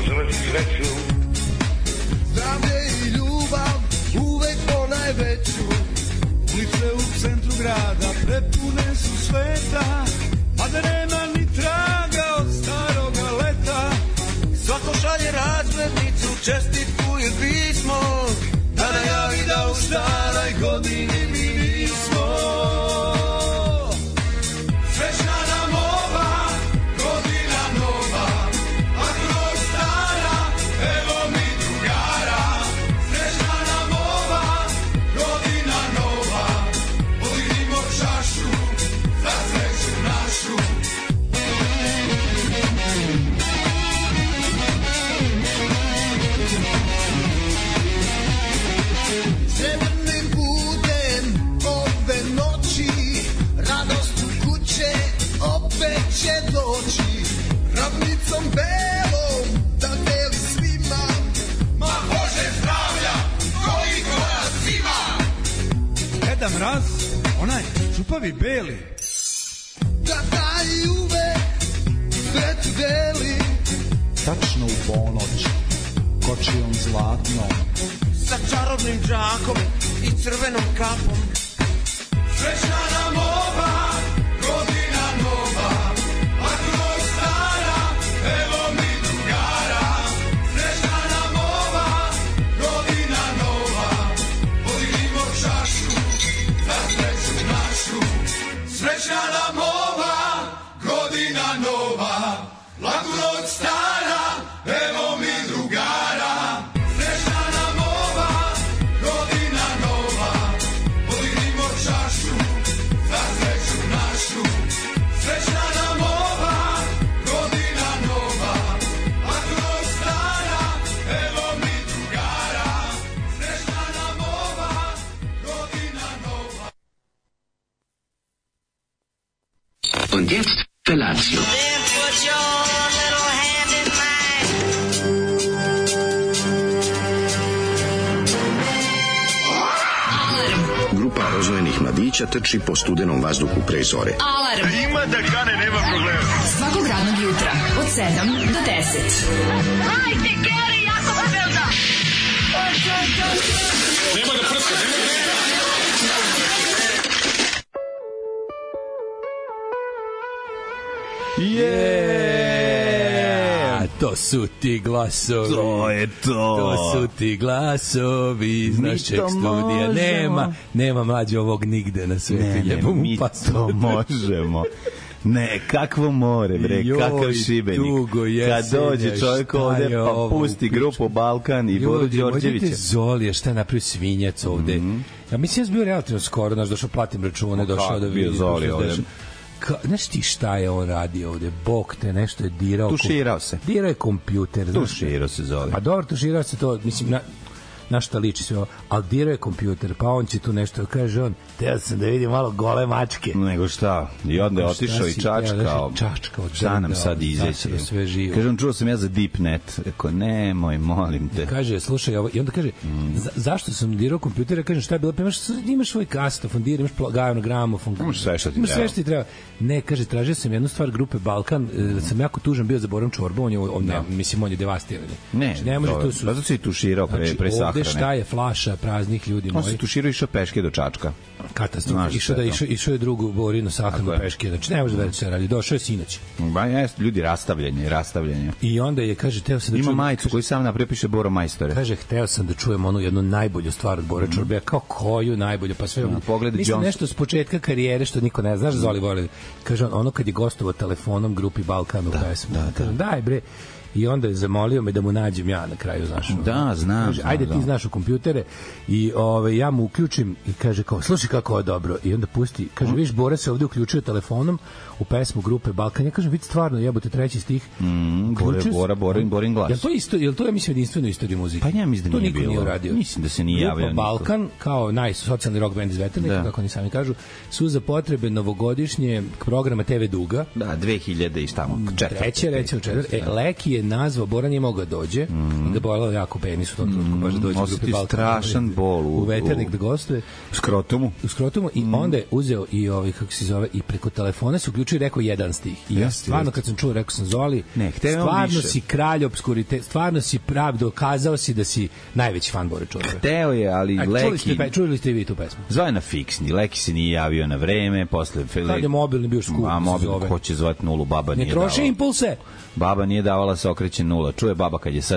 želeći sreću. Zdravlje i ljubav uvek ponajveću. Ulice u centru grada prepune su sveta, a da nema ni traga od staroga leta. Svako šalje razglednicu, čestitku ili pismo, da najavi da u staroj godini mi nismo. Srećna nam ova godina nova, a kroz stara, evo mi drugara. Srećna nam ova godina nova, podignimo čašu za sreću našu. Srebrnim putem ove noći, radost u kuće opet će doći. Ravnicom belom da deli svima, ma Bože zdravlja koliko nas ima. Deda Mraz, onaj čupavi beli, da taj uvek svetu deli. Tačno u ponoć, kočijom zlatnom, sa čarobnim džakom i crvenom kapom. Srećna nam ova godina nova, a kroz stara, evo mi drugara. Srećna nam ova godina nova, podignimo čašu za sreću našu. Srećna nam ova godina nova, laku noć stara, evo mi drugara. Srećna nam ova godina nova, podignimo čašu za sreću našu. Srećna nam ova godina nova, a kroz stara, evo mi drugara. Srećna nam ova godina nova. Und jetzt Felatio. Then put your little hand in mine. Grupa rozvojenih mladića trči po studenom vazduhu pre zore. Alarm. Ima da kane, nema problema. Svakog radnog jutra od 7 do 10. Hajde, Geri, jako se velda. Nema da prska, nema da prska. Yeah! To su ti glasovi. To je to. To su ti glasovi iz našeg studija. Nema mlađe ovog nigde na svetu. Mi to možemo. Ne, kakvo more, bre, kakav Šibenik. Kad dođe čovjek ovde, pa pusti grupu Balkan i Boru Đorđevića. Možete Zolije, šta je napravio Svinjac ovde? Ja mislim, ja sam bio relativno skoro, došao platim račune, došao da vidim. Bio Zoli ovde. Znaš ti šta je on radio ovde? Bog te, nešto je dirao. Tuširao se. Dirao je kompjuter. Tuširao se, Zoli. Pa dobro, tuširao se to, mislim, na šta liči sve ovo, ali dirao je kompjuter, pa on će tu nešto, kaže on, teo sam da vidim malo gole mačke. Nego šta, i onda je otišao i čačkao. Šta nam sad izaći? Kaže on, čuo sam ja za Deepnet. Rekao, nemoj, molim te. Kaže, slušaj, ovo, i onda kaže, zašto sam dirao kompjuter? Ja kažem, šta je bilo? Pa imaš svoj kastofon, imaš gajano gramofon. Imaš sve što ti treba. Imaš sve što ti treba. Ne, kaže, tražio sam jednu stvar grupe Balkan, da sam jako tužan bio za Borom Čorbom, mislim, on je devastiran. Ne može to su. Pa zato si tuširao pre sahrane. Šta je flaša praznih ljudi moji. On se tuširao i išao peške do Čačka. Katastrofa. Išao je drugu Borinu sahranu peške. Znači, ne može da se radi. Došao je sinoć. Ba, jeste, ljudi, rastavljanje. I onda je, kaže, teo sam da čujem... Ima majicu koji sam napravio, piše Boro majstore. Kaže, hteo sam da čujem onu jednu najbolju stvar od Bora Čorbija. Kao koju najbolju? Pa sve... Mislim, nešto s početka karijere što niko ne znaš, Zoli voli. Kaže, ono kad je gostovao telefonom grupi Balkan u pesmu. Daj, bre. I onda je zamolio me da mu nađem ja na kraju, znaš. Da, znam. Kaže, ajde ti znaš u kompjutere i ja mu uključim i kaže kao, slušaj kako je dobro. I onda pusti, kaže, viš, Bora se ovde uključio telefonom u pesmu grupe Balkan. Ja kažem, vidi stvarno, jebote, treći stih. Borin glas. Jel to ja mislim jedinstveno u istoriji muzike? Pa ja mislim da nije bilo. To niko nije uradio. Mislim da se nije javio niko. Balkan, kao najsocijalni rock band iz Veternika, kako oni sami kažu, su za potrebe novogodišnje programa TV Duga. Da, 2000 i tamo. Treće, recimo, Leki je je nazvao, Bora nije mogao dođe, da bolao jako penis u tom trenutku, baš da dođe u grupi Balkan. Strašan bol u Veternik da gostuje. U skrotomu. I onda je uzeo i kako se zove, i preko telefona se uključio i rekao jedan stih. I ja stvarno kad sam čuo, rekao sam Zoli, stvarno si kralj obskurite, stvarno si prav, dokazao si da si najveći fan Bore Čorbija. Hteo je, ali Leki... Čuli ste vi tu pesmu? Zvao je na fiksni, Leki se nije javio na vreme, posle... Kad je mobilni bio skup, a mobil ko će zvati nulu, baba nije davala. Ne troši impulse! Baba nije davala, se okreće nula. Čuje baba kad je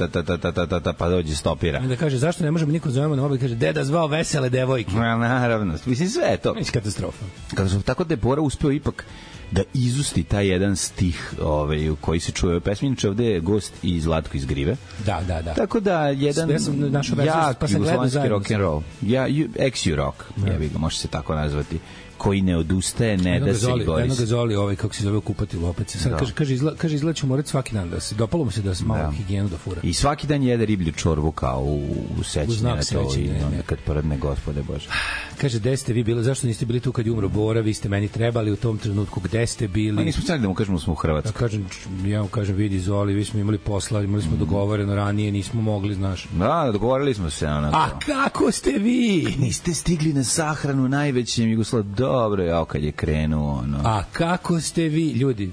pa dođe stopira. Da kaže, zašto ne možemo niko zovemo na mobil? Kaže, deda zvao vesele devojke. Naravno, mislim sve je to. Mislim katastrofa. Tako da je Bora uspeo ipak da izusti taj jedan stih koji se čuje u pesmi. Inače, ovde je gost i Zlatko iz Grive. Da. Tako da jedan jak jugoslovenski rock'n'roll. Ex-U rock, može se tako nazvati, koji ne odustaje, ne da se gori. Jednog Zoli, kako se zove, kupati opet. Sad kaže izlači morati svaki dan da se dopalo mu se da se malo higijenu da fura. I svaki dan jede riblju čorbu kao u sećanju na to i onda kad poradne Gospode Bože. Kaže, gde ste vi bili, zašto niste bili tu kad je umro Bora, vi ste meni trebali u tom trenutku, gde ste bili? Nismo stali da mu kažemo smo u Hrvatskoj. Ja mu kažem, vidi Zoli, vi smo imali posla, imali smo dogovoreno ranije, nismo mogli, znaš. Da, dogovorili smo se. A kako ste vi? Niste stigli na sahranu najvećem Jugoslav. Dobro, kad je krenuo. A kako ste vi, ljudi?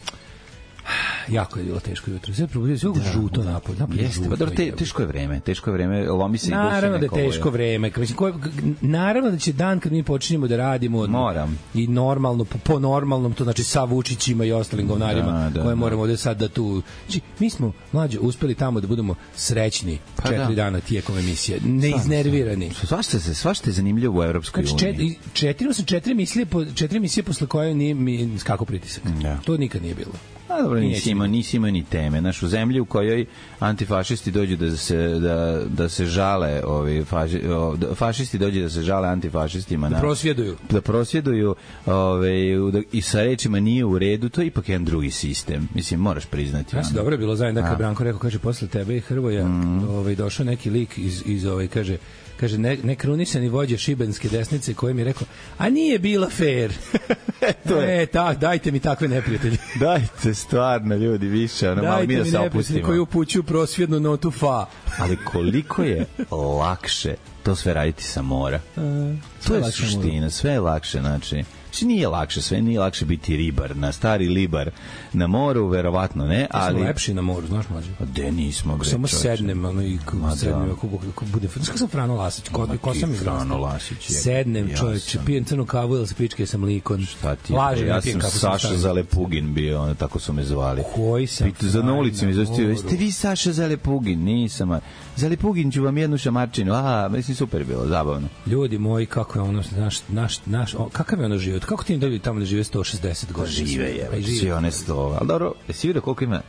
Jako je bilo teško jutro. Sve probudio, sve žuto napolje. Jeste, pa dobro, teško je vreme, lomi se i duše. Naravno da je teško vreme. Naravno da će dan kad mi počinjemo da radimo i normalno, po normalnom, to znači sa Vučićima i ostalim govnarima koje moramo ovde sad da tu... Znači, mi smo, mlađe, uspeli tamo da budemo srećni 4 dana tijekom emisije, neiznervirani. Svašta je zanimljivo u Evropskoj uniji. Četiri emisije posle koje nije mi skako pritisak. To nikad nije bilo. A dobro, nisi imao ni teme. Našu zemlju u kojoj antifašisti dođu da se žale, fašisti dođu da se žale antifašistima. Da prosvjeduju i sa rečima nije u redu, to je ipak jedan drugi sistem. Mislim, moraš priznati. Ja se dobro je bilo zajedno kad Branko rekao, kaže, posle tebe i Hrvoja došao neki lik iz kaže nekrunisani vođa šibenske desnice koji mi je rekao, a nije bila fair. Dajte mi takve neprijatelje. Dajte stvarno, ljudi, više. Malo mi da se opustimo. Koji upućuju prosvjednu notu fa. Ali koliko je lakše to sve raditi sa mora. To je suština, sve je lakše, znači... Nije lakše biti ribar, stari libar na moru, verovatno ne, ali... Smo lepši na moru, znaš, mlađe? A gde nismo, bre, samo sednem, ako bude... Znaš sam Frano Lasić, ko sam izrastao? Sednem, čovječe, pijem crnu kavu ili se pičke sam likon. Šta ti je, ja sam Saša Zalepugin bio, tako su me zvali. Koji sam? Za na ulici mi izostio, jeste vi Saša Zalepugin? Nisam, Zalepugin ću vam jednu šamarčinu, mislim, super bilo, zabavno. Ljudi moji, kako je ono, naš, kakav je ono život? Kako ti im da tamo ne žive 160 godina? Žive je, svi one 100. Ali dobro, jesi vidio koliko ima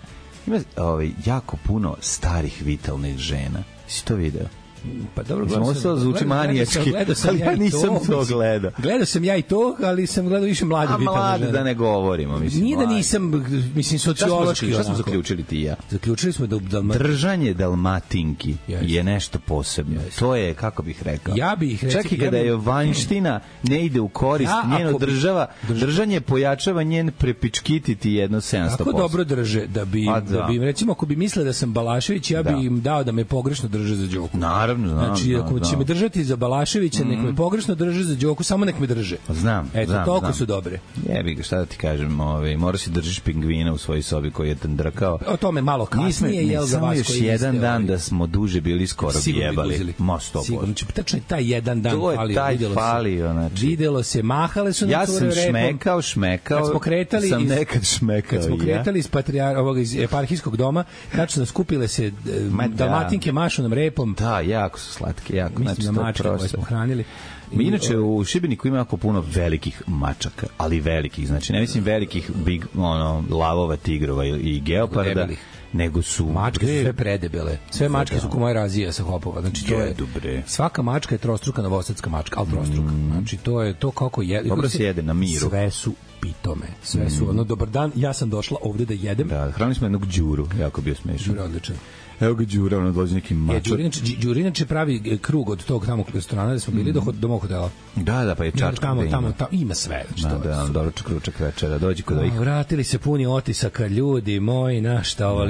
jako puno starih vitalnih žena? Si to video? Pa dobro, zvuči manijački, ali ja nisam to gledao. Gledao sam ja i to, ali sam gledao više mlade vitalne žene. Da ne govorimo, mislim. Nije da nisam, mislim, sociološki. Šta smo zaključili ti i ja? Zaključili smo da držanje Dalmatinki je nešto posebno. To je, kako bih rekao. Ja bih rekao. Čak i kada je vanjština ne ide u korist njeno držanje pojačava njen prepičkititi jedno 700%. Tako dobro drže da bi, recimo, ako bi mislili da sam Balašević, ja bi im dao da me pogrešno drže za Đoku. Znači, ako će me držati za Balaševića, nek me pogrešno drže za Đoku, samo nek me drže. Znam. Eto, toliko su dobre. Jebi ga, šta da ti kažem, moraš si držiš pingvina u svojoj sobi koji je tandrkao. O tome malo kasnije, jel za vas koji niste... Samo još jedan dan da smo duže bili skoro jebali. Sigurno, tačno je taj jedan dan falio. Videlo se, mahale su na cure repom. Ja sam šmekao, sam nekad šmekao. Kad smo kretali iz eparhijskog doma, tačno skupile se Dalmatinke mašu nam repom. Da, jako su slatke, jako. Mislim na mačke koje smo hranili. Mi inače u Šibeniku ima jako puno velikih mačaka, ali velikih, znači ne mislim velikih lavova, tigrova i geoparda, nego su mačke su sve predebele. Sve mačke su kao moja razija sa hopova. Znači to je svaka mačka je trostruka novosadska mačka, al trostruka. Znači to je to kako je. Dobro se jede na miru. Sve su pitome. Sve su dobar dan, ja sam došla ovde da jedem. Da, hranili smo jednog đuru, jako bio smešan. Odlično. Evo ga Đura, dođe neki mačor. Đura inače pravi krug od tog tamo restorana da smo bili do mog hotela. Da, pa je čačka. Tamo ima sve. Doručak, ručak, večera, dođi kod ovih. Vratili se puni otisaka, ljudi moji, našta ovali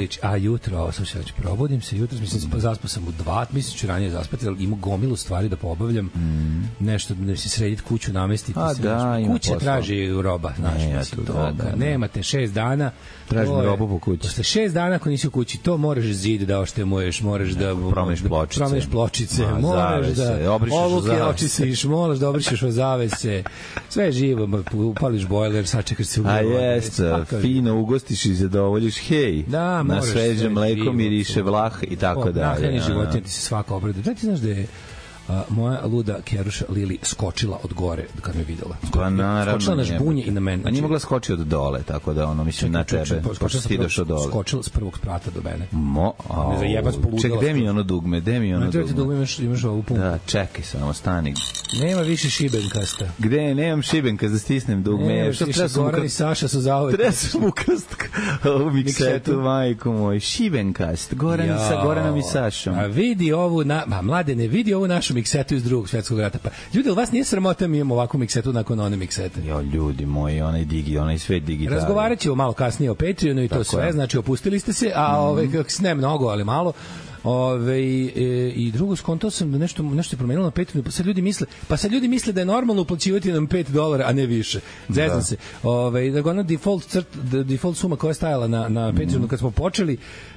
Peć, a jutro, probudim se, jutro zaspao sam u 2, mislim ću ranije zaspati, ali ima gomilu stvari da pobavljam, nešto, da se srediti kuću, namestiti se. Kuća traži roba, znaš, nemate 6 dana, tražimo robu po kući. Posle 6 dana ako nisi u kući, to moraš zid da oštemuješ, moraš da promeniš pločice, moraš da oluke očistiš, moraš da obrišeš zavese, sve živo, upališ bojler, sačekaš se a jest, fino ugostiš i zadovoljiš, hej, na sveže mleko miriše vlah i tako dalje. Nahrani životinje ti se svaka obrade. Da ti znaš da je moja luda keruša Lili skočila od gore kad me videla. Skočila na žbunje i na mene. A nije mogla skoči od dole, tako da ono, mislim, na tebe. Skočila s prvog sprata do mene. Ček, gde mi ono dugme? Dugme imaš ovu pumpu. Da, čekaj samo, stani. Nema više šibenkasta. Gde? Nemam šibenkast da stisnem dugme. Što treba sam Goran i Saša su zauvek. Treba sam ukrast u miksetu, majko moj. Šibenkast. Goranom i Sašom. A vidi ovu, mladene, vidi ovu našu miksetu iz Drugog svjetskog rata. Pa ljudi, vas nije sramota mi imamo ovakvu miksetu nakon one miksete. Jo, ljudi moji, onaj sve digitalno. Razgovarat ćemo malo kasnije o Patreonu i to sve, znači opustili ste se, a ne mnogo, ali malo. I drugo, skontao sam da nešto je promenilo na Patreonu, pa sad ljudi misle da je normalno uplaćivati nam $5, a ne više. Zeznam se. Da ona default suma koja je stajala na Patreonu kad smo počeli,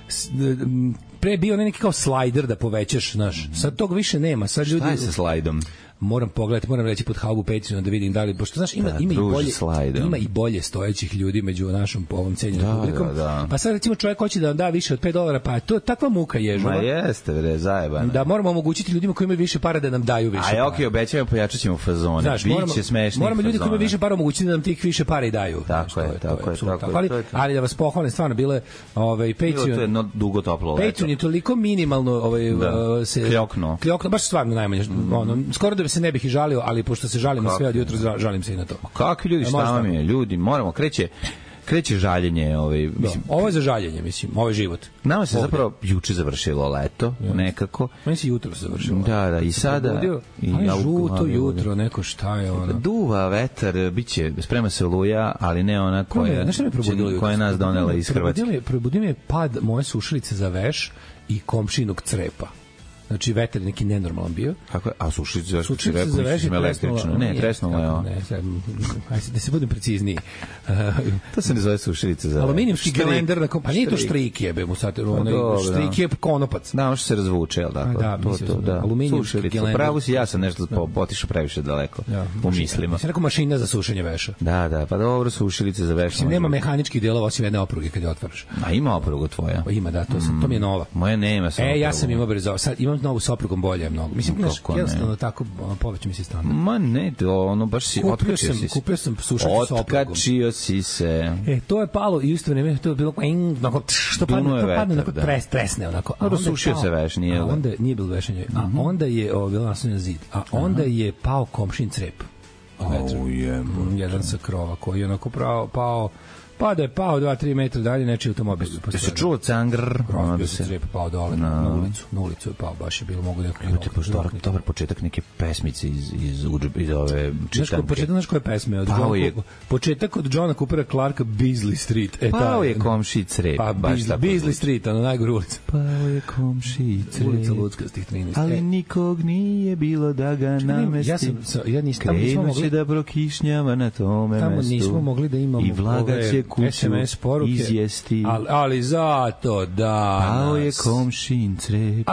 pre bio neki kao slajder da povećaš, znaš. Sad toga više nema. Sad ljudi... Šta je sa slajdom? Moram pogledati, moram reći pod haubu Patreona da vidim da li, pošto znaš, ima i bolje stojećih ljudi među našom ovom cenjenom publikom. Pa sad recimo čovjek hoće da vam da više od $5, pa to je takva muka ježova. Ma jeste, bre, zajebano. Da moramo omogućiti ljudima koji imaju više para da nam daju više para. Okej, obećajmo, pojačat ćemo fazone. Znaš, biće smešnih moramo ljudi koji fazona. imaju više para omogućiti da nam tih više para i daju. Tako je. Ali da vas pohvalim, stvarno bile Patreon. To je jedno dugo toplo leto. Patreon je toliko minimalno se kljokno, baš stvarno najmanje. Skoro da se ne bih i žalio, ali pošto se žalim na sve od jutra, žalim se i na to. Kakvi ljudi, šta vam je? Ljudi, moramo, kreće žaljenje. Mislim, ovo je za žaljenje, mislim, ovo je život. Nama se zapravo juče završilo leto, nekako. Meni se jutro završilo. Da, i sada... Ali žuto jutro, neko šta je ono. Duva, vetar, biće, sprema se oluja, ali ne ona koja nas donela iz Hrvatske. Probudio me pad moje sušilice za veš i komšinog crepa. Znači, vetar neki nenormalan bio. Kako je? A sušilice za veš je električno. Ne, tresnulo je ovo. Ajde, da se budem precizniji. To se ne zove sušilice za veš. Aluminijumski kalendar, pa nije to štrik jebe mu sad. Štrik je konopac. Da, ono što se razvuče, jel tako? Da, aluminijumski kalendar. Pravo si, ja sam nešto potišao previše daleko u mislima. Mislim, neko mašina za sušenje veša. Da, pa dobro, sušilice za veš. Nema mehaničkih delova osim jedne opruge kad je otvaraš. A ima opruga tvoja? Ima, da, to mi je nova. Moja nema sa oprugom. Ja sam imao brzo, sad imam novu sa oprugom, bolje je mnogo. Mislim, jednostavno tako poveća mi se standard. Ma ne, ono baš si otkačio si. Kupio sam sušaču sa oprugom. Otkačio si se. To je palo i isto vreme, to je bilo onako, što padne onako tresne. Sušio se veš, nije bilo. Onda nije bilo vešanje. A onda je bilo naslonjen zid. A onda je pao komšin crep. Jedan sa krova koji je onako pao. Pa da je pao 2-3 metra dalje, nečiji automobil. Da se čuo cangr. Rozbio se crep, pao dole na ulicu. Na ulicu je pao, baš je bilo mogu neko... Dobar početak neke pesmice iz ove čitanke. Znaš koje pesme? Početak od Johna Coopera Clarka, Beasley Street. Pao je komši crep. Pa Beasley Street, ono najgore ulica. Pao je komši crep. Ulica Luckastih 13. Ali nikog nije bilo da ga namesti. Krenuće da prokišnjava na tome mestu. Tamo nismo mogli da imamo i vlaga će SMS poruke izjesti. Ali zato da pao je komšin crep.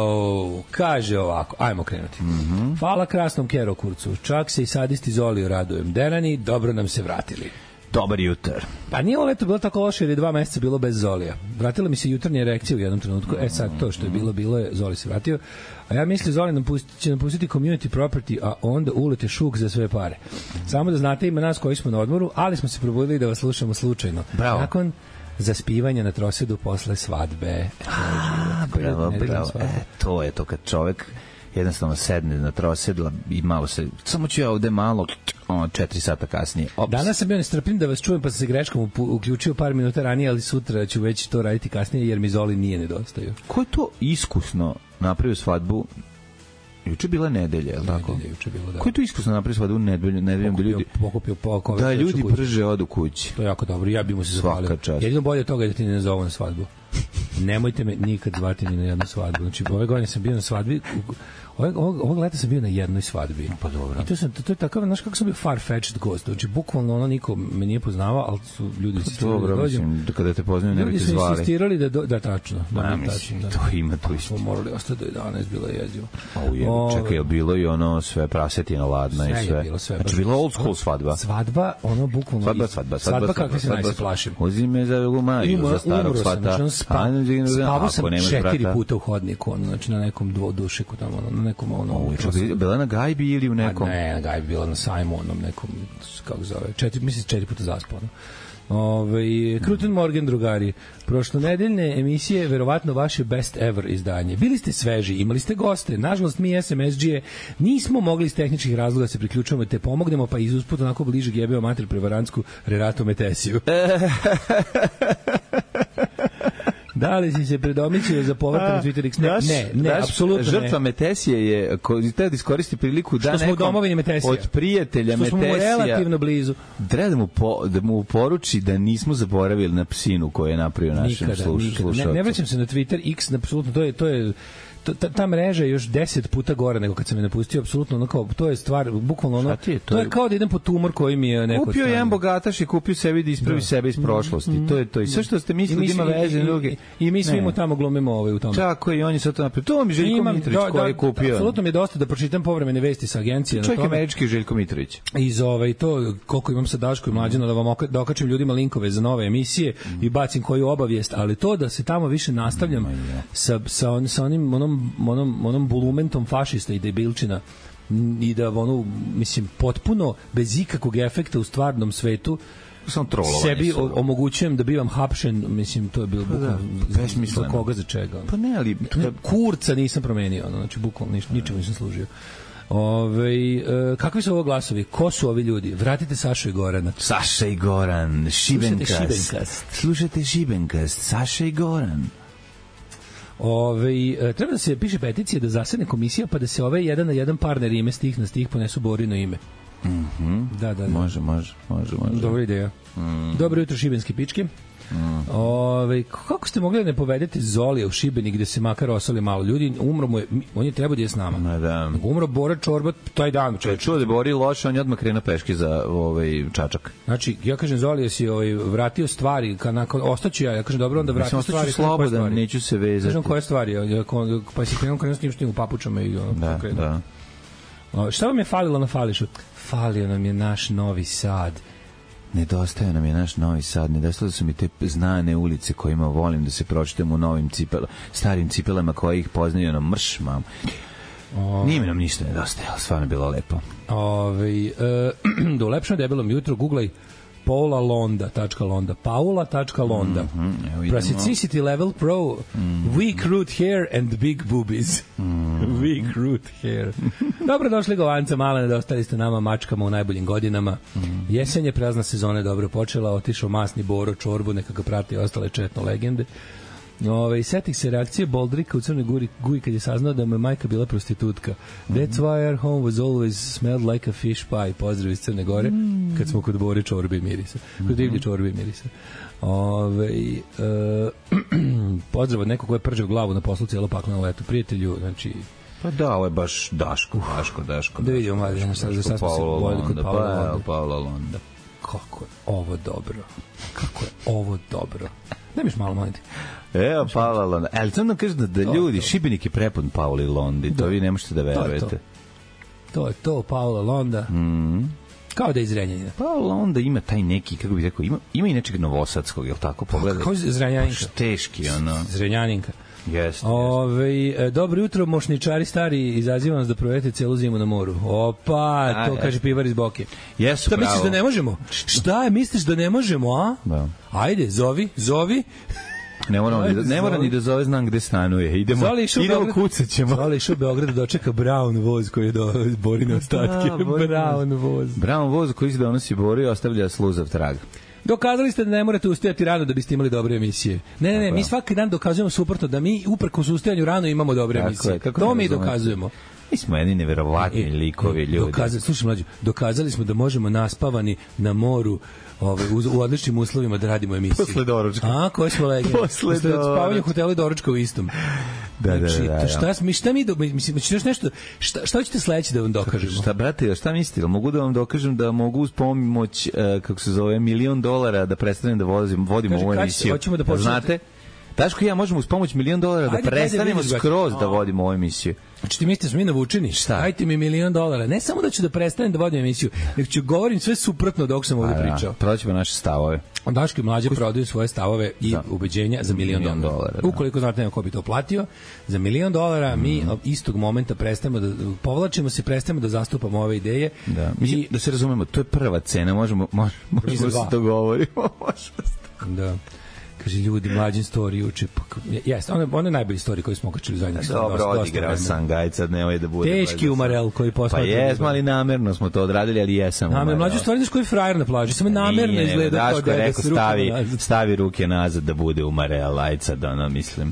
Kaže ovako, ajmo krenuti. Hvala krasnom Kerokurcu, čak se i sadisti Zoliju radujem. Derani, dobro nam se vratili. Dobar jutar. Pa nije ovo leto bilo tako loše jer je 2 meseca bilo bez Zolija. Vratila mi se jutarnja erekcija u jednom trenutku. Sad to što je bilo je, Zoli se vratio. A ja mislim Zoli će nam pustiti community property, a onda ulete šuk za sve pare. Samo da znate, ima nas koji smo na odmoru, ali smo se probudili da vas slušamo slučajno. Bravo. Nakon zaspivanja na trosedu posle svadbe. Bravo. To je to kad čovek jednostavno sedne na trosedla i malo se, samo ću ja ovde malo 4 sata kasnije. Danas sam bio nestrpljiv da vas čujem, pa sam se greškom uključio par minuta ranije, ali sutra ću već to raditi kasnije jer mi Zoli nije nedostaju. Ko je to iskusno napravio svadbu? Juče bila nedelja, je li tako? Juče bilo, da. Ko je to iskusno napravio svadbu nedeljom da ljudi pokupio da ljudi brže odu kući? To je jako dobro, ja bih mu se zahvalio. Jedino bolje od toga je da ti ne zovu na svadbu. Nemojte me nikad zvati ni na jednu svadbu. Znači, ove godine sam bio na svadbi, ovog leta sam bio na jednoj svadbi. Pa dobro. I to je takav, znaš kako sam bio far-fetched gost. Znači, bukvalno ono niko me nije poznavao, ali su ljudi insistirali da dođem. Mislim, kada te poznaju, ne bi te zvali. Ljudi su insistirali da tačno. Mislim, to ima tu isto. Smo morali ostati do 11, bilo je jezivo. Čekaj, je bilo i ono sve prasetina ladna i sve. Sve je bilo, sve. Znači, bilo old school svadba. Svadba, ono bukvalno... Svadba kakve se najse plašim. Uzi me za drugu Maju, za starog svata. Spavao sam 4 puta u hodniku, znači na nekom dvodušeku tamo, na nekom ono... Bila na gajbi ili u nekom? Ne, na gajbi, bila na sajmu, onom nekom, kako zove, mislim 4 puta zaspao. Kruten Morgan, drugari, prošlonedeljne emisije verovatno vaše best ever izdanje. Bili ste sveži, imali ste goste, nažalost mi SMSG-e nismo mogli iz tehničkih razloga se priključujemo te pomognemo, pa iz usput onako bliže jebeo mater prevarantsku Renato Metesiju. Da li si se predomislio za povratak na Twitter X? Ne, apsolutno ne. Žrtva Metesije je, treba da iskoristi priliku da nekom od prijatelja Metesija... Što smo mu relativno blizu. Treba da mu poruči da nismo zaboravili na psinu koju je napravio našem slušalcu. Ne vraćam se na Twitter X, apsolutno, to je ta mreža je još 10 puta gore nego kad sam je napustio, apsolutno ono kao, to je stvar, bukvalno ono, to je kao da idem po tumor koji mi je neko... Kupio je jedan bogataš i kupio sebi da ispravi sebe iz prošlosti, to je to. I sve što ste mislili da ima veze druge... I mi svi mu tamo glumimo u tome. Tako i on je sad to napravio. To mi Željko Mitrović koji je kupio. Apsolutno mi je dosta da pročitam povremene vesti sa agencije. Čovjek američki Željko Mitrović. Iz to, koliko imam sa Daško i Mlađano, da vam okačim ljudima linkove za nove emisije i bacim koju obavijest, ali to da se tamo više nastavljam sa onom bulumentom fašista i debilčina i da mislim, potpuno bez ikakvog efekta u stvarnom svetu sebi omogućujem da bivam hapšen, mislim, to je bilo za koga, za čega. Pa ne, ali... Kurca nisam promenio, znači bukvalno ničemu nisam služio. Kakvi su ovo glasovi? Ko su ovi ljudi? Vratite Sašu i Gorana. Saša i Goran, Šibenkast. Slušajte Šibenkast, Saša i Goran. Treba da se piše peticija da zasedne komisija pa da se ove jedan na jedan par ne rime stih na stih ponesu Borino ime. Da. Može. Dobra ideja. Dobro jutro šibenski pičke. Kako ste mogli da ne povedete Zolija u Šibenik gde se makar osali malo ljudi, umro mu je, on je trebao da je s nama. Da. Umro Bora Čorba taj dan. Čuo da je Bori loše, on je odmah krenuo peške za Čačak. Znači, ja kažem Zolija si vratio stvari, ostaću ja kažem dobro, onda vrati stvari. Ostaću slobodan, neću se vezati. Kažem koje stvari, pa si krenuo s njim u papučama i Da. Šta vam je falilo na Fališu? Falio nam je naš Novi Sad. Nedostaje nam je naš Novi Sad, nedostaje su mi te znane ulice kojima volim da se pročitam u novim starim cipelama koje ih poznaju na mrš, mam. Nije mi nam ništa nedostaje, ali stvarno je bilo lepo. Da ulepšam debelom jutro, googlaj paula.londa. Plasticity level pro, weak root hair and big boobies. Weak root hair. Dobro došli Govanca, mala, nedostali ste nama mačkama u najboljim godinama. Jesen je, prazna sezona je dobro počela, otišao masni Boro Čorbu, neka ga prati ostale četno legende. Setih se reakcije Boldrika u Crnoj Guji kad je saznao da mu je majka bila prostitutka. That's why our home was always smelled like a fish pie. Pozdrav iz Crne Gore, kad smo kod Bore Čorbe i mirisa. Kod divlje Čorbe i mirisa. Pozdrav od nekog ko je prđao glavu na poslu cijelo pakleno leto. Prijatelju, znači... Pa da, ovo je baš Daško. Da vidimo, mlađe, sad smo se bojili kod Paula Londa. Kako je ovo dobro. Nemiš malo mladiti. Evo, Paula Londa. Ali sam nam kažem da ljudi, Šibenik je prepun Pauli Londi, to vi ne možete da verujete. To je to, Paula Londa. Kao da je iz Zrenjanina. Paula Londa ima taj neki, kako bih rekao, ima i nečeg novosadskog, je li tako? Pogledaj. Kao Zrenjaninka. Teški, ono. Zrenjaninka. Jeste. Dobro jutro, mošničari stari, izazivam vas da provedete celu zimu na moru. Opa, to kaže pivar iz Boke. Jesu, šta misliš da ne možemo? Šta je, misliš da ne možemo, a? Da. Ajde, zovi. Ne mora ni da zove, znam gde stanuje. Idemo kucat ćemo. Zoli išao u Beograd da dočeka Brown voz koji je Borine ostatke. Brown voz koji se donosi Bori i ostavlja sluzav trag. Dokazali ste da ne morate ustajati rano da biste imali dobre emisije. Ne, mi svaki dan dokazujemo suprotno da mi uprkos ustajanju rano imamo dobre emisije. To mi dokazujemo. Mi smo jedni neverovatni likovi ljudi. Slušaj mlađe, dokazali smo da možemo naspavani na moru u odličnim uslovima da radimo emisiju. Posle doručka. Koje smo legende? Posle spavanja u hotelu i doručka u istom. Da. Šta mi nešto, šta hoćete sledeći da vam dokažemo? Šta, brate, šta mislite? Mogu da vam dokažem da mogu uz pomoć, kako se zove, $1.000.000 da prestanem da vodimo ovu emisiju. Znate? Daško i ja možemo uz pomoć $1.000.000 da prestanemo skroz da vodimo ovu emisiju. Znači ti mislite da smo mi navučeni? Dajte mi $1.000.000. Ne samo da ću da prestanem da vodim emisiju, nego ću govorim sve suprotno dok sam ovdje pričao. Prodaćemo naše stavove. Daško i Mlađe prodaju svoje stavove i ubeđenja za $1.000.000. Ukoliko znate neko ko bi to platio, za $1.000.000 mi istog momenta prestajemo da povlačimo se, prestajemo da zastupamo ove ideje. Mislim, da se razumemo, to je prva cena, možemo se dogovorimo. Da. Kaže, ljudi, Mlađin story uče. Jeste, ono je najbolji story koji smo okačili zadnjih. Dobro, odigrao sam ga, sad ne ovaj da bude. Teški umarel koji posmatra. Pa jesmo, ali namerno smo to odradili, ali jesam umarel. Mlađin story, znaš koji je frajer na plaži, samo namerno izgleda. Daško je rekao, stavi ruke nazad da bude umarel, ajde sad, mislim.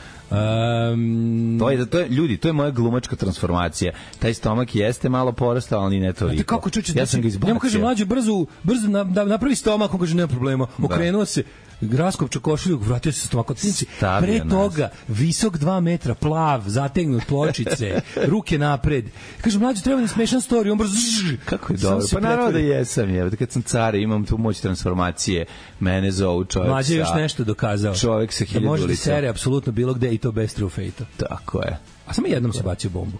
To je ljudi, to je moja glumačka transformacija. Taj stomak jeste malo porastao, ali ne toliko. Kako čuče, ja sam ga izbacio. Njemu kaže, Mlađe, brzo napravi stomak, on kaže, nema problema. Okrenuo se, raskopčao košulju, vratio se stomak od cinci. Pre toga, visok 2 metra, plav, zategnut pločice, ruke napred. Kaže, Mlađe, treba mi smešan story, on brzo... Kako je dobro, pa naravno da jesam, kad sam car, imam tu moć transformacije, mene zovu čovjek sa... Mlađe još nešto dokazao. Čovjek sa 1000 ulica. Da može da sere apsolutno bilo gde i to bez true fate-a. Tako je. A samo jednom se bacio bombu.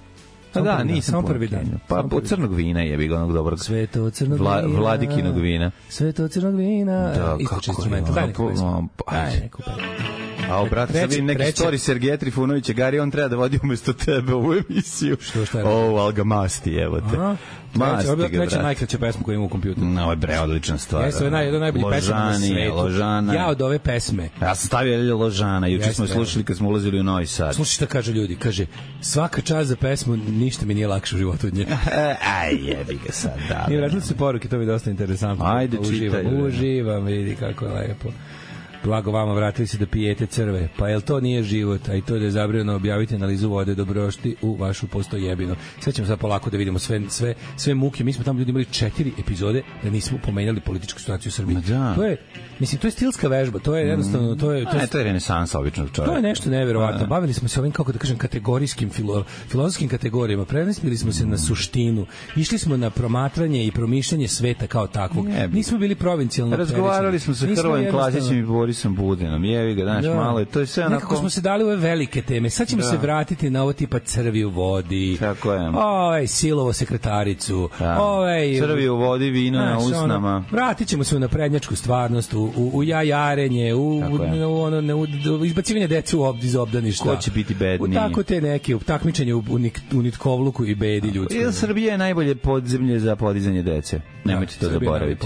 Pa da, nisam samo prvi dan. Pa od crnog vina je bi onog dobrog. Sve to od crnog vina. Vladikinog vina. Sve to od crnog vina. Da, isto instrumenta. Daj neku pesmu. Daj neku pesmu. A brate, sad vidim neki story Sergeja Trifunovića, Gari, on treba da vodi umesto tebe ovu emisiju. Šta je? Alga masti, evo te. Masti ga, brate. Treća najkraća pesma koju ima u kompjuteru. Ovo je bre, odlična stvar. Jeste, ovo je jedna najbolji pesma na svetu. Ložana. Ja od ove pesme. Ja sam stavio Ložana, juče smo slušali kad smo ulazili u Novi Sad. Slušaj šta kaže ljudi, kaže, svaka čast za pesmu, ništa mi nije lakše u životu od nje. Aj, jebi ga sad, da. I vratili se poruke, to mi je dosta interesantno. Ajde, čitaj. Uživam, vidi kako je lepo. Blago vama, vratili se da pijete crve. Pa jel to nije život? A i to da je zabranjeno objaviti analizu vode dobrošti u vašu postojebinu. Sve ćemo sad polako da vidimo sve muke. Mi smo tamo ljudi imali 4 epizode da nismo pomenjali političku situaciju u Srbiji. To je, mislim, to je stilska vežba. To je jednostavno, to je renesansa običnog čovjeka. To je nešto neverovatno. Bavili smo se ovim, kako da kažem, kategorijskim filozofskim kategorijama. Prenosili smo se na suštinu. Išli smo na promatranje i promišljanje sveta kao takvog. Nismo bili provincijalno. Razgovarali smo sa Hrvojem Klasićem i Borisom Budinom. Jevi ga, znaš, malo. To je sve onako... Nekako smo se dali ove velike teme. Sad ćemo se vratiti na ovo tipa crvi u vodi. Tako je. Silovo sekretaricu. Crvi u vodi, vino na usnama. Vratit ćemo se u naprednjačku stvarnost, u jajarenje, u izbacivanje dece iz obdaništa. Ko će biti bedniji? U tako te neke, u takmičenje u nitkovluku i bedi ljudskoj. Srbija je najbolje podzemlje za podizanje dece. Nemojte to zaboraviti.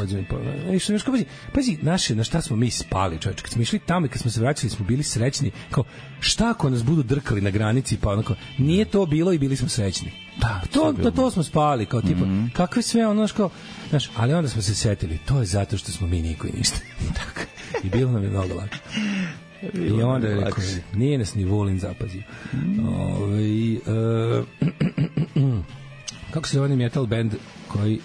Pazi, na šta smo mi spali, čovječe. Kad smo išli tamo i kad smo se vraćali, smo bili srećni. Kao, šta ako nas budu drkali na granici, pa onako, nije to bilo i bili smo srećni. To smo spali, kao tipa, kakve sve ono, znaš, ali onda smo se setili, to je zato što smo mi niko i ništa. I bilo nam je mnogo lakše. I onda je rekao, nije nas ni Vulin zapazio. Kako se zove onaj metal band koji...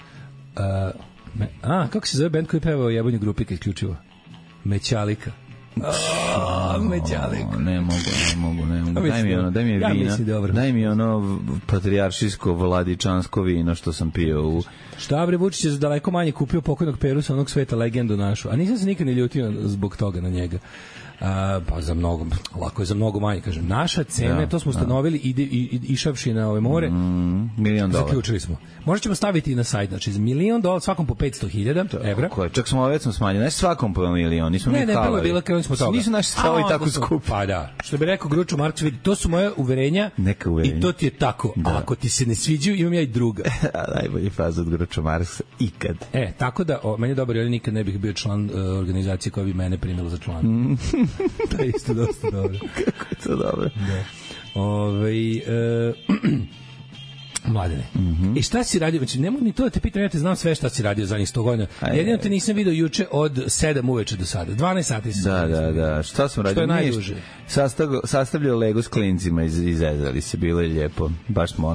kako se zove band koji peva o jebanju grupike isključivo? Mećalika. Mećalika. Ne mogu. Daj mi vina. Daj mi ono patrijaršijsko vladičansko vino što sam pio u... Šta bre, Vučić je za daleko manje kupio pokojnog Perusa, onog sveta legendu našu. A nisam se nikad ne ljutio zbog toga na njega. Pa za mnogo, lako je za mnogo manje, kažem. Naša cena, to smo ustanovili išavši na ove more, $1.000.000. Zaključili smo. Možda ćemo staviti i na sajt, znači za $1.000.000 svakom po 500.000 evra. Čak smo već smanjili, znači svakom po $1.000.000, nismo mi kalali. Ne, bilo krenuli smo toga. Nisu naši stavovi tako skupi. Pa da, što bi rekao Gručo Marković, vidi, to su moje uverenja i to ti je tako. A ako ti se ne sviđaju, imam ja i druga. Najbolji faz od Gručo Marksa ikad. Tako da, meni je dobar, ja nikad ne bih bio član organizacije koja bi mene primila za člana. To je isto dosta dobro. Kako je to dobro. Mladene. I šta si radio? Znači, ne mogu ni to da te pitam, ja te znam sve šta si radio zadnjih 100 godina. Jedino te nisam video juče od 7 uveče do sada. 12 sati si. Da. Šta sam radio? Što je najduže? Sastavljao Lego s klincima, izezali se, bilo je lijepo. Baš smo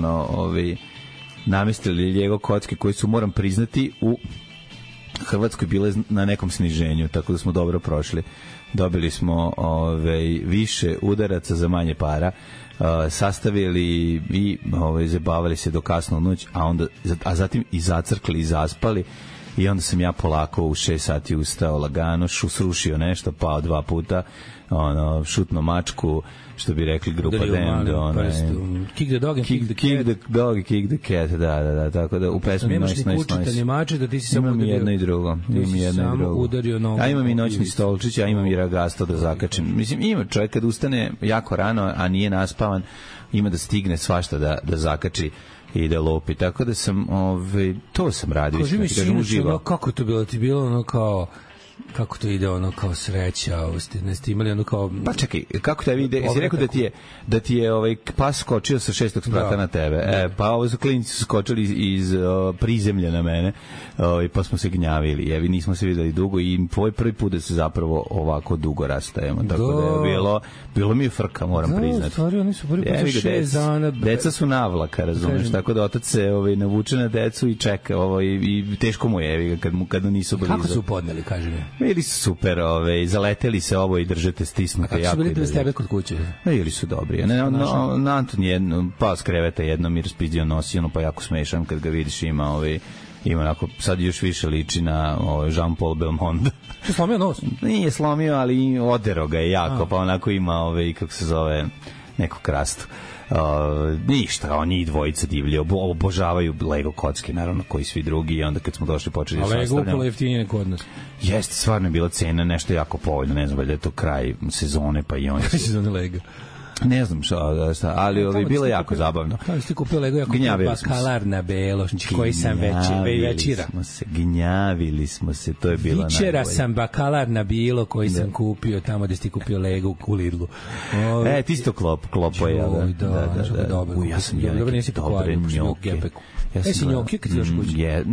namestili Lego kocke koji su, moram priznati, u Hrvatskoj bile na nekom sniženju, tako da smo dobro prošli. Dobili smo više udaraca za manje para, sastavili i zabavili se do kasno u noć, a zatim i zacrkli i zaspali, i onda sam ja polako u 6 sati ustao lagano, srušio nešto, pao 2 puta, šutno mačku, što bi rekli grupa Damned, kick the dog and kick the cat. Kick the dog and kick the cat, da, tako da u pesmi Nice. Nemaš ni kučita, ni mače, da ti si samo udario. Imam jedno i drugo. Udario nogu. Ja imam i noćni stolčić, ja imam i ragasto da zakačim. Mislim, ima čovjek kad ustane jako rano, a nije naspavan, ima da stigne svašta da zakači i da lopi. Tako da sam, to sam radio. Kaži mi sinoć, kako to bilo? Ti bilo ono kao... Kako to ide, kao sreća, ste imali kao... Pa čekaj, kako tebi ide? Jesi rekao da ti je pas skočio sa 6. sprata na tebe? Pa ovo su klinici su skočili iz prizemlja na mene, pa smo se gnjavili. Nismo se videli dugo i tvoj prvi put da se zapravo ovako dugo rastajemo. Tako da je bilo mi je frka, moram priznati. Stvari, oni su prvi put za 6 dana. Deca su navlaka, razumeš, tako da otac se navuče na decu i čeka, i teško mu je, kad nisu blizu. Kako su podneli, kaži mi? Bili su super, zaleteli se ovo i držete stisnute. Kako su bili bez tebe kod kuće? Bili su dobri. Na Anton jedno, pa s kreveta jedno mi raspidio nosi, pa jako smešan kad ga vidiš, ima onako, sad još više liči na Jean-Paul Belmondo. Što slomio nos? Nije slomio, ali odero ga je jako, pa onako ima kako se zove, neku krastu. Ništa, njih dvojica divlje, obožavaju Lego kocke, naravno, koji svi drugi, i onda kad smo došli počeli da sastavljamo. A Lego upalo jeftinije kod nas. Jeste, stvarno je bila cena nešto jako povoljno, ne znam, valjda je to kraj sezone, pa i on je... Kraj sezone Lega. Ne znam šta, ali bilo je jako zabavno. Kako ste kupili Lego, ja kupio bakalar na belo, koji sam večira. Gnjavili smo se, to je bilo najbolje. Večera sam bakalar na bilo koji sam kupio tamo gde ste kupio Lego u Lidlu. Ti si to klopo, jel? Da. Dobro. Ja sam jel neke dobre njoke. Jesi njoke kad si još kući?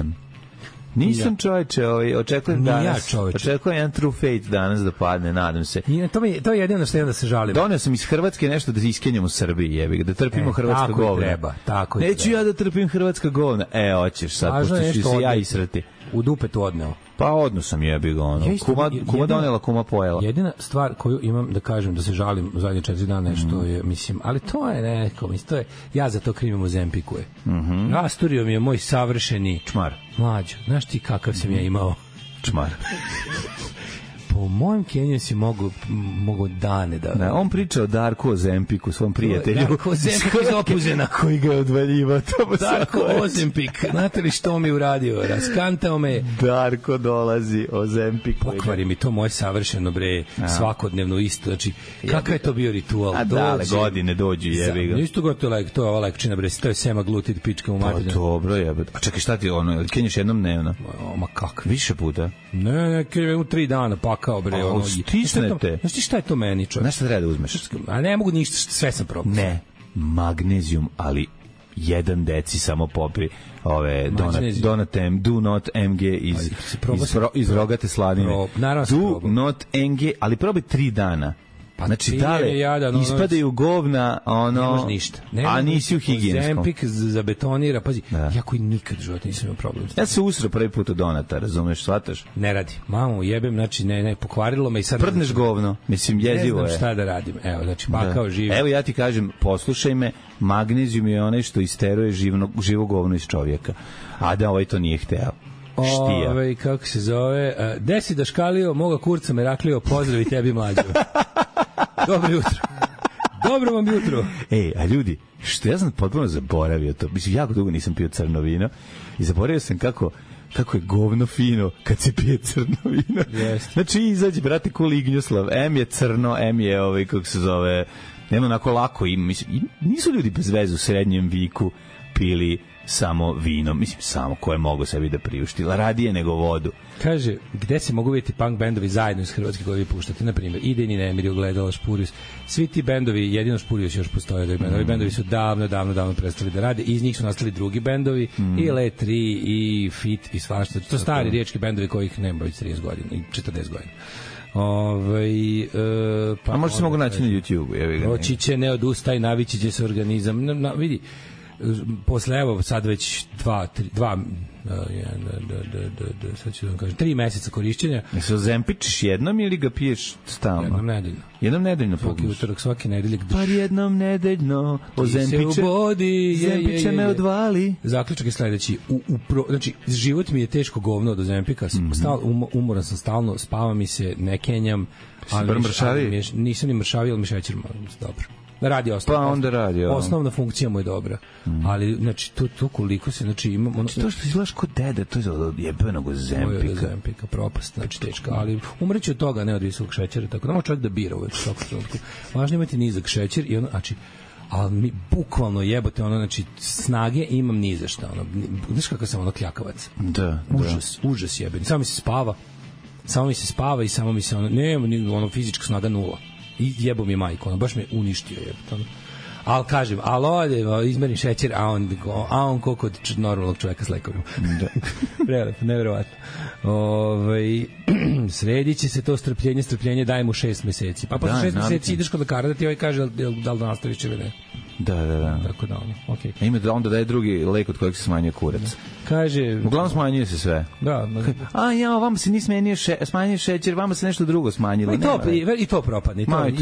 Nisam čovječe, očekujem danas. Očekujem jedan True Fate danas da padne, nadam se. To je jedino što je da se žalim. Doneo sam iz Hrvatske nešto da iskenjam u Srbiji, jebi, da trpimo hrvatska govna. Tako neću ja da trpim hrvatska govna. Hoćeš sad, pošto ću se ja israti. U dupetu odneo. Pa odnosam jebi ga kuma donela, kuma pojela. Jedina stvar koju imam da kažem da se žalim zadnje 4 dana što je, mislim, ali to je neko, mislim, to je, ja za to krivim u Zempiku je. Rasturio mi je moj savršeni čmar. Mlađo, znaš ti kakav sam ja imao? Čmar. Po mojem Keniju si mogu dane da... Ne, on priča o Darku Ozempiku, svom prijatelju. Darko Ozempik iz Opuzena. Koji ga je odvaljivao. Darko Ozempik. Znate li što mi uradio? Raskantao me. Darko dolazi, Ozempik. Pokvari mi to moje savršeno, bre, svakodnevno isto. Znači, kakav je to bio ritual? A dale godine dođu, jebi ga. Ništa gotovo, to je ova lekčina, bre, to je sema glutit, pička u materiju. Pa dobro, jebe. A čekaj, šta ti kenješ jednom dnevno? Ma kak? Više puta? Ne, kenješ u 3 dana, pa kao, bre, stisnete. Znaš ti šta je to meni, čovječ? Znaš šta treba da uzmeš? A ne mogu ništa, sve sam probao. Ne, magnezijum, ali 1 deci samo popri do not mg iz rogate slanine. Do not mg, ali probaj 3 dana. Pa znači, dale, ispadaju govna, ne može ništa. A nisi u higijenskom. Zempik zabetonira, pazi, ja koji nikad u životu nisam imao problem. Ja se usro prvi put od Donata, razumeš, shvataš? Ne radi. Mamu jebem, znači, ne, pokvarilo me i sad... Prdneš govno, mislim, jezivo je. Ne znam šta da radim, evo, znači, bakao živi. Evo, ja ti kažem, poslušaj me, magnezijum je onaj što isteruje živo govno iz čovjeka. A da ovaj to nije hteo. Štija. Kako se zove? Desi da škalio, moga kurca Meraklio, pozdravi tebi mlađo. Dobro jutro. Dobro vam jutro. A ljudi, što ja sam potpuno zaboravio to. Mislim, jako dugo nisam pio crno vino i zaboravio sam kako je govno fino kad se pije crno vino. Yes. Znači, izađe, brate, ko lignjuslav. M je crno, M je kako se zove, nema onako lako im. Mislim, nisu ljudi bez veze u srednjem viku pili samo vino, mislim samo ko je mogao sebi da priušti, radije nego vodu. Kaže, gde se mogu vidjeti punk bendovi zajedno iz Hrvatske koji vi puštate, na primjer Idejni nemiri, Ogledalo, Špurius, svi ti bendovi, jedino Špurius još postoje, ovi bendovi su davno prestali da rade, iz njih su nastali drugi bendovi, i Le3, i Fit, i svašta, to stari riječki bendovi kojih nema već 30 godina i 40 godina. Pa a možda se mogu naći na YouTube. Proći će, ne odustaj, navići će se organizam. Vidi, posle evo sad već sad ću da vam kažem 3 meseca korišćenja. Se ozempičiš jednom ili ga piješ stalno? Jednom nedeljno svaki utorak, svake nedelje. Par jednom nedeljno ozempiče me odvali. Zaključak je sledeći, znači život mi je teško govno od ozempika, umoran sam stalno, spava mi se, ne kenjam, ali nisam ni mršavio, ali mi šećer dobro. Radi osnovno. Pa onda radi. Osnovna funkcija mu je dobra. Ali, znači, to koliko se, znači, imamo... Znači, to što izgledaš kod dede, to je od jebenog Ozempika, propast, znači, teška. Ali umreći od toga, ne od visokog šećera, tako da može čovjek da bira uvek u svakom trenutku. Važno imati nizak šećer i ono, znači, ali mi bukvalno jebote, ono, znači, snage imam ni za šta, ono, znaš kako sam ono kljakavac. Užas jebeni. Samo mi se spava i samo mi se, ono, nema ono, fizička snaga nula. I jebo mi majko, ono, baš me uništio jebo. Ali kažem, izmerim šećer, a on ko kod normalnog čoveka s lekovima. Prelepo, nevjerovatno. Sredit će se to strpljenje daje mu 6 meseci. Pa posle 6 meseci ideš kod lekara da ti kaže da li da nastaviš ili ne. Da. Tako da ono, okej. Ima da onda daje drugi lek od kojeg se smanjuje kurac. Kaže, uglavnom smanjuje se sve. Da. Vama se nije smanjio šećer, vama se nešto drugo smanjilo. I to propadne.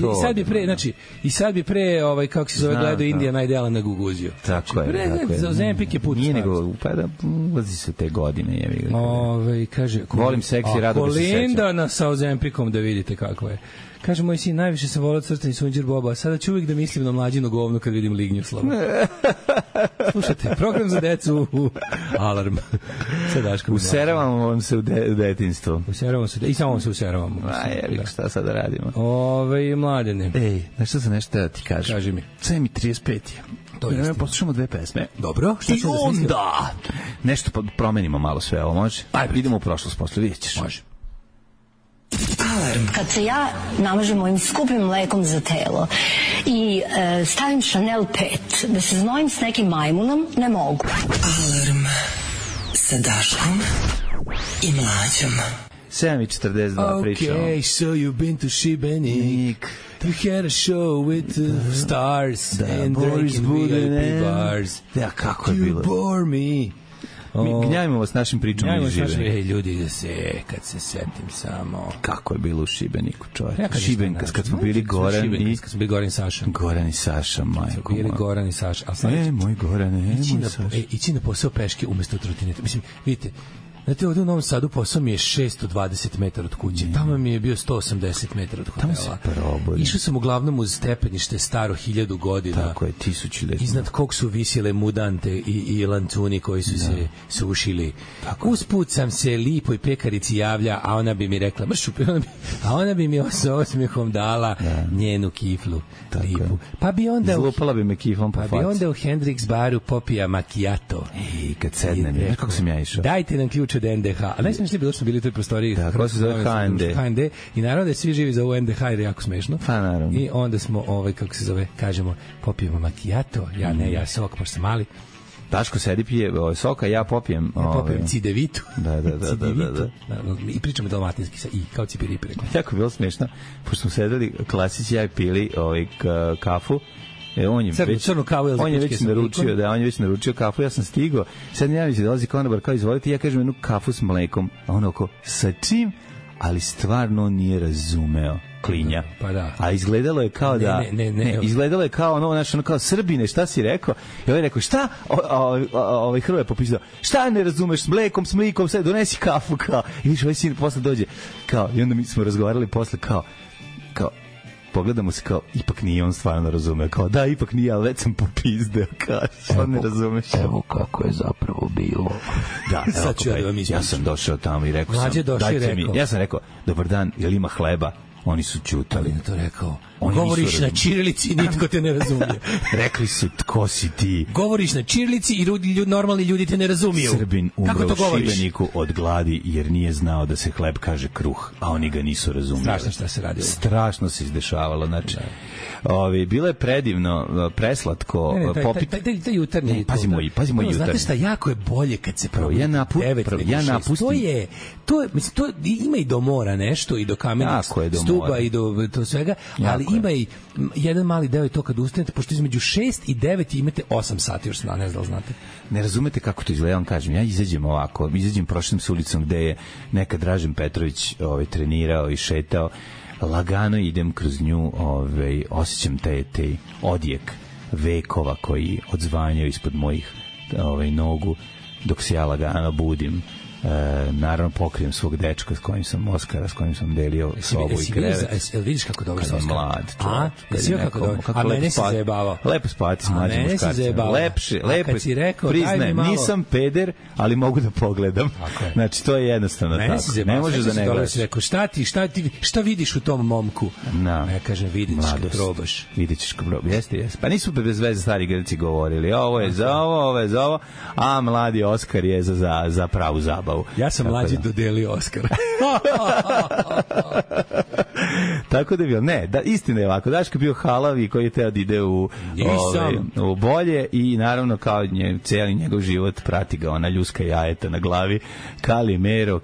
I sad bi pre kako se zove, gledao Indija najdela na Guguziju. Tako je. Za Ozempik je put. Nije nego, pa da ulazi se te godine. Kaže, volim seksi, rado bi se sećam. Kolindana sa Ozempikom da vidite kako je. Kaže, moj sin, najviše sam volao Crtani Sunđer Boba, a sada ću uvijek da mislim na mlađinu govnu kad vidim Lignjuslava. Slušajte, program za decu u Alarm. Useravamo vam se u detinjstvo. Useravamo se, i samo vam se useravamo. Šta sad da radimo? Mladene. Znaš šta sam nešto da ti kažem? Kaži mi. Sve mi 35. To je poslušamo 2 pesme. Dobro. I onda nešto promenimo malo sve ovo, može? Idemo u prošlost posle, vidjet ćeš. Može. Alarm. Kad se ja namažem mojim skupim mlekom za telo i stavim Chanel 5 da se znojim s nekim majmunom, ne mogu. Alarm sa Daškom i Mlađom. 7:42 pričamo. Okay, so you've been to Šibenik. You had a show with the stars and drinking VIP bars. Da, kako je bilo? You bore me. Mi gnjavimo vas našim pričama iz Šibenika. Ljudi, kad se setim samo. Kako je bilo u Šibeniku, čovjek? Šibenika, kad smo bili Goran i Saša. Goran i Saša, majko. Bili Goran i Saša. Moj Gorane, moj Saša. Ići na posao peške umesto trotineta. Mislim, vidite, znate, ovdje u Novom Sadu posao mi je 620 metara od kuće. Tamo mi je bio 180 metara od hotela. Išao sam uglavnom uz stepenište staro 1000 godina. Tako je, 1000 godina. Iznad kog su visile mudante i lancuni koji su se sušili. Usput sam se lipoj pekarici javlja, a ona bi mi rekla, a ona bi mi sa osmijehom dala njenu kiflu. Lipu. Pa bi onda izlupala bi me kiflom po faci. Pa bi onda u Hendrix baru popija macchiato. Kad sednem, znaš kako sam ja išao? Dajte nam ključ od NDH. A najsmešnije bilo što smo bili u toj prostoriji. Da, ko se zove HND. I naravno da svi živi za ovo NDH jer je jako smešno. Pa naravno. I onda smo, kako se zove, kažemo, popijemo macchiato. Ja sok, pošto sam mali. Daško sedi pije soka, ja popijem cidevitu. Da. I pričamo dalmatinski sa i, kao cipiripi. Jako je bilo smešno, pošto smo sedeli, Klasić i ja pili kafu. On je već naručio kafu, ja sam stigao, sad mi javim se dolazi konobar kao izvolite, ja kažem jednu kafu s mlekom, a on oko, sa čim? Ali stvarno nije razumeo klinja. Pa da. A izgledalo je kao da izgledalo je kao ono kao Srbine, šta si rekao? I on je rekao, šta? Hrvoje popisao, šta ne razumeš s mlekom, s mlikom, sad donesi kafu kao. I viš, ovaj sin posle dođe kao, i onda mi smo razgovarali posle kao pogledamo se kao, ipak nije on stvarno razumeo, kao da, ipak nije, ali već sam popizdeo, kao, što ne razumeš? Evo kako je zapravo bilo. Da, ja sam došao tamo i rekao sam, ja sam rekao, dobar dan, jel ima hleba? Oni su ćutali. Ali to rekao. Govoriš na ćirilici i nitko te ne razumije. Rekli su, tko si ti? Govoriš na ćirilici i normalni ljudi te ne razumiju. Srbin umro u Šibeniku od gladi jer nije znao da se hleb kaže kruh, a oni ga nisu razumeli. Strašno šta se radilo. Strašno se izdešavalo. Znači, bilo je predivno, preslatko. Taj jutarnji. Pazi moj jutarnji. Znate šta, jako je bolje kad se probudi 9 nego 6. To ima i do mora nešto, i do kamenih stuba, i do to svega, ali ima i jedan mali deo je to kad ustanete, pošto između 6 i 9 imate 8 sati još sna, ne znam da li znate. Ne razumete kako to izgleda, vam kažem, ja izađem prošlim se ulicom gde je nekad Dražen Petrović trenirao i šetao, lagano idem kroz nju, osjećam taj odjek vekova koji odzvanjaju ispod mojih nogu, dok se ja lagano budim. Naravno pokrijem svog dečka s kojim sam Oskara, s kojim sam delio sobu i krevet. Jel vidiš kako dobro se Oskar? Mlad čovjek. A mene si zajebavao. Lepo spavati s mlađim muškarcima. Lepo, priznajem, nisam peder, ali mogu da pogledam. Znači, to je jednostavno tako. Ne možeš da ne gledaš. Šta vidiš u tom momku? Ja kažem, vidiš kad probaš. Vidit kad probaš, jeste. Pa nisu bez veze stari Grci govorili, ovo je za ovo, a mladi Oskar je za pravu zabavu. Ja sam mlađi dodelio Oskara. Tako da je bilo. Ne, istina je ovako. Daško je bio halav i koji je teo da ide u bolje i naravno kao cijeli njegov život prati ga ona ljuska jajeta na glavi. Kalimero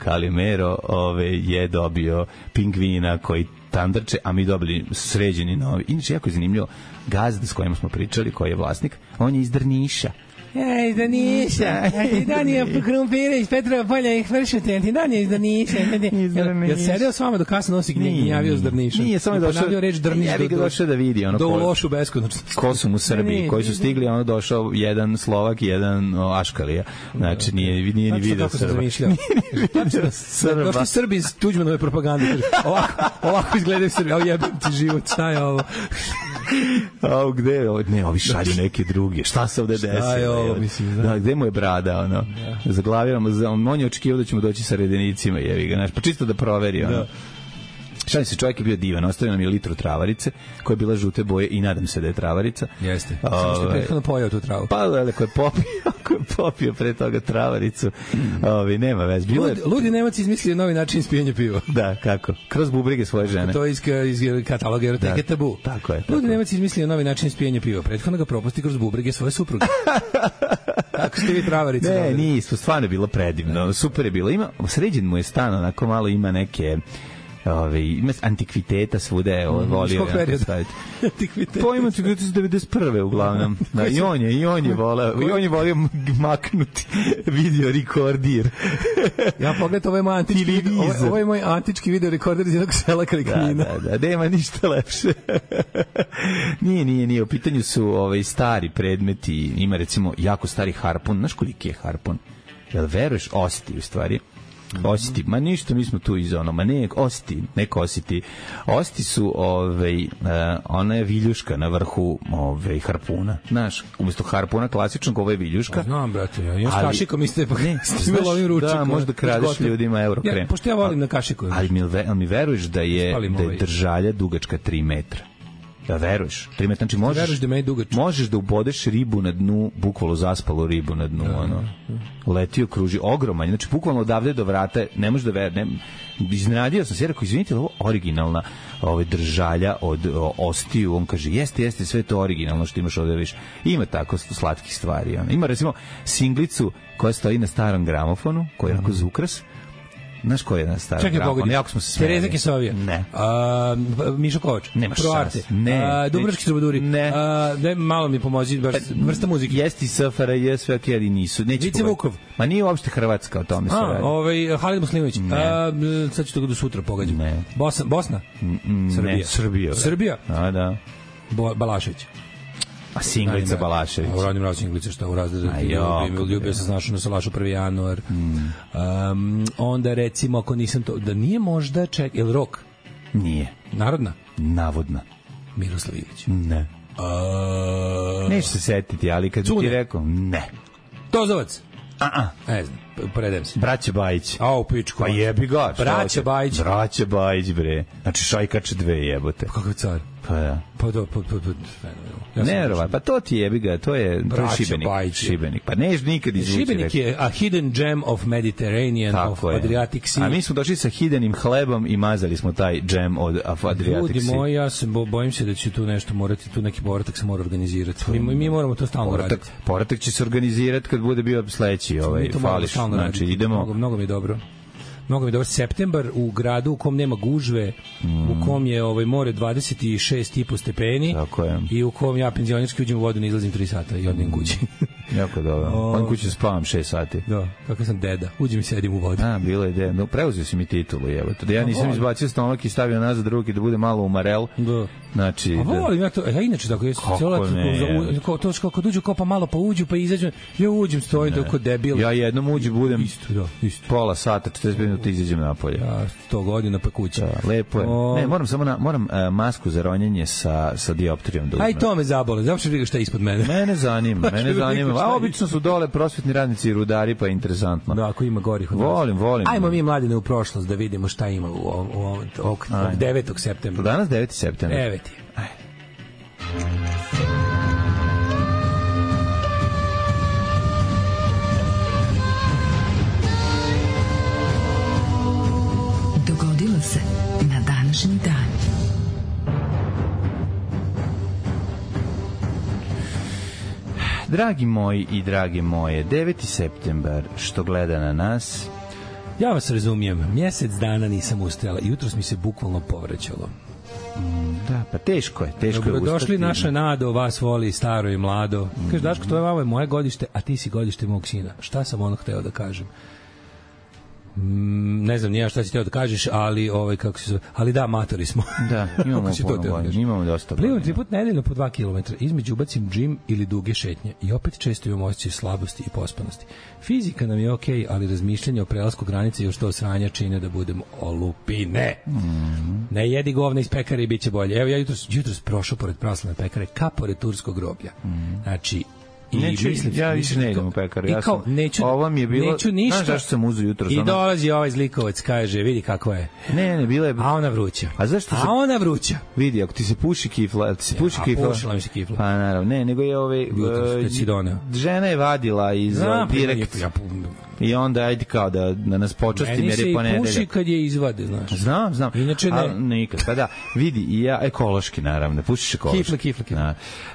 je dobio pingvina koji tandrče, a mi dobili sređeni novi. Inače, jako je zanimljivo, gazda s kojim smo pričali, koji je vlasnik, on je iz Drniša. Iz Drniša. Ti Danija krumpira iz Petrova polja ih vršite. Ti Danija iz Drniša. Jel sedeo s vama do kasno nosi gnjavio s Drniša? Nije, samo je došao reč Drniš. Ja bih ga došao da vidi. Do lošu beskonačnost. Ko su mu Srbiji, koji su stigli, ono došao jedan Slovak i jedan Aškalija. Znači, nije ni video Srba. Došli Srbi iz Tuđmanove propagande. Ovako izgledaju Srbi. Ovo jebim ti život. Šta je ovo? Gde je ovo? Ne, ovi šalju neke druge. Šta se ovde desilo? Gde mu je brada, ono? Zaglavio, on je očekivao da ćemo doći sa redenicima, jevi ga, pa čisto da proveri, ono. Šalim se, čovjek je bio divan, ostavio nam je litru travarice, koja je bila žute boje i nadam se da je travarica. Jeste, samo što je prethodno pojao tu travu. Pa, ko je popio pre toga travaricu, nema vez. Ludi Nemac izmislio novi način ispijanja piva. Da, kako? Kroz bubrege svoje žene. To je iz kataloga Eroteke Tabu. Tako je. Ludi Nemac izmislio novi način ispijanja piva, prethodno ga propusti kroz bubrege svoje supruge. Kako ste vi travarice? Ne, nisu, stvarno je bilo predivno, super je bilo. Sređen mu je stan, onako malo ima neke... ima antikviteta svude, volio je staviti. To ima antikviteta iz 91. uglavnom. I on je volio maknuti video rekordir. Ja pogledam, ovo je moj antički video rekorder iz jednog sela kraj Knina. Da, nema ništa lepše. Nije. U pitanju su stari predmeti, ima recimo jako stari harpun. Znaš koliki je harpun? Jel veruješ? Osti u stvari. Ositi, ma ništa, mi smo tu iz ma ne, ositi, neko ositi. Ositi su, ona je viljuška na vrhu harpuna. Znaš, umjesto harpuna klasičnog, ovo je viljuška. Znam, brate, ja s kašikom mislite, pa ne, lovim ručak. Da, možda kradeš ljudima eurokrem. Pošto ja volim na kašiku. Ali mi veruješ da je držalja dugačka 3 metra? Da veruješ. 3 metra, znači možeš da ubodeš ribu na dnu, bukvalno zaspalu ribu na dnu, letio, kruži, ogroman, znači bukvalno odavde do vrata, ne možeš da veruješ, iznenadio sam se, rekao, izvinite, ovo originalna držalja od ostiju, on kaže, jeste, sve to originalno što imaš ovde, viš. Ima tako slatkih stvari, ima recimo singlicu koja stoji na starom gramofonu, koja je onako za ukras. Znaš ko je na starom gramofonu? Jako smo se smijeli. Tereza Kesovija. Ne. Mišo Kovač. Nemaš šans. Ne. Dubrovački Trubaduri. Ne. Malo mi pomozi, vrsta muzike. Jesti SFRJ, sve ok, ali nisu. Vice Vukov. Ma nije uopšte Hrvatska, o tome se radi. Halid Muslimović. Sad ću to do sutra pogađam. Ne. Bosna? Ne, Srbija? A, da. Balašević. A Singlica Balašević. U radim rad Singlica, šta u razredu. Ljubio sam znašao na Salašu 1. januar. Onda recimo, ako nisam to, da nije možda ili Rok? Nije. Narodna? Navodna. Miroslav Ilić? Ne. Neću se setiti, ali kad ti rekao, ne. Tozovac? Ne znam, predajem se. Braća Bajić. A, u pičku. Pa jebi ga. Braća Bajić. Braća Bajić, bre. Znači, Šajkač 2 jebote. Kakav car? Pa da. Pa ne, pa to ti jebi ga, to je Šibenik. Pa neš nikad izvući. Šibenik je a hidden gem of Mediterranean, tako of Adriatic Sea. A mi smo došli sa hidenim hlebom i mazali smo taj gem od Adriatic Sea. Ljudi moji, ja se bojim se da će tu nešto morati, tu neki povratak se mora organizirati. Mi moramo to stalno raditi. Povratak će se organizirati kad bude bio sledeći fališ. Znači, idemo. Mnogo mi je dobro. Septembar u gradu u kom nema gužve, u kom je more 26,5 stepeni i u kom ja penzionerski uđem u vodu, ne izlazim 3 sata i odem kući. Jako dobro. On kući spavam 6 sati. Da, kako sam deda. Uđem i sedim u vodu. Bilo je deda. Preuzeo si mi titulu, evo. Da ja nisam izbacio stomak i stavio nazad ruke da bude malo umarel. Da. Znači, volim ja to. Ja inače tako jesam. To kako dođu kao pa malo pa uđu pa izađu. Ja uđem, stojim tako debil. Ja jednom uđem budem isto. Pola sata, 45 minuta izađem napolje. Ja 100 godina pa kući. Da, lepo je. Ne, moram masku za ronjenje sa dioptrijom. Aj to me zabole. Zašto vidiš šta je ispod mene? Mene zanima. A obično su dole prosvetni radnici i rudari, pa je interesantno. Da, ako ima gorih od Volim. Ajmo mi mladine u prošlost da vidimo šta ima u 9. septembra. Danas 9. septembar. 9. Dogodilo se na današnji dan. Dragi moji i drage moje, 9. septembar, što gleda na nas... Ja vas razumijem, mjesec dana nisam ustajala i jutros mi se bukvalno povraćalo. Da, pa teško je došli naša Nado, vas voli staro i mlado. Kaže, Daško, to je moje godište, a ti si godište mog sina. Šta sam hteo da kažem? Ne znam nija šta si teo da kažeš, ali kako se zove, ali da, matori smo. Da, imamo dosta. Plivam 3 puta nedeljno po 2 km, između ubacim džim ili duge šetnje i opet često imam osjećaj slabosti i pospanosti. Fizika nam je okej, ali razmišljanje o prelasku granice još to sranja čine da budem olupine. Ne jedi govna iz pekare i bit će bolje. Evo ja jutros prošao pored pravoslavne pekare, ka pored turskog groblja. Znači, ja više ne idem u pekaru. Ovo mi je bilo... Neću ništa. Znaš zašto sam uzeo jutros? I dolazi ovaj zlikovac, kaže, vidi kako je. Ne, bila je... A ona vruća. A ona vruća. Vidi, ako ti se puši kifla... Pušila mi se kifla. Pa naravno, nego je žena je vadila iz direkt... I onda ajde kao da nas počastim jer je ponedeljak. Meni se i puši kad je izvade, znaš. Znam. Inače ne. Nikad. Pa da, vidi, i ja ekološki naravno, pušiš ekološki. Kifle.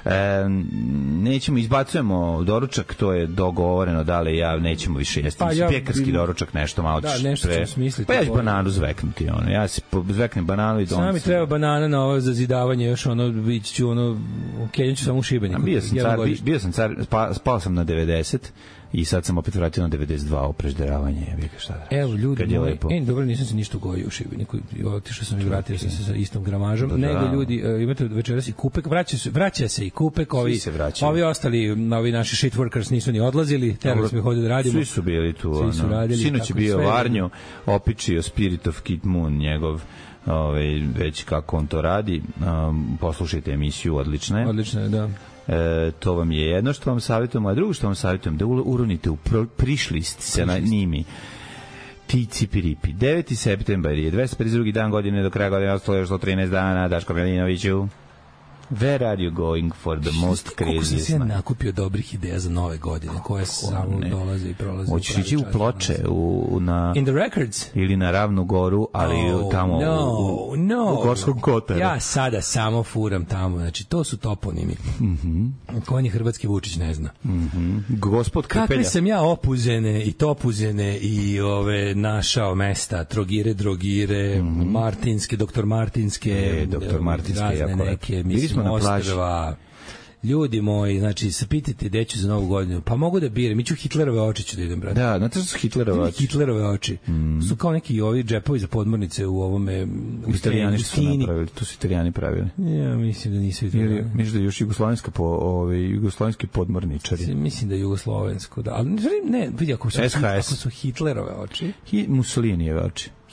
Nećemo, izbacujemo doručak, to je dogovoreno, da li ja nećemo više jesti. Pekarski doručak, nešto malo ćeš. Da, nešto ćemo smisliti. Pa ja ću bananu zveknuti. Ja si zveknem bananu i Sami treba banana na ovo zazidavanje, još ići ću kenjaću samo u Šibeniku. Bio sam car, spao sam na 90. I sad sam opet vratio na 92 oprežderavanje. Evo, ljudi moji, dobro, nisam se ništa ugojio u Šibeniku. Otišao sam i vratio sam se sa istom gramažom. Nego ljudi, imate večeras i kupek, vraća se i kupek, ovi ostali, ovi naši shit workers nisu ni odlazili, trebali smo ih ovdje da radimo. Svi su bili tu. Sinoć je bio Varnju, opičio Spirit of Kid Moon, njegov već kako on to radi. Poslušajte emisiju, odlična je. Odlična je, da. To vam je jedno što vam savjetujem, a drugo što vam savjetujem da uronite u prišlist se na njimi ti cipiripi. 9. septembar je 252. dan godine, do kraja godine ostalo još 113 dana. Daško Milinoviću, where are you going for the most crazy? Koliko sam se nakupio dobrih ideja za nove godine koje samo dolaze i prolaze. Hoćeš ići u Ploče in the records ili na Ravnu Goru, ali tamo u Gorskom Kotaru. Ja sada samo furam tamo, znači to su toponimi. Konji Hrvatski Vučić ne zna. Gospod Krpelja. Kakve sam ja opuzene i topuzene i našao mesta, Trogire, Drogire, Martinske, doktor Martinske, razne neke, mislim, ostrva. Ljudi moji, znači, se pitajte gde ću za Novu godinu. Pa mogu da biram, mi ću Hitlerove oči ću da idem, brate. Da, znate što su Hitlerove oči? Hitlerove oči. Su kao neki ovi džepovi za podmornice u ovome... Italijani su napravili, to su Italijani pravili. Ja, mislim da nisu Italijani. Mislim da je još jugoslovenski podmorničari. Mislim da je jugoslovensko, da. Ali ne, vidi, ako su Hitlerove oči. Mussolinijeve oči.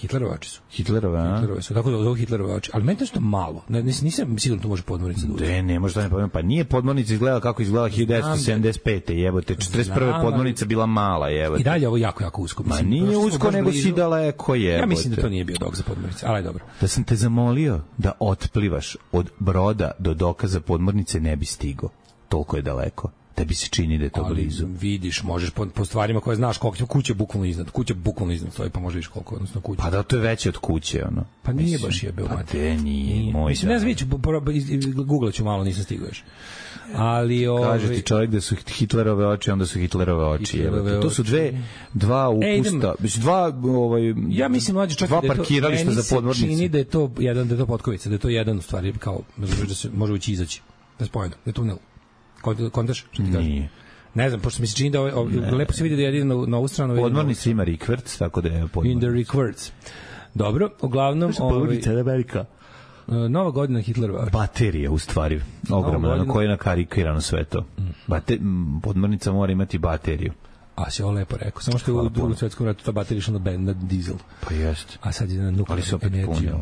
Hitlerove oči su. Hitlerove su, tako da ovo Hitlerove oči. Ali meni to što malo. Nisam sigurno to može podmornica da uđe. Ne može to ne podmornica. Pa nije podmornica izgledala kako izgledala 1975. Jebote. 41. podmornica bila mala, jebote. I dalje ovo jako usko. Ma nije usko, nego si daleko, jebote. Ja mislim da to nije bio dok za podmornice, ali dobro. Da sam te zamolio da otplivaš od Broda do doka za podmornice, ne bi stigo. Toliko je daleko. Da bi se čini da je to blizu. Vidiš, možeš po stvarima koje znaš koliko kuća bukvalno iznad stoji, pa možeš vidiš koliko odnosno kuća. Pa da, to je veće od kuće, ono. Pa nije baš jebeo mate. Pa nije. Mislim, ne znam, googlaću malo, nisam stigao još. Ali kaže ti čovjek da su Hitlerove oči, onda su Hitlerove oči. To su dva upusta, ja mislim mlađi čak dva parkirališta za podmornice. Čini da je to jedan potkovica, da je to jedan u stvari kao da se može ući izaći. Da spojeno, da je tunel. Kontaš? Nije. Ne znam, pošto mi se čini da lepo se vidi da je jedino na ovu stranu. Podmornica ima rikverc, tako da je podmornica. In the rikverc. Dobro, uglavnom... Podmornica je velika. Nova godina Hitlerova. Baterija, u stvari. Ogromna, na kojoj je nakarikirano sve to. Podmornica mora imati bateriju. A si ovo lepo rekao. Samo što je u drugom svetskom ratu ta baterija išla na dizel. Pa jest. A sad je na nuklearnu energiju.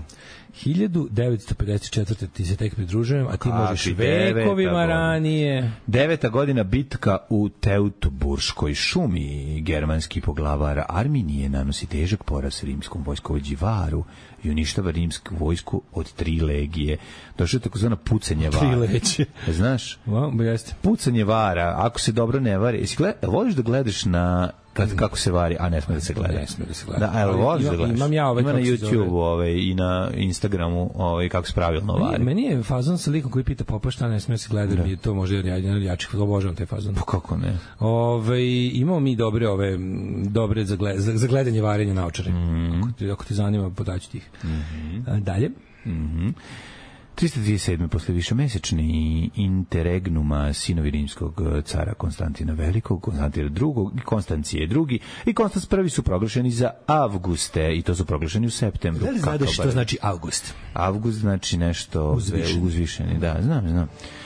1954. ti se tek pridružujem, a ti možeš vekovima ranije. 9. godina bitka u Teutoburškoj šumi. Germanski poglavar Arminije nanosi težak poraz rimskom vojskovođi Varu i uništava rimsku vojsku od 3 legije. Došlo je takozvana pucanje Vara. 3 leće. Znaš? Jeste. Pucanje Vara, ako se dobro ne vari. Voliš da gledaš na kako se vari, a ne sme da se gleda. Ne sme da se gleda. Da, voliš da gledaš. Imam ja ima na YouTube i na Instagramu kako se pravilno vari. Meni je fazon sa likom koji pita Popa šta ne sme da se gleda, da mi je to možda jedan od jačih, obožavam taj fazon. Pa kako ne? Imamo mi dobre za gledanje varenja naočare. Ako te zanima, podaću tih. Dalje. 337. posle višemesečni interregnuma sinovi rimskog cara Konstantina Velikog, Konstantina II i Konstancije II i Konstans I su proglašeni za Avguste i to su proglašeni u septembru. Da li znaš što znači Avgust? Avgust znači nešto uzvišeni. Da, znam.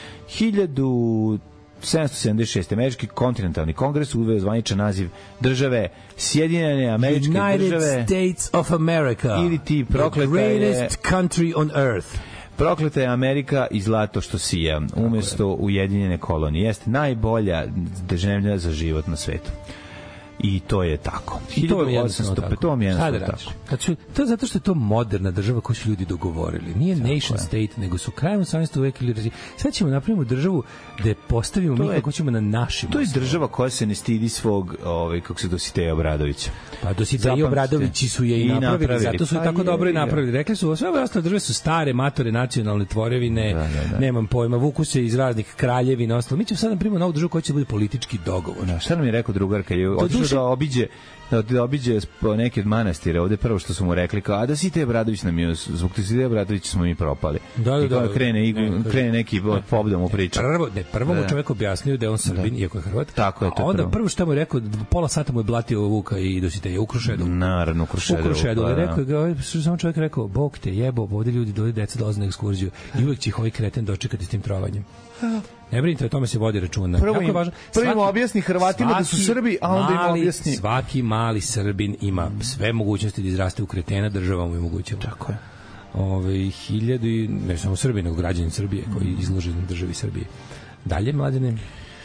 1776. Američki kontinentalni kongres uveo zvaničan naziv države Sjedinjene Američke United države States of America, ili ti prokleta the greatest country on earth. Prokleta je Amerika i zlato što sija, umjesto Ujedinjene kolonije. Jeste najbolja zemlja za život na svetu. I to je tako. I to je jednostavno tako. To je jednostavno tako. To je zato što je to moderna država koju su ljudi dogovorili. Nije nation state, nego su krajem 18. veka ili sad ćemo napravimo državu da postavimo mi kako ćemo na našim. To je država koja se ne stidi svog, kako se Dositeja Obradovića. Pa Dositeja i Obradovići su je i napravili, zato su je tako dobro i napravili. Rekli su, sve ostale države su stare, matore, nacionalne tvorevine, nemam pojma, vuku se iz raznih kraljevina, ostalo. Mi ćemo sad napravimo novu državu koja će bude politički dogovor. Šta nam je rekao drugar kad je otišao da obiđe neke od manastira, ovde prvo što su mu rekli kao, a da si te Obradović nam je, zbog te si te Obradović smo mi propali. Da. Krene neki pop da mu priča. Prvo mu čovjek objasnio da je on Srbin, iako je Hrvat. Tako je to. A onda prvo što mu je rekao, pola sata mu je blatio Vuka i Dositeja u Krušedu. Naravno, u Krušedu. Samo čovjek rekao, Bog te jebo, ovde ljudi dole deca dolaze na ekskurziju i uvek će ih ovaj kreten dočekati s tim trovanjem. Ne brinite, o tome se vodi računa. Prvo im objasni Hrvatima da su Srbi, a onda im objasni. Svaki mali Srbin ima sve mogućnosti da izraste u kretena, država mu je moguća. Tako je. 1000 ne samo Srbi, nego građani Srbije koji je izložen državi Srbije. Dalje, mladene?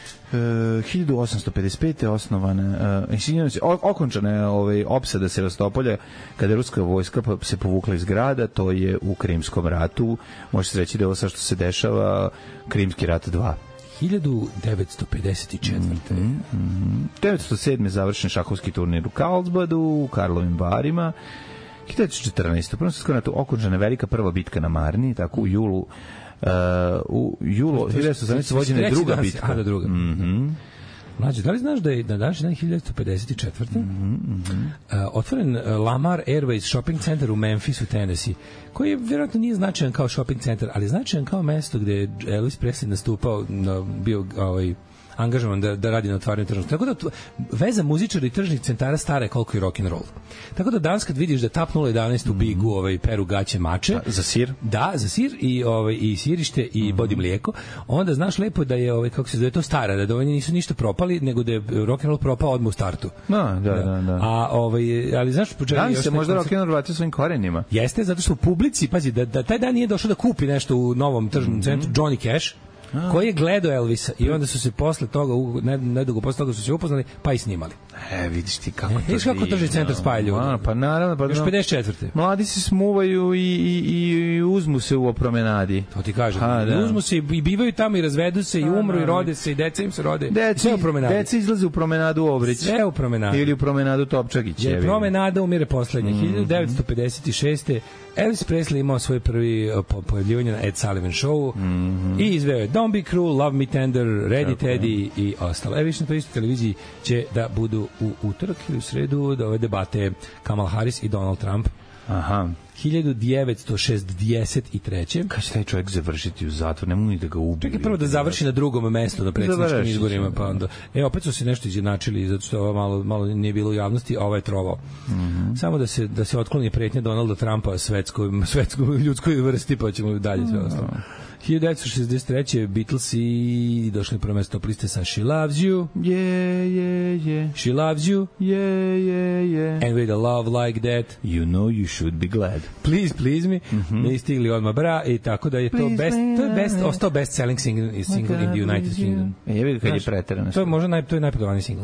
1855. osnovana okončana je opsada Sevastopolja kada je ruska vojska se povukla iz grada, to je u Krimskom ratu. Može se reći da je ovo sve što se dešava Krimski rat 2. 1954. 1907. završen šahovski turnir u Karlsbadu, u Karlovim Varima. 1914. Prvo se skoro okončana velika prva bitka na Marni, tako u julu 1918. vođena je druga bitka. Mlađe, da li znaš da je na današnji dan 1954. Otvoren Lamar Airways shopping center u Memphisu, Tennessee, koji vjerojatno nije značajan kao shopping center, ali značajan kao mesto gde je Elvis Presley nastupao, bio angažovan da radi na otvaranju tržnog. Tako da veza muzičara i tržnih centara stara je koliko i rock and roll. Tako da danas kad vidiš da Tap 011 u Bigu peru gaće mače. Za sir? Da, za sir i sirište i bodi mlijeko. Onda znaš lepo da je kako se zove to stara, da oni nisu ništa propali, nego da je rock and roll propao odmah u startu. Da. A ali znaš da se možda rock and roll vratio svojim korenima. Jeste, zato što u publici, pazi, da taj dan nije došao da kupi nešto u novom tržnom centru Johnny Cash, koji je gledao Elvisa i onda su se posle toga, nedugo posle toga su se upoznali, pa i snimali. Vidiš ti kako to vidiš kako tržni centar spaja ljudi. Pa naravno. Još 54. Mladi se smuvaju i uzmu se u promenadi. To ti kažem. Uzmu se i bivaju tamo i razvedu se i umru i rode se i deca im se rode. Sve u promenadi. Deca izlaze u promenadu Obrić. Sve u promenadi. Ili u promenadu Topčagić. Je promenada umire poslednje. 1956. Elvis Presley imao svoj prvi pojavljivanje na Ed Sullivan Show i izveo je Don't Be Cruel, Love Me Tender, Ready Teddy i ostalo. Više na toj istoj televiziji će da budu u utorak ili u sredu da ove debate Kamala Harris i Donald Trump. Aha. 1963. Kad će taj čovjek završiti u zatvor? Ne mogu ni da ga ubiju. Čekaj prvo da završi na drugom mestu na predsjedničkim izborima, pa onda. Opet su se nešto izjednačili, zato što ovo malo nije bilo u javnosti, a ovo je trovao. Samo da se otkloni pretnja Donalda Trumpa svetskoj ljudskoj vrsti, pa ćemo dalje sve ostalo. 1963. Beatles i došli prvo mesto liste sa She Loves You. Yeah. She Loves You. Yeah. And with a love like that. You know you should be glad. Please me. Ne stigli odmah bra i tako da je to ostao best selling single in the United Kingdom. Je vidio kad je preterano. To je možda to je najprodavaniji single.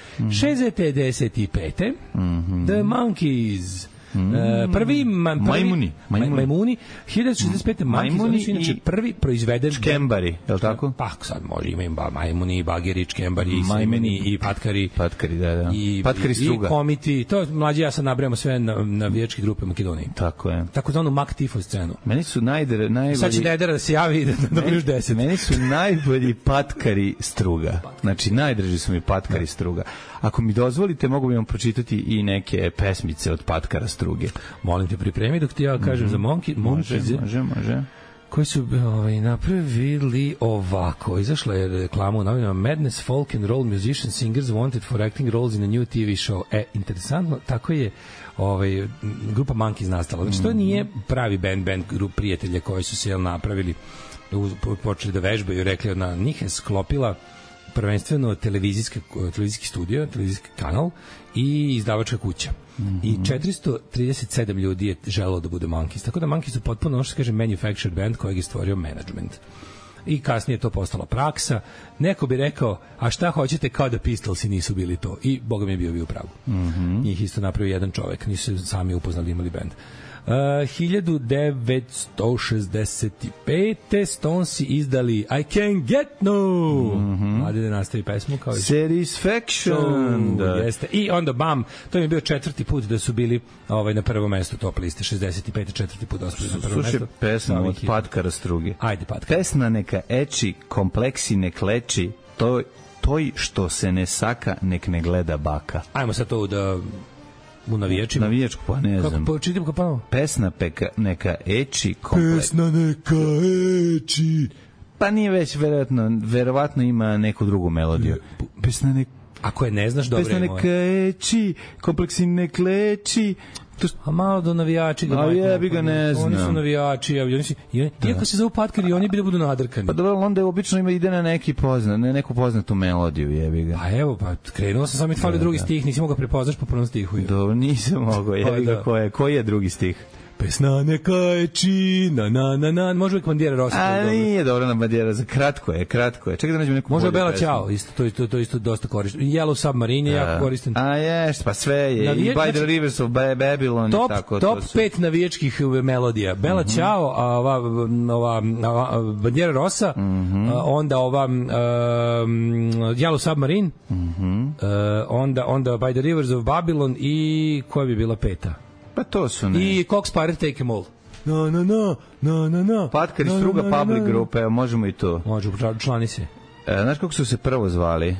65. The Monkees. Prvi Majmuni 1965. Majmuni su inače prvi proizvedeč Čkembari, je li tako? Pa sad može ima Majmuni, Bageri, Čkembari, Majmuni i Patkari. Patkari, da. Patkari struga. I Komiti, to mlađi ja sad nabrajamo sve navijačke grupe Makedonije. Tako je. Tako zvanu Mak Tifo scenu. Meni su najbolji. Sad će Dedera da se javi i da dobiješ 10. Meni su najbolji Patkari struga. Znači najdraži su mi Patkari struga. Ako mi dozvolite, mogu bi vam pročitati i neke pesmice od Patkara struge. Molim te, pripremi dok ti ja kažem za Monkees. Može. Koji su napravili ovako. Izašla je reklama u novinama Madness, folk and roll musicians, singers wanted for acting roles in a new TV show. Interesantno, tako je grupa Monkees nastala. Znači, to nije pravi band grup prijatelja koji su se napravili, počeli da vežbaju i rekli na njih je sklopila prvenstveno televizijski studio, televizijski kanal i izdavačka kuća. I 437 ljudi je želelo da bude Monkees. Tako da Monkees su potpuno, ono što se kaže, manufactured band kojeg je stvorio management. I kasnije to postala praksa. Neko bi rekao, a šta hoćete kao da Pistolsi nisu bili to? I Boga mi je bio pravu. Njih isto napravio jedan čovek, nisu se sami upoznali, imali band. 1965. Stonesi izdali I Can't Get No. Mladi da nastavi pesmu kao Satisfaction. Jeste. I onda bam, to je bio četvrti put da su bili na prvom mestu top liste. 65. četvrti put dospeli na prvo mesto. Slušaj pesma od Patkara struge. Ajde, Patkara. Pesna neka eči, kompleksi nek leči, toj što se ne saka nek ne gleda baka. Ajmo sad to da u navijačima. Navijačku, pa ne znam. Kako čitam kao pano? Pesna neka eči kompleks. Pesna neka eči. Pa nije već, verovatno ima neku drugu melodiju. Pesna neka... Ako je ne znaš, dobro je moje. Pesna neka eči, kompleksi nek leči. A malo do navijači. A jebi ga, ne znam. Oni su navijači. Iako se zovu Patkari, oni bi da budu nadrkani. Pa dobro, onda je obično ide na neku poznatu melodiju, jebi ga. Pa evo, krenuo sam, samo mi fali drugi stih, nisi mogao prepoznaš po prvom stihu. Dobro, nisam mogao, jebi ga, koji je drugi stih? Pesna neka je čina, na, može uvijek Bandiera Rosa. A nije dobro na Bandiera, kratko je. Čekaj da nađem neku može Bela Ćao, to isto dosta koristim. Yellow Submarine je jako koristim. A ješ, pa sve je, i By the Rivers of Babylon i tako. Top 5 navijačkih melodija. Bela Ćao, ova Bandiera Rosa, onda ova Yellow Submarine, onda By the Rivers of Babylon i koja bi bila peta? Pa to su ne. I Cox Pirate Take 'em All. No. Patkari struga public grupe, možemo i to. Može, člani se. Znaš kako su se prvo zvali?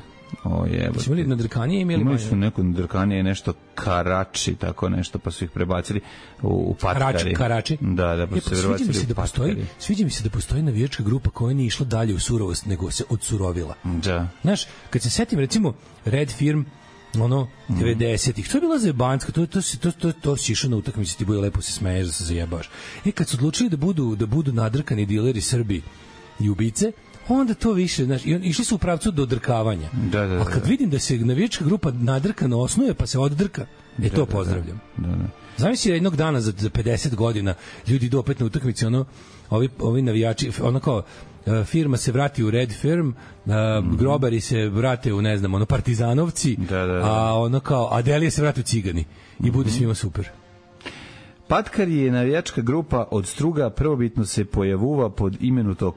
O jebote. Su imali nadrkanije imali su neko nadrkanije, nešto Karači, tako nešto, pa su ih prebacili u Patkari. Karači. Da, pa su se prebacili u Patkari. Sviđa mi se da postoji navijačka grupa koja nije išla dalje u surovost, nego se odsurovila. Da. Znaš, kad se setim, recimo, Red Firm, 90-ih, to je bila zebanska, to si išao na utakmici, ti bude lepo se smeješ da se zajebaš. Kad su odlučili da budu nadrkani dileri Srbi i ubice, onda to više, znaš, išli su u pravcu do drkavanja. A kad vidim da se navijačka grupa nadrkano osnuje, pa se oddrka, to pozdravljam. Zamisli jednog dana za 50 godina ljudi idu opet na utakmici, ovi navijači, kao firma se vrati u Red Firm, grobari se vrate u, ne znam, partizanovci, a kao Adelije se vrati u cigani i bude svima super. Patkar je navijačka grupa od Struga, prvobitno se pojavuva pod imenu to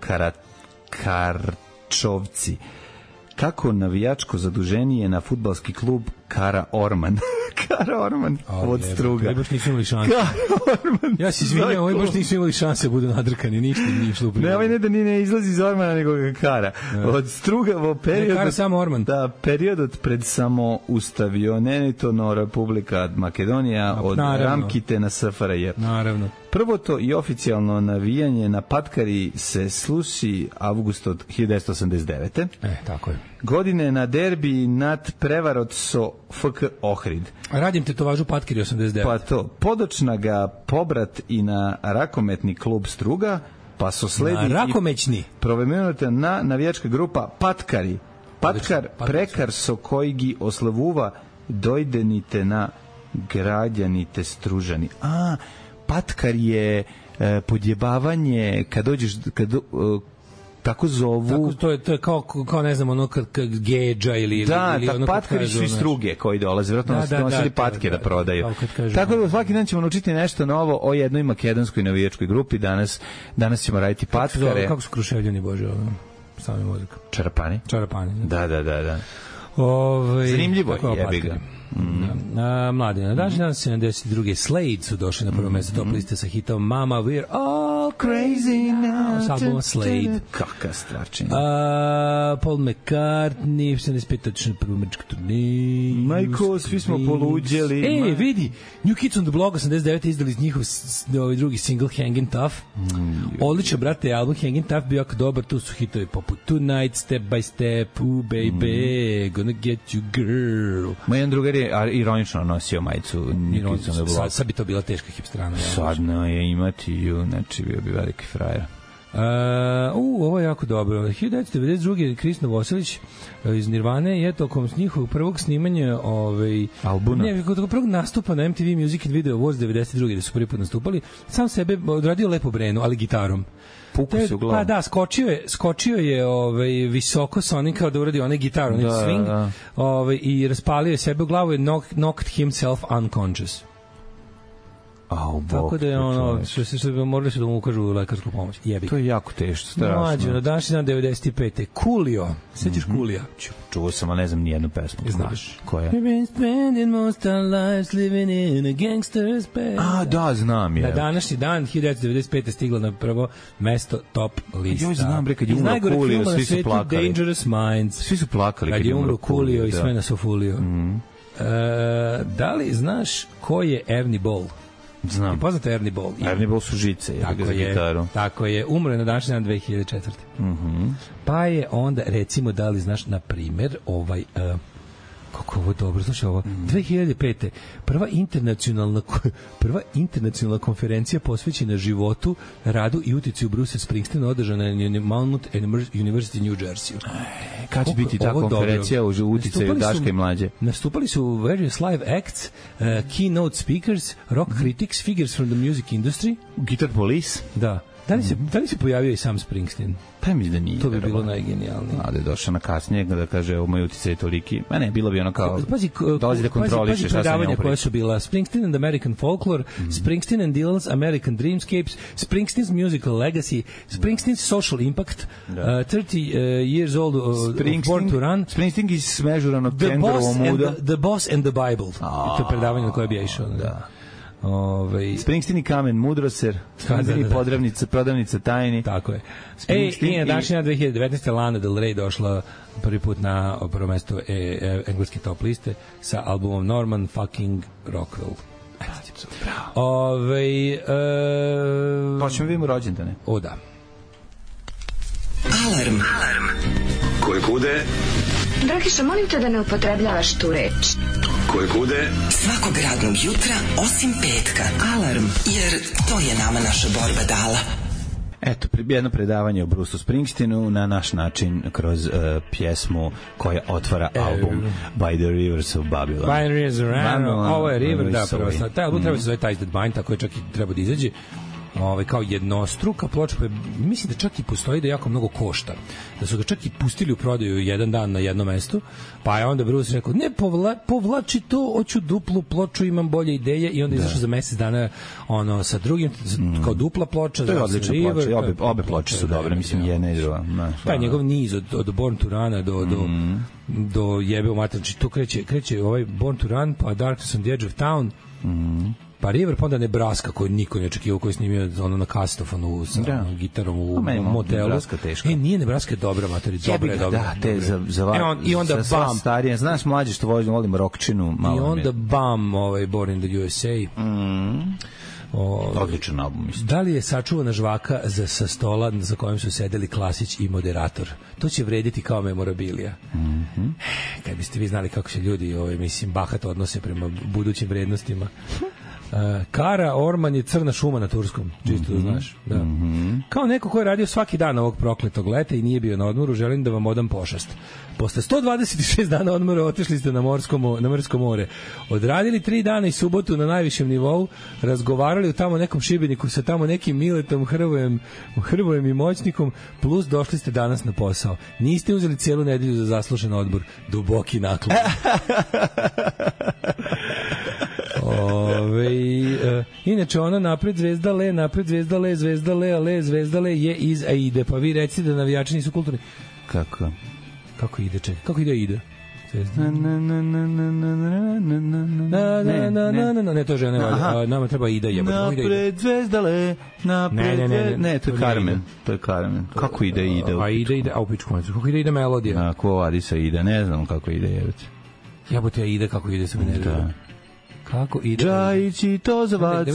Karčovci. Kako navijačko zaduženije na fudbalski klub Kara Orman. Kara Orman od Struga. Ovi baš nisu imali šanse. Ja se izvinjam, ovi baš nisu imali šanse da budu nadrkani, ništa nije išlo u prilog. Ne, ovaj ne izlazi iz Ormana, nego Kara. Od Struga, period... Kara samo Orman. Da, period od pred samoustavio Nenitono Republika Makedonija, od Ramkite na SFRJ. Naravno. Prvo to i oficijalno navijanje na Patkari se sluši avgust od 1989. Tako je. Godine na derbi nad Prevarot so FK Ohrid. Radim tetovažu Patkari 89. Pa to, podočna ga pobrat i na rakometni klub Struga, pa so sledi rakomećni. Provemenuta na navijačka grupa Patkari. Patkar prekar so koji gi oslavuva dojdenite na građanite stružani. Patkar je podjebavanje kad dođeš tako zovu. Tako, to je kao ne znam, kad Geđa ili Patkari su iz Struge koji dolaze, vjerojatno nosili patke da prodaju. Tako da svaki dan ćemo naučiti nešto novo o jednoj makedonskoj navijačkoj grupi. Danas ćemo raditi Patkare. Kako su Kruševljani, bože, sami muzika. Čarapani. Da. Zanimljivo je, jebi ga. Mladi, na današnji dan 72. Slade su došli na prvo mesto top liste sa hitom Mama We're All Crazy Now s albuma Slade. Kaka stvarčenja. Paul McCartney 75. odlična prvomerčka turneja. Majko, svi smo poluđeli. Vidi, New Kids on the Block 89. izdali njihov drugi single Hangin' Tough. Odličan, brate, album Hangin' Tough bio jako dobar, tu su hitovi poput Tonight, Step by Step, Baby, Gonna Get You Girl. Mojan drugar je ironično nosio majicu New Kids on the Block. Sad bi to bila teška hipsterana. Sadno je imati ju, znači bio bi veliki frajer. Ovo je jako dobro. 1992. Kris Novoselić iz Nirvane je tokom njihovog prvog snimanja albuma. Tokom prvog nastupa na MTV Music and Video Awards 92. da su prvi put nastupali, sam sebe odradio lepo brenu, ali gitarom. Pa da, skočio je visoko sa onim kao da uradi onaj gitar, onaj swing, i raspalio je sebe u glavu i knocked himself unconscious. Tako da je što morali su da mu ukažu lekarsku pomoć. Jebi. To je jako teško, strašno. Mlađe, na današnji dan 95. Coolio. Sećaš Coolija? Čuo sam, a ne znam nijednu pesmu. Znaš. Koja? We've been spending most our lives living in a gangster's bed. Da, znam je. Na današnji dan 1995. stigla na prvo mesto top lista. Joj, znam, bre, kad je umro Coolio, svi su plakali. Dangerous Minds. Svi su plakali kad je umro Coolio i sve nas ofulio. Da li znaš ko je Ernie Ball? Znam. I poznate Ernie Ball. Ernie Ball su žice, tako je, umro je na današnji dan 2004. Pa je onda, recimo, da li znaš, na primer, kako ovo dobro, slušaj ovo, 2005. Prva internacionalna konferencija posvećena životu, radu i uticaju Bruce Springsteena održana na Monmouth University, New Jersey. Kad će biti ta konferencija u uticaju Daška i Mlađe? Nastupali su various live acts, keynote speakers, rock critics, figures from the music industry. Guitar Police? Da. Da li se pojavio i sam Springsteen? Pa mi da nije. To bi bilo najgenijalnije. A da je došao na kasnije da kaže moj uticaj je toliki. Ma ne, bilo bi ono kao dolazi da kontroliše šta sam njom koja su bila Springsteen and American Folklore, Springsteen and Dylan's American Dreamscapes, Springsteen's Musical Legacy, Springsteen's Social Impact, 30 years old Born to Run, Springsteen iz smežuranog kengurovom muda, The Boss and the Bible. To je predavanje na koje bi ja išao. Da. Springsteen i Kamen Mudroser, Springsteen i prodavnica tajni. Tako je. I na današnja 2019. Lana Del Rey došla prvi put na prvo mesto engleske top liste sa albumom Norman fucking Rockwell. Pa ćemo vidimo rođendane. O da. Alarm. Koje kude? Dragiša, molim te da ne upotrebljavaš tu reč. Koje kude? Svakog radnog jutra, osim petka. Alarm, jer to je nama naša borba dala. Eto, jedno predavanje o Bruceu Springsteenu na naš način kroz pjesmu koja otvara album By the Rivers of Babylon. By the Rivers of Babylon. Ovo je River, da, prvo. Taj album treba se zove Ties That Bind, tako je čak i treba da izađe. Kao jednostruka ploča, pa mislim da čak i postoji da jako mnogo košta. Da su ga čak i pustili u prodaju jedan dan na jednom mestu, pa je onda Bruce rekao, ne, povlači to, hoću duplu ploču, imam bolje ideje, i onda izašao za mesec dana sa drugim, kao dupla ploča. To je odlična ploča, obe ploče su dobre, mislim, jedna i druga. Pa je njegov niz od Born to Run do jebe u mater, znači tu kreće ovaj Born to Run, pa Darkness on the Edge of Town, pa River, pa onda Nebraska, koju niko ne očekivao, koji je snimio na kastofonu sa gitarom u motelu. Nije Nebraska dobra, materi, dobra je dobra. Da, te i onda bam. Starije, znaš, mlađe što volim rockčinu. I onda bam, Born in the USA. Odličan album, mislim. Da li je sačuvana žvaka sa stola za kojim su sedeli Klasić i moderator? To će vrediti kao memorabilija. Kad biste vi znali kako se ljudi, mislim, bahato odnose prema budućim vrednostima. Kara Orman je crna šuma na turskom, čisto da znaš. Da. Kao neko ko je radio svaki dan ovog prokletog leta i nije bio na odmoru, želim da vam odam pošast. Posle 126 dana odmora otišli ste na Morsko more. Odradili 3 dana i subotu na najvišem nivou, razgovarali u tamo nekom Šibeniku sa tamo nekim Miletom, Hrvojem i Moćnikom, plus došli ste danas na posao. Niste uzeli cijelu nedelju za zaslužen odmor. Duboki naklon. Inače ona napred zvezda le je iz Aide, pa vi recite da navijači nisu kulturni. Kako ide, čekaj, kako ide Aida? Ne, to žene valja. Nama treba Aida jebati. Napred zvezdale, ne, to je Carmen. Kako ide Aida? Aida ide, a u pičku macu. Kako ide melodija? Ko radi sa Aida, ne znam kako ide jebati. Jebote, Aida kako ide sa mene. Kako ide? Džajići Tozovac,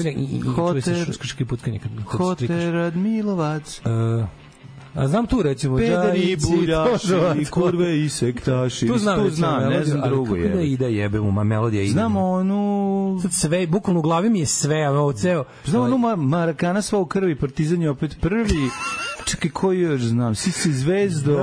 Hoter Radmilovac. A znam tu recimo Pederi, buljaši, kurve i sektaši. Tu znam, ne znam drugo je. Kako da ide jebemu, melodija ide. Znam onu... Sad sve, bukvalno u glavi mi je sve, ovo ceo... Znam onu Marakana sva u krvi, Partizan je opet prvi... Čekaj, koji još znam? Sisi zvezdo.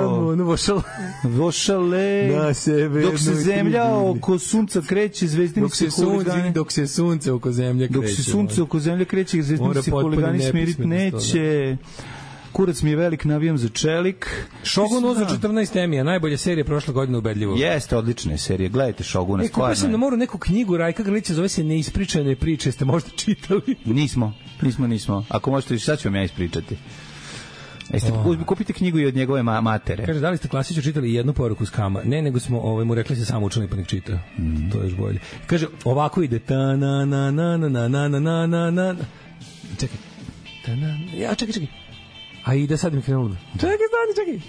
Vošale. Dok se zemlja oko sunca kreće, zvezdini se huligani. Dok se sunce oko zemlje kreće. Dok se sunce oko zemlje kreće, zvezdini se huligani smirit neće. Kurac mi je velik, navijam za čelik. Shogun uzeo 14 Emija, najbolja serija prošle godine ubedljivo. Jeste, odlične serije. Gledajte Shoguna, stvarno. Kupio sam na moru neku knjigu Rajka Grlića, zove se Neispričane priče, ste možda čitali? Nismo. Ako možete, sad ću vam ja ispričati. Kupite knjigu i od njegove matere. Kaže, da li ste Klasiću čitali jednu poruku s Kama? Ne, nego smo mu rekli se samo učili pa nek čita. To je još bolje. Kaže, ovako ide ta na na na na na na na na na. Čekaj. Čekaj. A ide sad mi krenulo. Čekaj.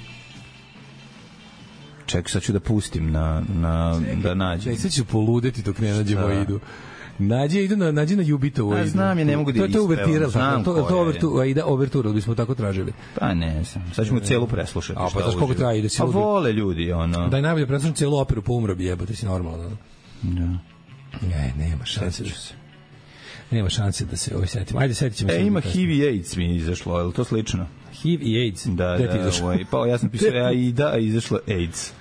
Čekaj, sad ću da pustim da nađem. Sad ću poludeti dok ne nađemo Aidu. Nađi na Jubitovu Aidu. Znam, ja ne mogu da to uvertiral. To je overtura, bismo tako tražili. Pa ne znam. Sad ćemo celu preslušati. A pa znaš koliko traje Aida? A vole ljudi, ono. Da je najbolje preslušati celu operu, pa umro bi jebote, si normalno. Da. Nema šanse. Nema šanse da se setim. Ajde, setit ćemo se. Ima HIV i AIDS mi izašlo, je li to slično? HIV i AIDS? Da, pa ja sam pisao Aida, a izašlo AIDS.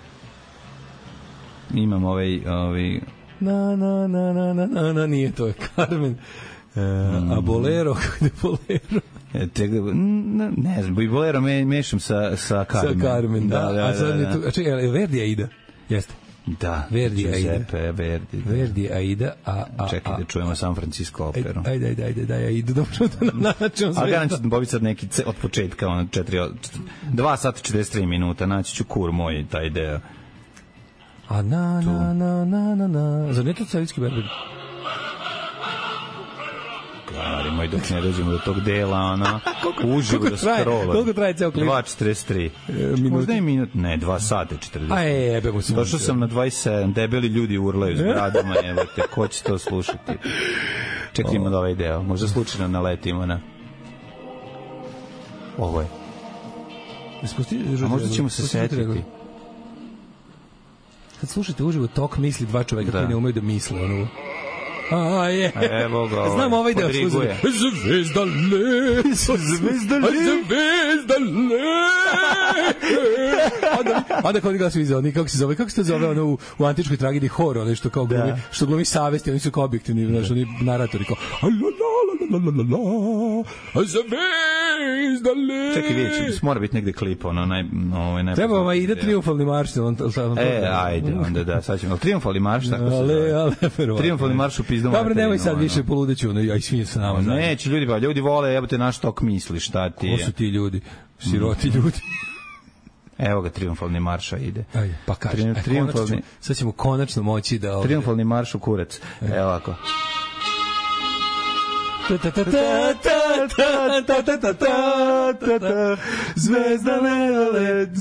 Imam Na, nije to, je Carmen. A Bolero, kako je Bolero? Ne znam, Bolero mešam sa Carmen. Sa Carmen, da. A sad je tu, čekaj, Verdi Aida? Jeste. Da, Verdi Verdi Aida. Čekaj da čujemo San Francisco operu. Ajde, Aidu, dobro da načemo sve. Ali garantujem da Bobić sad neki od početka, 2 sata 43 minuta, naći ću kur moj, ta ideja. A na. Zar nije to Savitski berber? drugari moji, dok ne dođemo do tog dela, ono, uživo da scrollam. Koliko traje ceo klip? 2:43. Možda i minut, ne, 2 sata 40. A jebe mu se. Došao sam na 27, debeli ljudi urlaju s bradama, jebate, ko će to slušati? Čekajmo da ovaj deo, možda slučajno naletimo na... Ovo je. A možda ćemo se setiti. Kad slušate uživo tok misli dva čoveka koji ne umeju da misle, ono... Evo ga. Znam ovaj deo podriguje. Zvezdale. Onda kao glasi iz oni, kako se to zove ono u antičkoj tragediji Hor, ono što glumi savesti, oni su kao objektivni, znaš, oni naratori kao Zvezdale. Čekaj, vidjet, mora biti negde klip, ono najpoznatiji. Treba vam ide triumfalni marš. Ajde, onda da, sad ćemo. Triumfalni marš, tako se zove. Triumfalni marš u pizdu. Dobro, nemoj sad više poludeću, aj svi sa nama. Neće, ljudi vole, jebote, naš tok misli, šta ti je. Ko su ti ljudi? Siroti ljudi. Evo ga, triumfalni marša ide. Ajde, pa kaži. Sad ćemo konačno moći da... Triumfalni marš u kurac. Evo ovako. Zvezdale.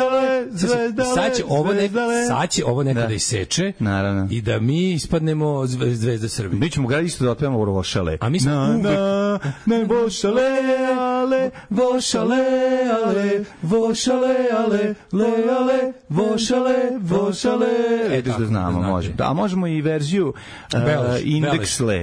Sad će ovo nekada iseče i da mi ispadnemo Zvezda Srbije. Mi ćemo ga isto da otpevamo Vošale. A mi smo ne Vošale, ale, Vošale, ale, Vošale, ale, leale, Vošale. Eto što znamo, može. A možemo i verziju Indeksle.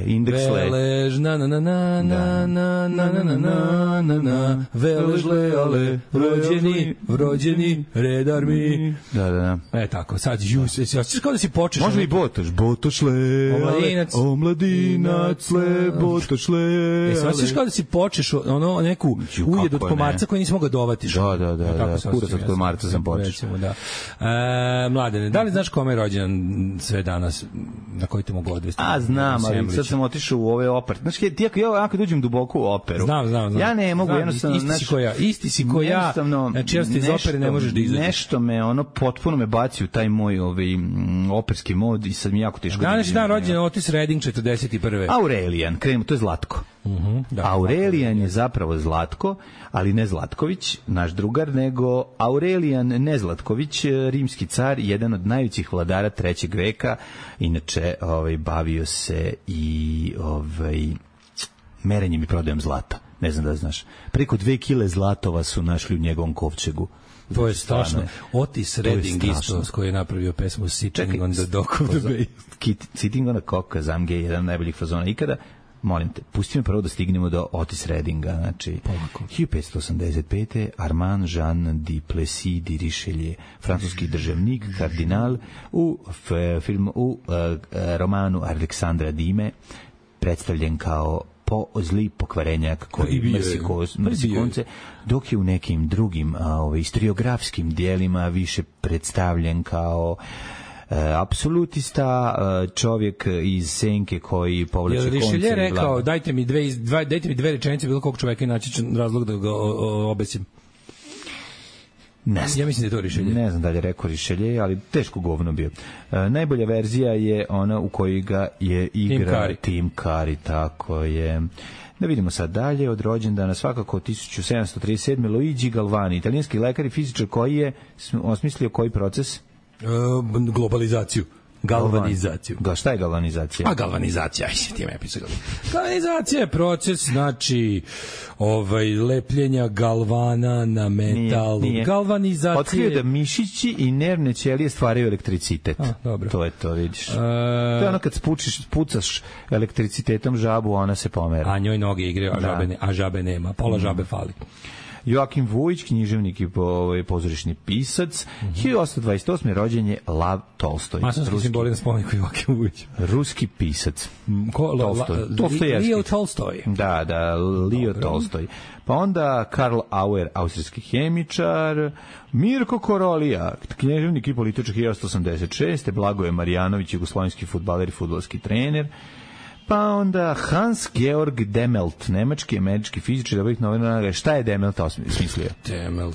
Veležle, ale, vrođeni, redar mi. Da. Tako, sad, ćeš kao da si počeš. Može i Botošle, omladinac, Botošle. Sad ćeš kao da si počeš neku ujed od komarca koji nisi mogao dovatiš. Da, kurac od komarca sam počeš. Mladene, da li znaš kome je rođendan sve danas, na koji te mogu odvesti? Znam, ali sad sam otišao u ove opere. Znaš, ja kad uđem duboko u operu. Znam. Ja ne mogu jednostavno... Isti si ko ja. Znači, ja ste iz opere ne možeš da izađeš. Nešto me, potpuno me baci u taj moj operski mod i sad mi jako teško... Danas je dan rođendan Otis Redding, 41. Aurelijan, krenemo, to je Zlatko. Aurelijan je zapravo Zlatko, ali ne Zlatković, naš drugar, nego Aurelijan Nezlatković, rimski car, jedan od najvećih vladara 3. veka. Inače, bavio se i merenjem i prodajom zlata. Ne znam da znaš. Preko 2 kile zlatova su našli u njegovom kovčegu. To je strašno. Otis Redding isto, s koji je napravio pesmu Sitting on the Dock of the Bay. Sitting on the Cock, Zamge, jedan od najboljih fazona ikada. Molim te, pusti me prvo da stignemo do Otis Reddinga. Znači, 1585. Armand Jean de Plessis de Richelieu, francuski državnik, kardinal, u romanu Aleksandra Dime, predstavljen kao zli pokvarenjak koji mrzi konce, dok je u nekim drugim historiografskim dijelima više predstavljen kao apsolutista, čovjek iz senke koji povlači konce. Richelieu je rekao, dajte mi dve rečenice bilo kog čoveka i naći ću razlog da ga obesim. Ne znam. Ja mislim da je to Richelieu. Ne znam da li je rekao Richelieu, ali teško govno bio. Najbolja verzija je ona u kojoj ga je igra Tim Curry, tako je. Da vidimo sad dalje, od rođendana svakako 1737. Luigi Galvani, italijanski lekar i fizičar koji je osmislio koji proces? Globalizaciju. Galvanizaciju. Šta je galvanizacija? Galvanizacija, ti me pisao. Galvanizacija je proces, znači, lepljenja galvana na metalu. Nije. Galvanizacija... Otkrio da mišići i nervne ćelije stvaraju elektricitet. Dobro. To je to, vidiš. To je ono kad pucaš elektricitetom žabu, ona se pomera. A njoj noge igraju, a žabe nema. Pola žabe fali. Joakim Vujić, književnik i pozorišni pisac. 1828. rođen je Lav Tolstoj. Masonski simboli na spomeniku Joakim Vujić. Ruski pisac. Leo Tolstoj. Da, Leo Tolstoj. Pa onda Karl Auer, austrijski hemičar. Mirko Korolija, književnik i političar 1886. Blagoje Marjanović, jugoslovenski fudbaler i fudbalski trener. Pa onda Hans-Georg Demelt, nemački, američki fizičar, dobitnik Nobelove nagrade. Šta je Demelt smislio? Demelt.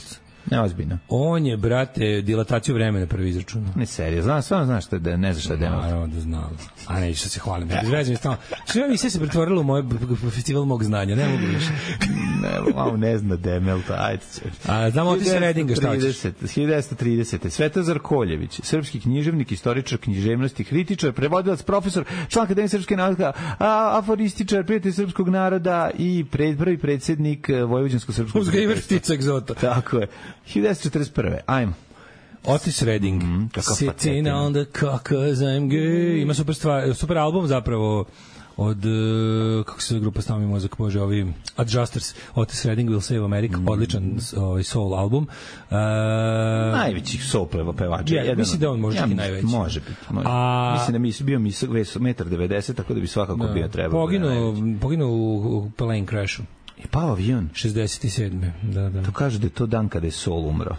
Neozbiljno. On je, brate, dilataciju vremena prvi izračunao. Ne, serija. Stvarno znaš da ne znaš šta je Demelt. Naravno da znam. A neću se hvalim. Bezvezim stalno. Sve mi se pretvorilo u moj festival mog znanja. Ne mogu više. Ne zna Demelta. Ajde. A znamo Otis Reddinga šta hoćeš. 1930. Svetozar Koljević, srpski književnik, istoričar književnosti, kritičar, prevodilac, profesor, član Akademije srpske nauke, aforističar, prijatelj srpskog naroda i prvi predsjednik Vojvođanskog srpskog uzgajivač ptica egzota. Tako je. 1941. Ajmo. Otis Redding. Sitting on the cock as I'm gay. Ima super album zapravo od, kako se grupa Stami mozak, bože, ovi Adjusters. Otis Redding Will Save America. Odličan soul album. Najveći soul pevača. Mislim da on možda i najveći. Može biti. Mislim da bio mi 1,90 m, tako da bi svakako bio trebao. Poginuo u plane crashu. Je pao avion? 67. Da. To kaže da je to dan kada je Soul umro.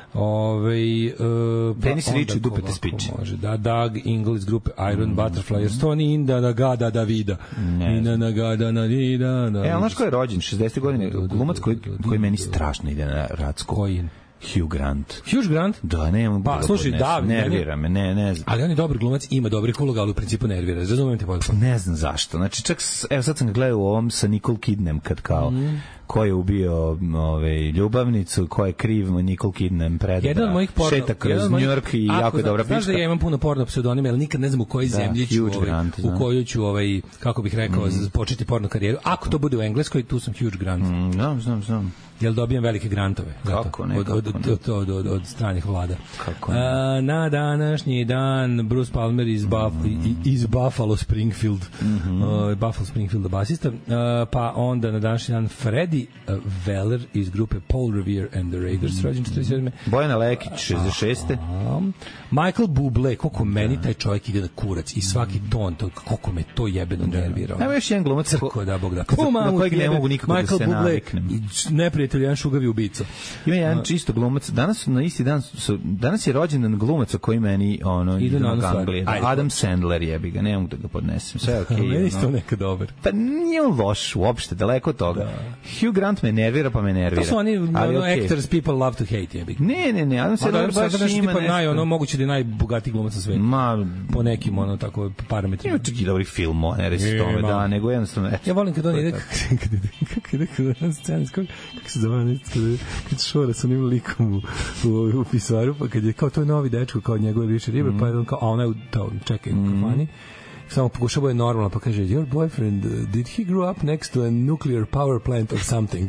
Penis Riči dupe te spiči. Da, Doug Ingle iz grupe Iron Butterfly. Stoni inda da gada da vida. Inda na gada na vida. Znaš ko je rođen? 60. godine. Glumac koji meni strašno ide na Racko. Koji? Hugh Grant. Hugh Grant? Da, nemam pa, slušaj, nervira me, ne znam. Ali on je dobar glumac, ima dobrih uloga, ali u principu nervira. Razumem te potpuno. Ne znam zašto. Znači, čak, evo sad sam ga gledao u ovom sa Nicole Kidnem, kad kao, ko je ubio ljubavnicu, ko je kriv Nicole Kidnem predobra, šeta kroz New York i jako je dobra pička. Znaš da ja imam puno porno pseudonima, ali nikad ne znam u kojoj zemlji ću, u kojoj ću, kako bih rekao, početi porno karijeru. Ako to bude u Engleskoj, tu sam Hugh Grant. Znam. Jel dobijam velike grantove? Kako ne? Od stranih vlada. Kako ne? Na današnji dan Bruce Palmer iz Buffalo Springfield. Buffalo Springfield basista. Pa onda na današnji dan Freddie Weller iz grupe Paul Revere and the Raiders. Rođen 47. Bojana Lekić 66. Michael Bublé, koliko meni taj čovjek ide na kurac i svaki ton, koliko me to jebeno nervira. Evo još jedan glumac da Bog da. Na kojeg ne mogu nikako da se naviknem. Neprijatelj, jedan šugavi ubica. Ima jedan čisto glumac. Danas je rođendan glumaca koji meni ide na Angliju. Adam Sandler jebi ga, ne mogu da ga podnesem. Sve je okej. Meni isto neka dobar. Pa nije on loš uopšte, daleko od toga. Hugh Grant me nervira, pa me nervira. To su oni actors people love to hate jebi ga. Ne, Adam Sandler baš ima nešto. Moguće da je najbogatiji glumac na svetu. Po nekim tako parametrima. Ima čak i dobrih filmova, ne reći tome, da, nego jednostavno. Ja volim kad on ide kako se zove, kad šora sa onim likom u pisaru, pa kad je kao to je novi dečko, kao njegove više ribe, pa je on kao, a ona je čekaj u kafani, samo pokušava je normalno, pa kaže, your boyfriend, did he grow up next to a nuclear power plant or something?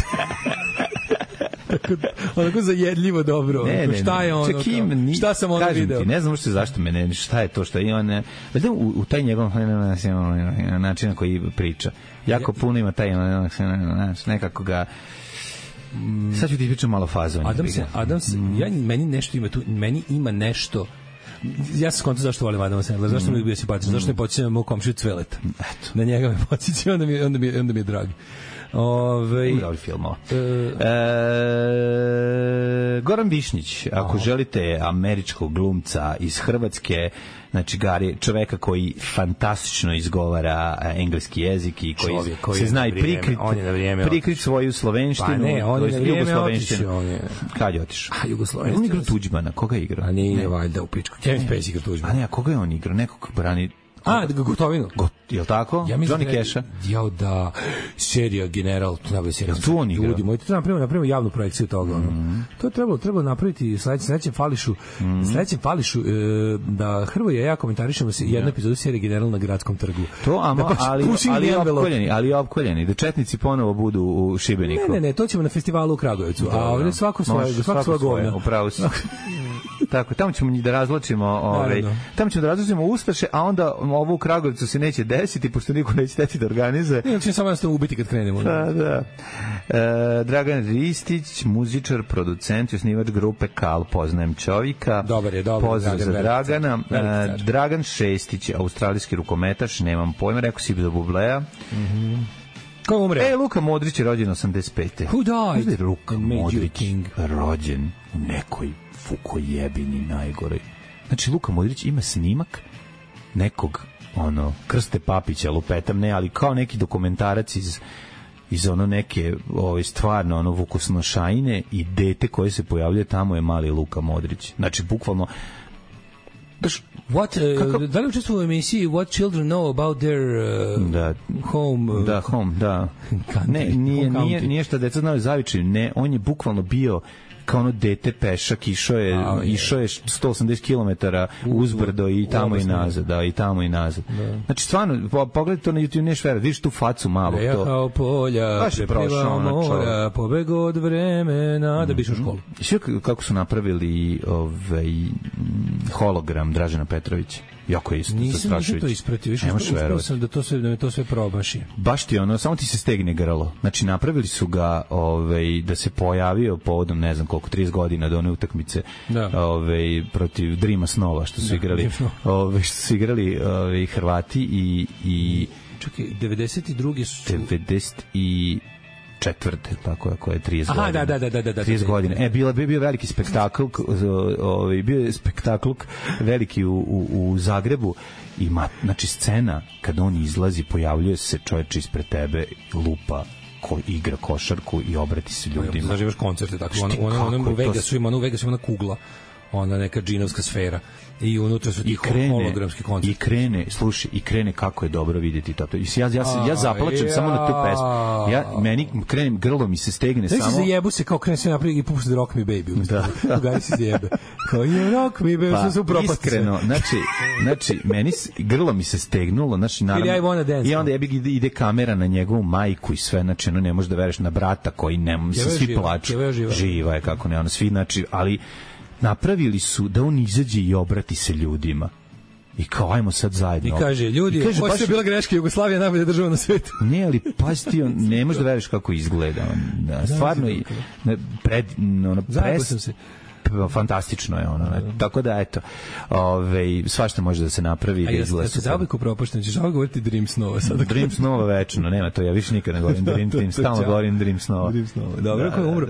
Onako zajedljivo dobro. Šta je ono? Šta sam ono video? Ti, ne znam što zašto mene, šta je to što je on, u taj njegov način na koji priča. Jako puno ima taj nekako ga. Sad ću ti pričam malo fazon. Adams, meni nešto ima tu, meni ima nešto. Ja sam skonto zašto volim Adama Sandler, zašto mi je bio simpatičan, zašto mi podsjeća moj komšiju Cveleta. Na njega me podsjeća, onda mi je drag. Dobri filmova. Goran Višnjić, ako želite američkog glumca iz Hrvatske, znači čoveka koji fantastično izgovara engleski jezik i koji se zna i prikrit svoju slovenštinu. Pa ne, on je na vrijeme otišao. Kad je otišao? Jugoslovenština. On igra Tuđmana, koga je igrao? A nije valjda u pičku. Kevin Spacey igra Tuđmana. A ne, a koga je on igrao? Nekog brani... Gotovinu. Je li tako? Ja Johnny Cash-a? Jao da, serija General, to treba serija. Tu on igra? Ljudi, to napravimo javnu projekciju toga. To je trebalo napraviti sledećem Fališu, da Hrvoje i ja komentarišemo jednu epizodu serije General na Gradskom trgu. To, ali opkoljeni, da četnici ponovo budu u Šibeniku. Ne, to ćemo na festivalu u Kragujevcu, a ovdje svako svoje govno. Upravo si. Tako, tamo ćemo da razločimo Ustaše, a onda ovo u Kragujevcu se neće desiti, pošto niko neće teti da organizuje. Ne, ćemo samo jednostavno ubiti kad krenemo. Da. Dragan Ristić, muzičar, producent, osnivač grupe Kal, poznajem čovjeka. Dobar je. Pozdrav za Dragana. Dragan Šestić, australijski rukometaš, nemam pojma, rekao si do Bubleja. Ko umre? Luka Modrić je rođen 85. Who died? Luka Modrić rođen u nekoj fukojebini najgoroj. Znači, Luka Modrić ima snimak nekog, Krste Papića, lupetam, ne, ali kao neki dokumentarac iz ono neke stvarno ono vukusnošajne i dete koje se pojavljuje tamo je mali Luka Modrić. Znači, bukvalno da li učestvuje u emisiji What Children Know About Their Home? Da. Ne, nije šta deca znaju Zavičaju, ne, on je bukvalno bio kao ono dete pešak, išao je 180 km uzbrdo i tamo i nazad, i tamo i nazad. Znači, stvarno, pogledaj to na YouTube, neš vera, vidiš tu facu malo. Prejahao polja, preplivao mora, pobegao od vremena, da biš u školu. I sve kako su napravili hologram Dražena Petrovića. Jako je isto zastrašujuće. Nisam to ispratio, uspio sam da me to sve probaši. Baš ti ono, samo ti se stegne grlo. Znači, napravili su ga da se pojavio povodom, ne znam koliko, 30 godina do one utakmice protiv Drima Snova, što su igrali Hrvati i čekaj, 92. su 94. tako ako je 30 godina. Da. 30 godina. Bio veliki spektakl, bio je spektakl veliki u Zagrebu i znači scena kad on izlazi, pojavljuje se čovjek ispred tebe, lupa ko igra košarku i obrati se ljudima. Znači imaš koncerte tako. Ono u Vegasu ima ona kugla, ona neka džinovska sfera i unutra su ti hologramski koncerti. I krene kako je dobro vidjeti to. Ja zaplačem samo na tu pesmu. Meni krenem, grlo mi se stegne samo. Znači se zajebu se kao krene sve naprijed i pušta Rock Me Baby. Da. Gaj se zajebe. Kao je Rock Me Baby, sve su propasti. Iskreno, znači, meni grlo mi se stegnulo, znači naravno. I onda ide kamera na njegovu majku i sve, znači ono ne možeš da veruješ na brata koji svi plaču. Živa je kako ne, ono svi, znači, ali napravili su da on izađe i obrati se ljudima. I kao, ajmo sad zajedno. I kaže, ljudi, ovo je bila greška, Jugoslavija najbolja država na svetu. Ne, ali pasti, on, ne možeš da veriš kako izgleda. Stvarno, Zajebao se. Fantastično je ono. Tako da, eto, svašta može da se napravi. A se zaobik upropašten, ćeš ovdje govoriti Dream Snova sada. Dream Snova večno, nema to, ja više nikad ne govorim Dream Team, stalno govorim Dream Snova. Dobro, ko je umro?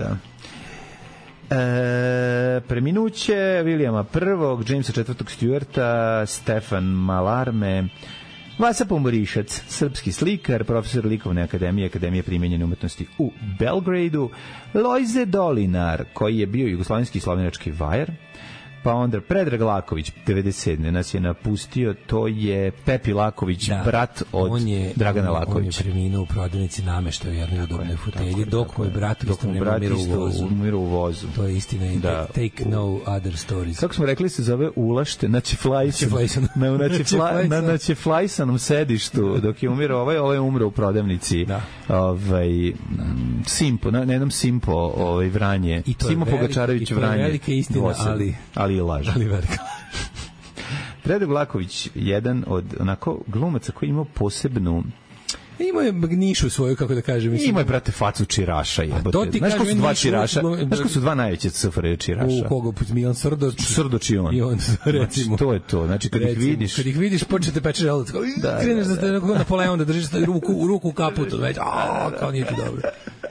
Preminuće Williama I, Jamesa IV. Stewarta, Stefan Malarme, Vasa Pomoриšac, srpski slikar, profesor likovne akademije primenjene umetnosti u Belgradu, Lojze Dolinar, koji je bio jugoslovenski i slovenački vajar, pa onda Predrag Laković, 97. nas je napustio, to je Pepi Laković, brat od Dragana Lakovića. On je preminuo u prodavnici nameštaja u jednoj udobnoj fotelji, dok moj brat umiro u vozu. To je istina, take no other stories. Kako smo rekli, se zove Ulašte na Čeflajsanom sedištu, dok je umiro ovaj je umro u prodavnici Simpo, na jednom Simpo Vranje, Simo Pogačarević Vranje. I to je velika istina, ali je laž. Ali velika. Predrag Laković, jedan od onako glumaca koji ima posebnu Imao je nišu svoju, kako da kažem. Imao je, brate, facu čiraša. Znaš ko su dva čiraša? Znaš ko su dva najveće SFRJ čiraša? U koga? Milan Srdoč i on. I on, recimo. To je to. Znači, kad ih vidiš, počete peče želudac. Kreneš da Napoleon da držiš ruku u kaputu. Kao nije to dobro.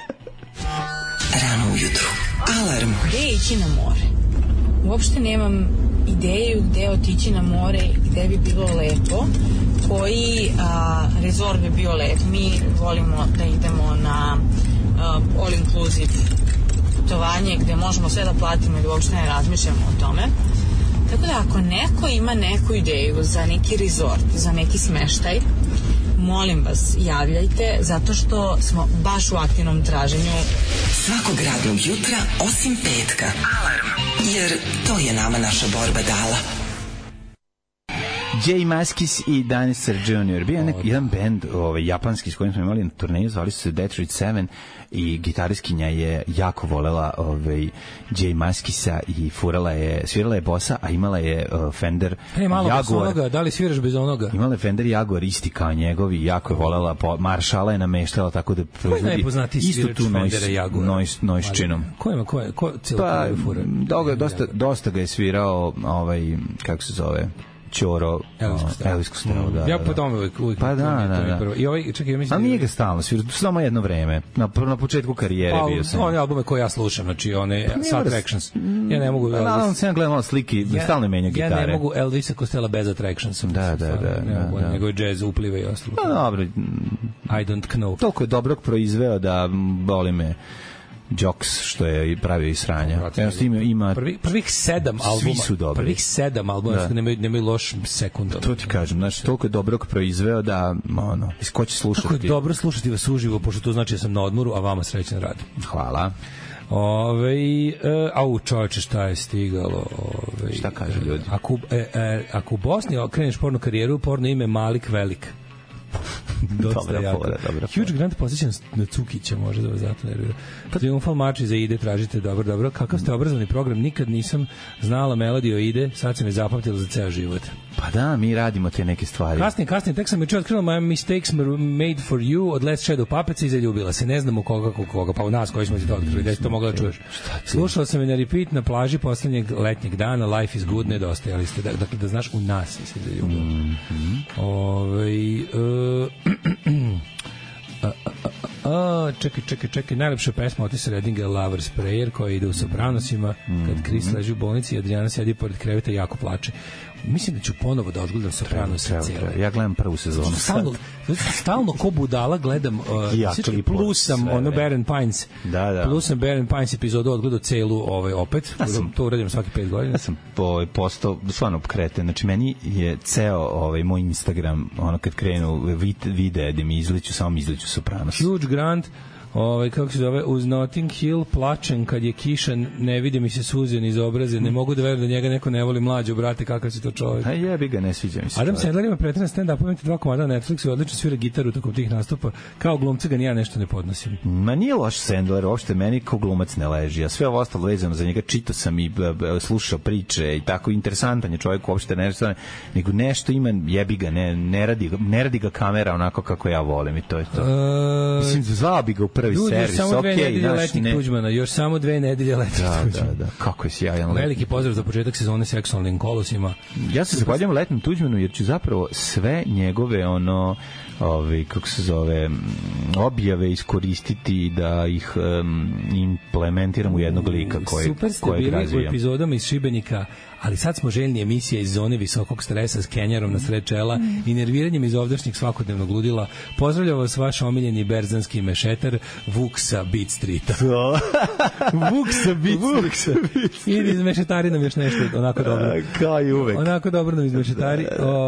Rano ujutru. Alarm. Gde ići na more? Uopšte nemam ideju gde otići na more i gde bi bilo lepo, koji rezort bi bio lep. Mi volimo da idemo na all inclusive putovanje gde možemo sve da platimo i da uopšte ne razmišljamo o tome. Tako da ako neko ima neku ideju za neki rezort, za neki smeštaj, molim vas, javljajte, zato što smo baš u aktivnom traženju. Svakog radnog jutra, osim petka. Alarm. Jer to je nama naša borba dala. Jay Maskis i Dinosaur Jr. Bio je jedan band japanski s kojim smo imali na turneju, zvali su se Detroit 7 i gitariskinja je jako volela Jay Maskisa i svirala je bossa, a imala je Fender Jaguar. Da li sviraš bez onoga? Imala je Fender Jaguar isti kao njegovi, jako je volela, Maršala je nameštala tako da proizvodi isto tu noisčinom. Ko cijelo fura? Dosta ga je svirao, kako se zove, Ćoro Elvis Costello, da. Ja po tome uvijek. Pa da. I ovaj, čekaj, ja mislim... Ali nije ga stalno svirao, samo jedno vreme. Na početku karijere bio sam. One albume koje ja slušam, znači one Attractions. Ja ne mogu... Naravno sam ja gledam malo sliki, stalno menja gitare. Ja ne mogu Elvisa Costello bez Attractions. Da. Nego je jazz upliva i ostalo. Pa dobro. I don't know. Toliko je dobrog proizveo da boli me Jocks, što je pravio i sranja. Ima prvih 7 albuma. Svi su dobri. Prvih 7 albuma nemaju loš sekund. To ti kažem, znači toliko je dobrog proizveo da ko će slušati. Kako je dobro slušati vas uživo, pošto to znači da sam na odmoru, a vama srećan rad. Hvala. Čoveče, šta je stigalo? Šta kaže ljudi? Ako u Bosni kreneš porno karijeru, porno ime Malik Velik. Dobra. Huge Grant posjećan na Cukića, može da vas zato nervira. Triumfal Marči za Ide, tražite dobro. Kakav ste obrazovni program, nikad nisam znala melodiju Ide, sad se me zapamtila za ceo život. Pa da, mi radimo te neke stvari. Kasnije, tek sam me otkrila My Mistakes Made for You od Let's Shadow Puppets i zaljubila se. Ne znamo koga, pa u nas koji smo ti to otkrili, da si to mogla da čuješ. Slušala sam je na repeat na plaži poslednjeg letnjeg dana, Life is Good, nedostajali ste. Dakle, da znaš, u nas se zaljubila. Čekaj, najlepša pesma Otisa Reddinga Lover's Prayer, koja ide u Sopranosima, kad Chris leži u bolnici i Adriana sedi pored kreveta i jako plače. Mislim da ću ponovo da odgledam Sopranos cijele. Ja gledam prvu sezonu. Stalno ko budala gledam plus sam Baron Pines. Da. Plus sam Baron Pines epizodu odgledao celu opet. To uradim svaki 5 godina. Ja sam postao stvarno kreten. Znači meni je ceo moj Instagram kad krenu videe da mi izliću Sopranos. Huge Grant, kako se zove, uz Notting Hill plačem kad je kiša, ne vidi mi se suze iz obraze, ne mogu da verujem da njega neko ne voli, mlađo, brate, kakav si to čovjek. A jebi ga, ne sviđa mi se. Adam Sandler ima pretrenan stand-up, imate 2 komada na Netflixu, odlično svira gitaru tokom tih nastupa, kao glumca ga ja nešto ne podnosim. Ma nije loš Sandler, uopšte meni kao glumac ne leži, a sve ovo ostalo vezano za njega, čitao sam i slušao priče i tako, interesantan je čovjek, uopšte nego nešto ima, jebi ga, ne radi ga kamera onako kako ja volim i to je to. Mislim, zvao bi ga u prvi servis, samo 2 nedelje letnjeg Tuđmana, još samo 2 nedelje letnjeg Tuđmana. Da, kako je sjajan letnji. Veliki pozdrav za početak sezone Seksualnim kolosima. Ja se zahvaljujem letnjem Tuđmanu, jer ću zapravo sve njegove kako se zove, objave iskoristiti da ih implementiram u jednog lika kojeg razvijam. U epizodama iz Šibenika, ali sad smo željni emisije iz zone visokog stresa s Kenjarom na sred čela i nerviranjem iz ovdašnjeg svakodnevnog ludila. Pozdravljam vas vaš omiljeni berzanski mešetar Vuk sa Beat Streeta. Vuk sa Beat Streeta. Ili iz mešetari nam još nešto onako dobro. Kao i uvek. Onako dobro nam iz mešetari.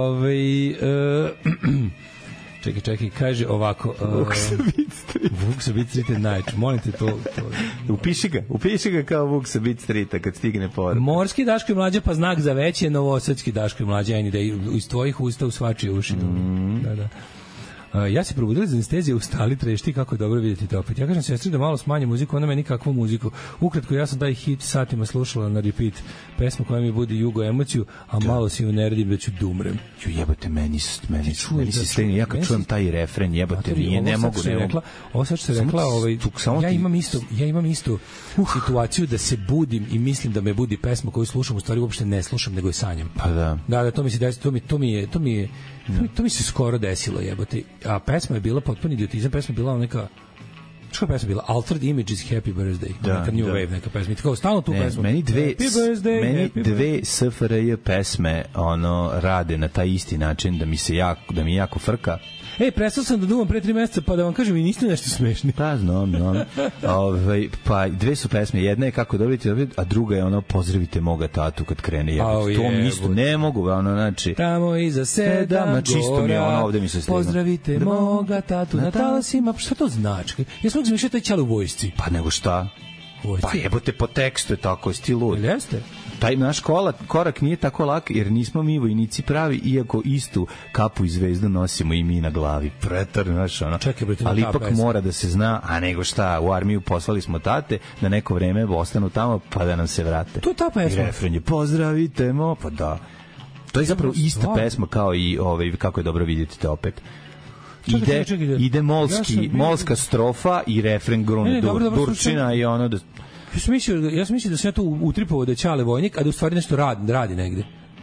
Čekaj, kaže ovako. Vuk sa Beat Streeta najče. Molim te to. Upiši ga kao Vuk sa Beat Streeta kad stigne poruka. Morski Daško i Mlađa, pa znak za veće, novosadski Daško i Mlađa, da iz tvojih usta u svačije uši. Da. Ja se probudila iz anestezije, ustali, trešti, kako je dobro vidjeti to opet. Ja kažem sestri da malo smanje muziku, ona meni kakvu muziku. Ukratko, ja sam taj hit satima slušala na repeat, pesma koja mi budi jugo emociju, a malo si ju ne radim da ću dumrem. Jebote, meni si steni, ja kad čujem taj refren, jebote, ne mogu. Ovo sad što se rekla, ja imam istu situaciju da se budim i mislim da me budi pesma koju slušam, u stvari uopšte ne slušam, nego je sanjam. Pa da. Da, to mi se desi, to mi se skoro desilo, jebote. A pesma je bila potpuni idiotizam, pesma je bila neka... Što pesma bila? Altered Images Happy Birthday. Neka New Wave, neka pesma. I tako, stalno tu pesmu. Meni dve SFRJ pesme rade na taj isti način da mi jako frka. Prestao sam da duvam pre 3 meseca, pa da vam kažem, i niste nešto smešni. Pa znam. Pa dve su pesme, jedna je kako dobiti, a druga je pozdravite moga tatu kad krene. To mi isto ne mogu, znači... Tamo iza 7 gora, ovde mi se stigno. Pozdravite moga tatu na talasima. Šta to znači? Ja sam zmišljao taj ćale u vojsci. Pa nego šta? Pa jebote, po tekstu je tako, sti lud. Jeste? Taj naš korak nije tako lak, jer nismo mi vojnici pravi, iako istu kapu i zvezdu nosimo i mi na glavi. Pretar, znaš, ali ipak mora da se zna, a nego šta, u armiju poslali smo tate, da neko vreme ostanu tamo, pa da nam se vrate. To je ta pesma. I refren je, pozdravite mo, pa da. To je zapravo ista pesma kao i kako je dobro vidjeti te opet. Ide molska strofa i refren grune Durčina i da... Ja sam mislio da sam ja tu utripovao da je Ćale vojnik, a da u stvari nešto radi negde.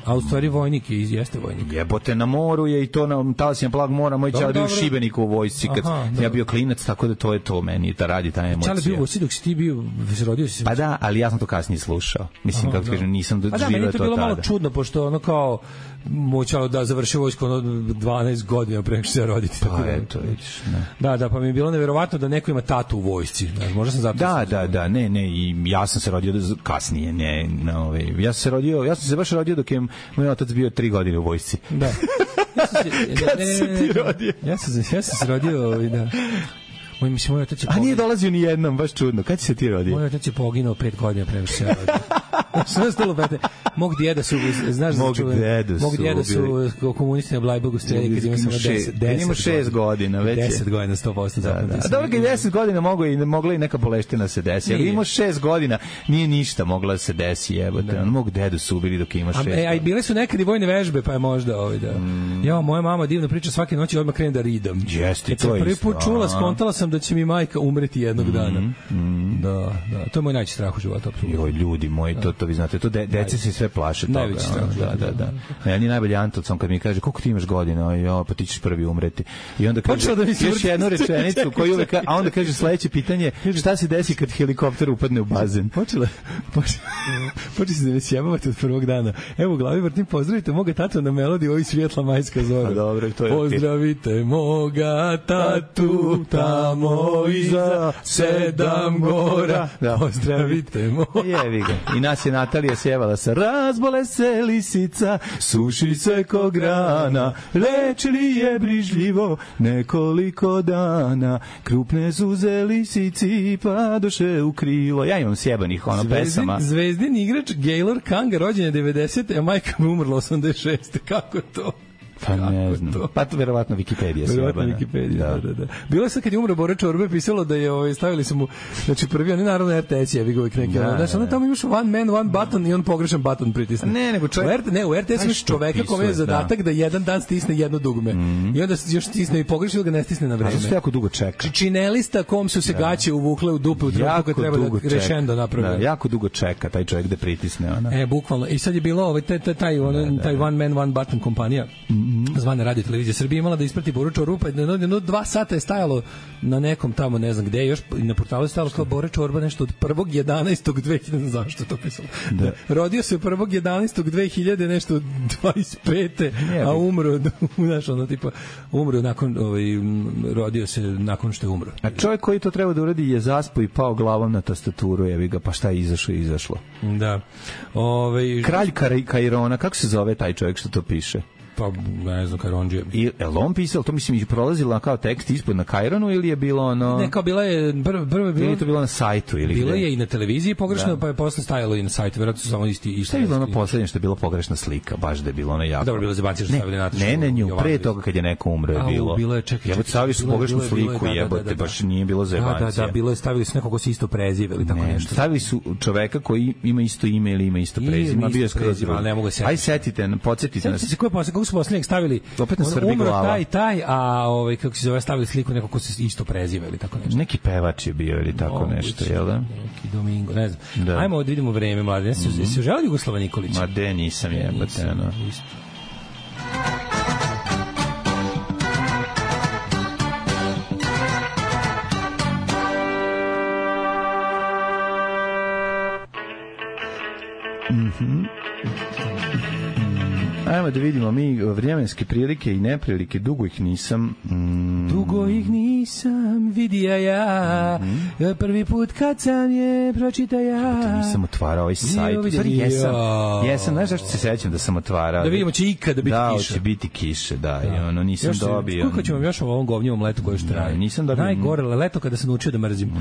A u stvari vojnik jeste vojnik. Jebote, na moru je i to na talasima plag mora, moj čale bio u Šibeniku u vojsci, kad ja bio klinac, tako da to je to meni, da radi ta emocija. Čale bio u vojsci dok si ti bio, rodio si se... Pa da, ali ja sam to kasnije slušao. Mislim, kako kažem, nisam doživio to tada. Pa da, meni to bilo malo čudno, pošto ono kao moj čale da završio vojsku 12 godina pre nego što se roditi. Pa eto, vidiš. Da, pa mi je bilo neverovatno da neko ima tatu u vojsci. Možda sam zato... Da, ne, i ja sam se rodio kasnije, ja sam se baš rodio dok je moj otac bio 3 godine u vojsci. Da. Kad se ti rodio? Ja sam se rodio, da. Moj otac je a nije dolazio ni jednom, baš čudno. Kad si se ti rodio? Moj otac je poginuo 5 godina pre nego što se ja rodio. Sve stalo pete. Mog djeda su, znaš da čujem, mog djeda su komunisti na Blajburgu streli kad ima samo 6 godina, već 10 godina 100% zapravo. A dobro, kad 10 godina mogla i neka boleština se desi. Ali imao 6 godina, nije ništa mogla se desi, jebote. On mog dedu su ubili dok ima 6 godina. A i bile su nekad i vojne vežbe, pa je možda da. Ja, moja mama divno priča svake noći, odmah krene da ridam. Jeste, to je. Prvi put čula, skontala sam da će mi majka umreti jednog dana. Da, to je moj najveći strah u životu. Joj, ljudi moji, to vi znate, to dece se sve plaše toga. Najveći strah. Da. Meni najbolji Antocom kad mi kaže koliko ti imaš godina, ja, pa ti ćeš prvi umreti. I onda kaže još jednu rečenicu koju uvek, a onda kaže sledeće pitanje, šta se desi kad helikopter upadne u bazen? Počeli se da ne sjebavate od prvog dana. Evo u glavi vrtim, pozdravite moga tatu na melodiji ovih Svjetla majska zora. A dobro, to je pozdravite moga tatu tamo iza 7 gora. Pozdravite moga. Jevi ga. I nas je Natalija sjevala sa razbole se lisica, suši se ko grana, lečili je brižljivo nekoliko dana, krupne suze lisici padoše u krilo. Ja imam sjebanih pesama. Zvezdin igrač Gaylor Kanga, rođen je 90. a majka mu umrla 86. Kako to? Pa ne znam. Pa to verovatno Wikipedija se jebana. Da. Bilo je sad kad je umro Bora Čorbe, pisalo da je stavili su mu, znači prvi, oni naravno RTS je uvijek neki, znači onda tamo imaš one man, one button i on pogrešan button pritisne. Ne, nego čovjek... u RTS imaš čoveka kome je zadatak da jedan dan stisne jedno dugme. I onda još stisne i pogreši ili ga ne stisne na vreme. A što jako dugo čeka. Činelista kom su se gaće uvukle u dupe u trenutku kad treba da rešendo napravi. Da, jako dugo čeka taj čovjek da pritisne. Bukvalno. I sad je bilo taj one man, one button kompanija. Zvane Radio Televizija Srbije imala da isprati Boru Čorbu, pa jedno 2 sata je stajalo na nekom tamo, ne znam gde, još i na portalu je stajalo kao Bora Čorba nešto od 1.11.2000, zašto to pisalo? Da. Rodio se 1.11.2000, nešto od 25. a umro, znaš, ono tipa, umro nakon, rodio se nakon što je umro. A čovjek koji to treba da uradi je zaspo i pao glavom na tastaturu, jevi ga, pa šta je izašlo? Da. Kralj Kairona, kako se zove taj čovjek što to piše? Pa, ne znam, Kajronđije. Je on pisao, to mislim, prolazila kao tekst ispod na Kaironu ili je bilo ono... Ne, kao bila je, prvo je bilo... Ili to bilo na sajtu ili bilo je i na televiziji pogrešno, pa je posle stajalo i na sajtu, vjerojatno su samo isti... Šta je bilo ono poslednje što je bilo pogrešna slika, baš da je bilo ono jako... Dobro, bilo zebanci što stavili Natašu. Ne, nju, pre toga kad je neko umro je bilo. Bilo je, čekaj. Jebote, stavili su pogrešnu sliku, jebote, baš nije bilo zebancija. Da, bilo je, stavili su nekog ko se isto preziva ili tako nešto. Stavili su čoveka koji ima isto ime ili ima isto prezime, bio je skroz drugo. Aj setite, podsjetite nas. Kako su poslednjeg stavili? Opet na Srbi glava. Taj, a kako se zove, stavili sliku nekog ko se isto preziva ili tako nešto. Neki pevač je bio ili tako nešto, jel da? Neki Domingo, ne znam. Da. Ajmo da vidimo vreme, mlade. Jesi želeo Jugoslava Nikolića? Ma de, nisam jebate, ono. Ajmo da vidimo mi vremenske prilike i neprilike, dugo ih nisam vidio ja, prvi put kad sam je pročitao ja. Nisam otvarao ovaj sajt, jesam, znaš zašto se sećam da sam otvarao? Da vidimo će ikada biti kiša. Da, će biti kiše, da, i ono nisam dobio. Koliko ćemo još ovom govnjivom letu koje što traje? Nisam dobio. Najgore leto kada sam naučio da mrzim.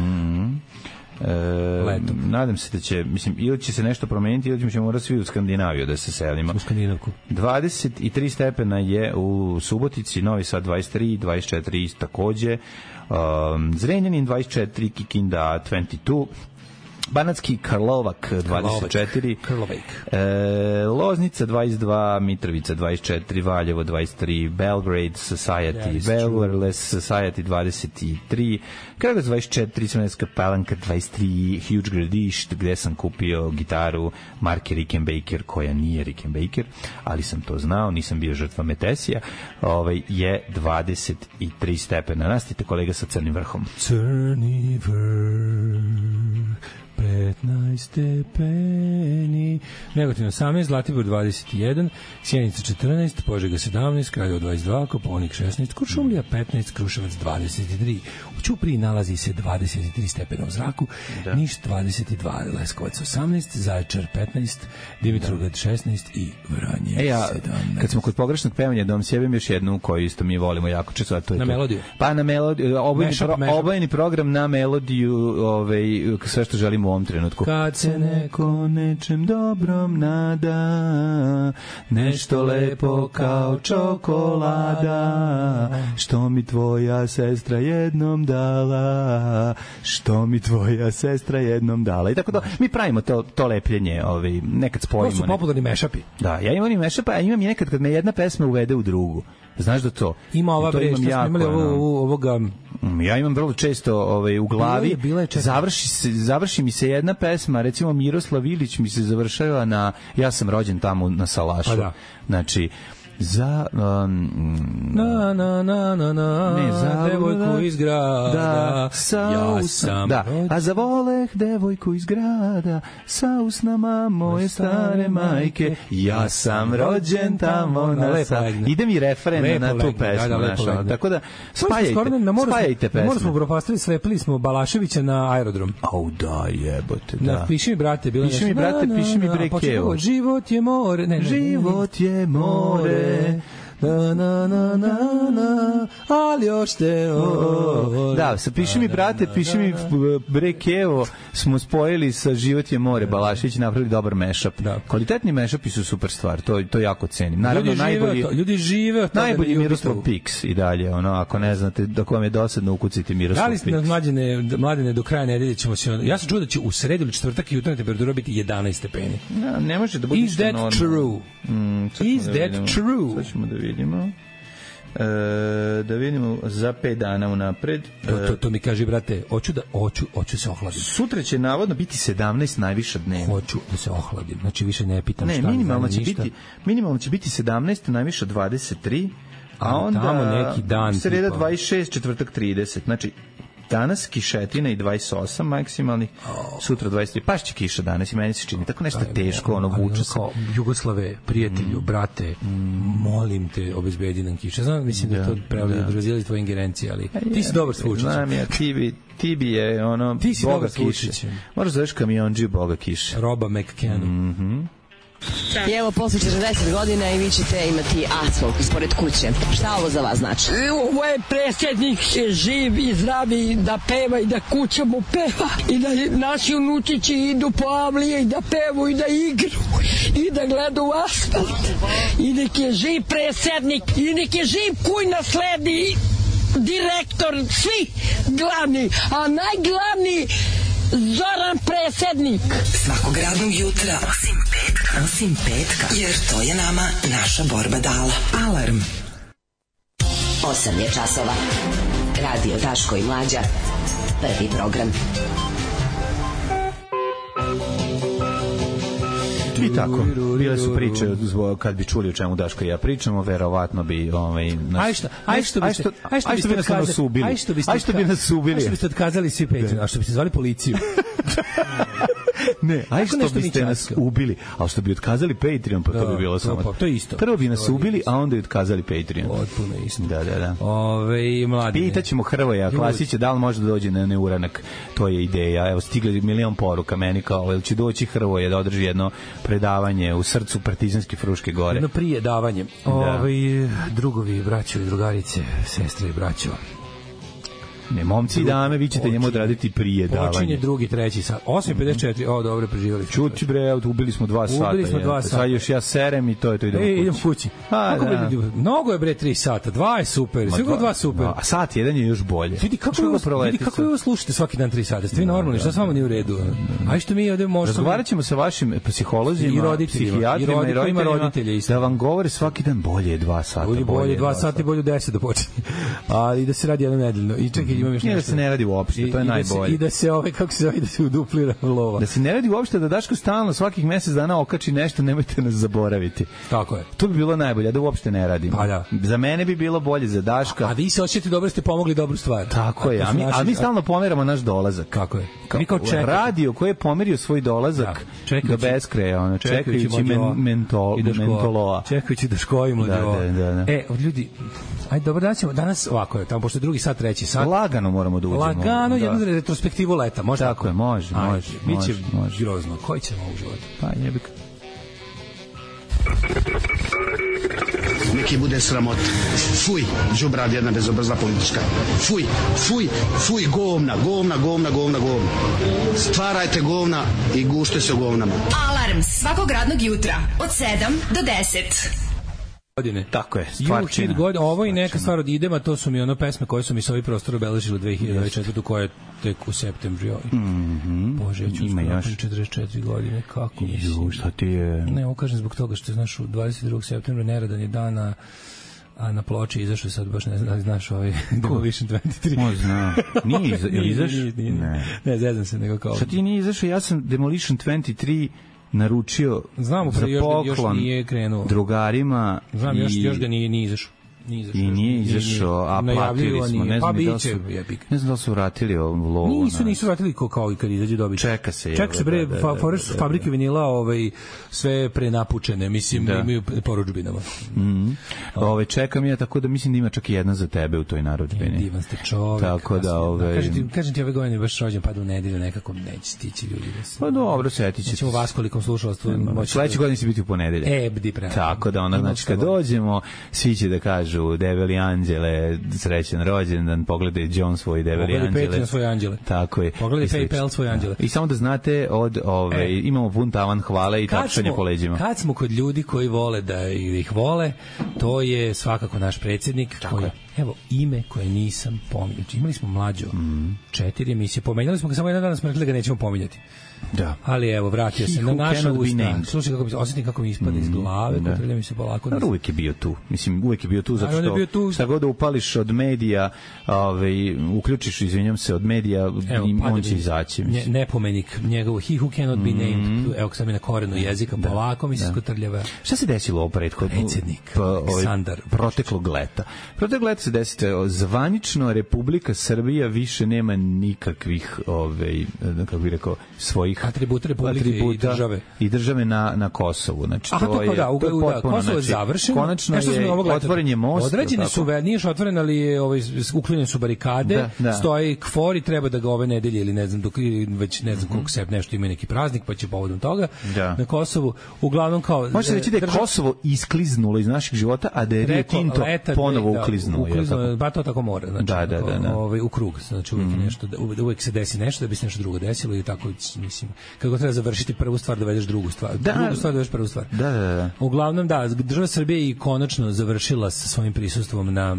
Nadam se da će, mislim, ili će se nešto promeniti ili ćemo morati svi u Skandinaviju da se selimo. U Skandinavku. 23 stepena je u Subotici, Novi Sad 23, 24 takođe, Zrenjanin 24, Kikinda 22, Banatski Karlovac 24, Loznica 22, Mitrovica 24, Valjevo 23, Belgrade Society, Beverly Society 23, Kragovac 24, Sremska Palanka 23, Huge Gradišt, gde sam kupio gitaru marke Rickenbacker, koja nije Rickenbacker, ali sam to znao, nisam bio žrtva Metesija, je 23 stepena. Nastite kolega sa crnim vrhom. Crni vrh, 15 stepeni, Negotin 18, Zlatibor 21, Sjenica 14, Požega 17, Kraljevo 22, Koponik 16, Kuršumlija 15, Kruševac 23. U Ćupriji nalazi se 23 stepena u zraku, Niš 22, Leskovac 18, Zaječar 15, Dimitrovgrad 16 i Vranje 17. Kad smo kod pogrešnog pevanja, da vam sjebim još jednu koju isto mi volimo jako često, a to je na melodiju. Pa na melodiju, obojeni program na melodiju, sve što želimo u ovom trenutku. Kad se neko nečem dobrom nada, nešto lepo kao čokolada, što mi tvoja sestra jednom dala, što mi tvoja sestra jednom dala. I tako da mi pravimo to lepljenje, nekad spojimo. To su popularni mešapi. Da, ja imam i mešapa, a imam i nekad kad me jedna pesma uvede u drugu. Znaš da to? Ima ova bre, što smo imali ovoga... Ja imam vrlo često u glavi, završi mi se jedna pesma, recimo Miroslav Ilić mi se završava na Ja sam rođen tamo na Salašu. Znači, za devojku iz grada ja sam a za voleh devojku iz grada sa usnama moje stare majke ja sam rođen tamo na ide mi refren na tu pesmu tako da spajajte pesme. Moramo smo propastili, slepili smo Balaševića na aerodrom. Au da jebote, da. Piši mi brate, piši mi Brekevo. Život je more, život je more. Ali još te da, piši mi brate, piši mi Brekevo smo spojili sa Život je more, Balašević napravili dobar mashup. Kvalitetni mashupi su super stvar, to jako cenim. Naravno, ljudi žive od toga. Najbolji Miroslav Pix i dalje, ako ne znate, dok vam je dosadno ukucite Miroslav Pix. Da li ste mladine do kraja nedelje ćemo se... Ja sam čuo da će u sredu ili četvrtak i jutarnja temperatura biti 11 stepeni. Ne može da bude što normalno. Is that true? Is that true? Sad ćemo da vidimo. Da vidimo za 5 dana unapred. To mi kaže, brate, hoću se ohladim. Sutra će navodno biti 17 najviša dnevna. Hoću da se ohladim. Znači više ne pitam šta. Ne, minimalno će biti 17, najviša 23, a onda tamo neki dan sreda 26, četvrtak 30. Znači danas kišetina i 28 maksimalnih, sutra 23. Pašće kiša danas i meni se čini tako nešto teško, vuče se. Jugoslave, prijatelju, brate, molim te, obezbedi nam kiša. Znam, mislim da to preuzeli tvoje ingerencije, ali ti si dobar s Vučićem. Znam ja, ti bi je Boga kiše. Moraš zoveš kamionđiju Boga kiše. Roba McCann. I evo, posle 40 godina i vi ćete imati asfalt ispored kuće. Šta ovo za vas znači? Ovo je predsjednik živ i zdravi, da peva i da kuća mu peva i da naši unučići idu po avlije i da pevu i da igru i da gledu u asfalt. I nek je živ predsjednik i nek je živ kuj nasledi direktor, svi glavni, a najglavni Zoran predsjednik. Svakog radnog jutra osim petka, jer to je nama naša borba dala. Alarm. 8 je časova. Radio Daško i Mlađa. Prvi program. I tako, bile su priče kad bi čuli o čemu Daško i ja pričamo, verovatno bi što bi nas otkazali svi Patreon, a što biste zvali policiju. Ne, što biste nas ubili, a što bi otkazali Patreon, pa to bi bilo samo. To je isto. Prvo bi nas ubili, a onda i otkazali Patreon. Potpuno isto. Da. Mladine. Pitaćemo Hrvoja, Klasića, da li može da dođe na neuranak, to je ideja. Evo, stigli milion poruka meni kao, jel će doći Hrvoje da održi jedno predavanje u srcu Partizanske Fruške gore. Jedno prijedavanje. Drugovi, braćo i drugarice, sestre i braćo. Ne, momci i dame, vi ćete njemu odraditi prije davanje. Počinje drugi, treći sat. 8:54, dobro, preživali. Čuti bre, ubili smo 2 sata. Ubili smo 2 sata. Sad još ja serem i to idemo kući. Idem kući. Mnogo je bre 3 sata, 2 je super, sve 2 super. A sat jedan je još bolje. Vidi kako vi slušate svaki dan 3 sata. Ste vi normalni, šta s vama nije u redu? Aj što mi ovde možemo razgovaraćemo sa vašim psiholozima i roditeljima, i roditelji da vam govore svaki dan bolje 2 sata. Bolje 2 sata i bolje 10 da počne. Ali da se radi jednom nedeljno. I čekaj, imam još nešto. Da se ne radi uopšte, to je najbolje. I da se kako se zove, da se uduplira lova. Da se ne radi uopšte, da Daško stalno svakih mesec dana okači nešto, nemojte nas zaboraviti. Tako je. To bi bilo najbolje, da uopšte ne radimo. Pa da. Za mene bi bilo bolje, za Daška. A vi se osjećate dobro, ste pomogli dobru stvar. Tako je, a mi stalno pomeramo naš dolazak. Kako je? Mi kao radio koji je pomerio svoj dolazak do beskraja, čekajući mentoloa. Čekajući da škojimo. Da. Ljudi, ajde, dobro, danas ovako je, tamo pošto je drugi sat, treći sat. Lagano moramo da uđemo. Lagano, jednu retrospektivu leta. Može tako je, može. Biće grozno. Koji ćemo u životu? Pa jebik. Neki bude sramot. Fuj, đubrad jedna bezobrazna politička. Fuj, govna. Stvarajte govna i gušte se u govnama. Alarm svakog radnog jutra od 7 do 10. Godine. Tako je, stvarčina. Ovo i neka stvar od Idema, to su mi pesme koje su mi s ovih prostora obeležile 2024. koje je tek u septembru. Bože, ja ću skropan 44 godine, kako mislim. Šta ti je? Ne, ovo kažem zbog toga što je, znaš, u 22. septembra neradan je dan, a na ploči izašao sad, baš ne znam da li znaš ovaj Demolition 23. Mo zna. Nije izašao? Ne, zezam se nego kao. Šta ti nije izašao? Ja sam Demolition 23 naručio za poklon drugarima. Znam, još ga nije izašao. I nije izašao, a platili smo. Ne znam da li su vratili lovu. Nisu vratili kao i kad izađe dobit. Čeka se bre, fabrike vinila sve prenapučene, mislim, imaju porudžbinama. Čekam ja, tako da mislim da ima čak i jedna za tebe u toj narudžbini. Divan ste čovek. Tako da, kažem ti, ove godine baš rođen, pa da u nedelju nekako neće stići ljudi. Pa dobro, setit će. Nećemo vas kolikom slušalstvu. Sledeće godine će biti u ponedeljak. Tako da, znači, kad dođemo, svi će da kažu Debeli anđele, srećan rođendan, pogledaj John svoj Debeli anđele. Pogledaj Patreon svoje anđele. Tako je. Pogledaj PayPal svoje anđele. I samo da znate, imamo pun tavan hvale i tapšanje po leđima. Kad smo kod ljudi koji vole da ih vole, to je svakako naš predsjednik. Evo, ime koje nisam pominjao. Imali smo Mlađo 4 emisije, pomenjali smo ga samo jedan dan, smo rekli da ga nećemo pominjati. Da. Ali evo, vratio se na naša usta. Slušaj kako osjetim kako mi ispada iz glave, kontrolja mi se polako. Uvijek je bio tu. Mislim, uvijek je bio tu zato što šta god da upališ od medija, uključiš, izvinjam se, od medija, on će izaći. Nepomenik njegov He Who Cannot Be Named, evo sam je na korenu jezika, polako mi se skotrljava. Šta se desilo ovo prethodno? Predsjednik Aleksandar. Proteklog leta. Proteklog leta se desite, zvanično Republika Srbija više nema nikakvih, kako bih rekao, svojih atributa Republike i države na Kosovu. Znači, to je Kosovo je završeno. Konačno je otvoren je most. Određene su, nije još otvoren, ali je uklonjene su barikade, stoji KFOR i treba da ga ove nedelje ili ne znam, već ne znam koliko se nešto ima neki praznik, pa će povodom toga na Kosovu. Uglavnom kao... Može reći da je Kosovo iskliznulo iz naših života, a da je Rio Tinto ponovo ukliznuo. Ba to tako mora. U krug. Znači uvijek se desi nešto da bi se nešto drugo desilo i tako, mislim, kako treba završiti prvu stvar, dovedeš drugu stvar. Drugu stvar, dovedeš prvu stvar. Da. Uglavnom, država Srbije je konačno završila sa svojim prisustvom na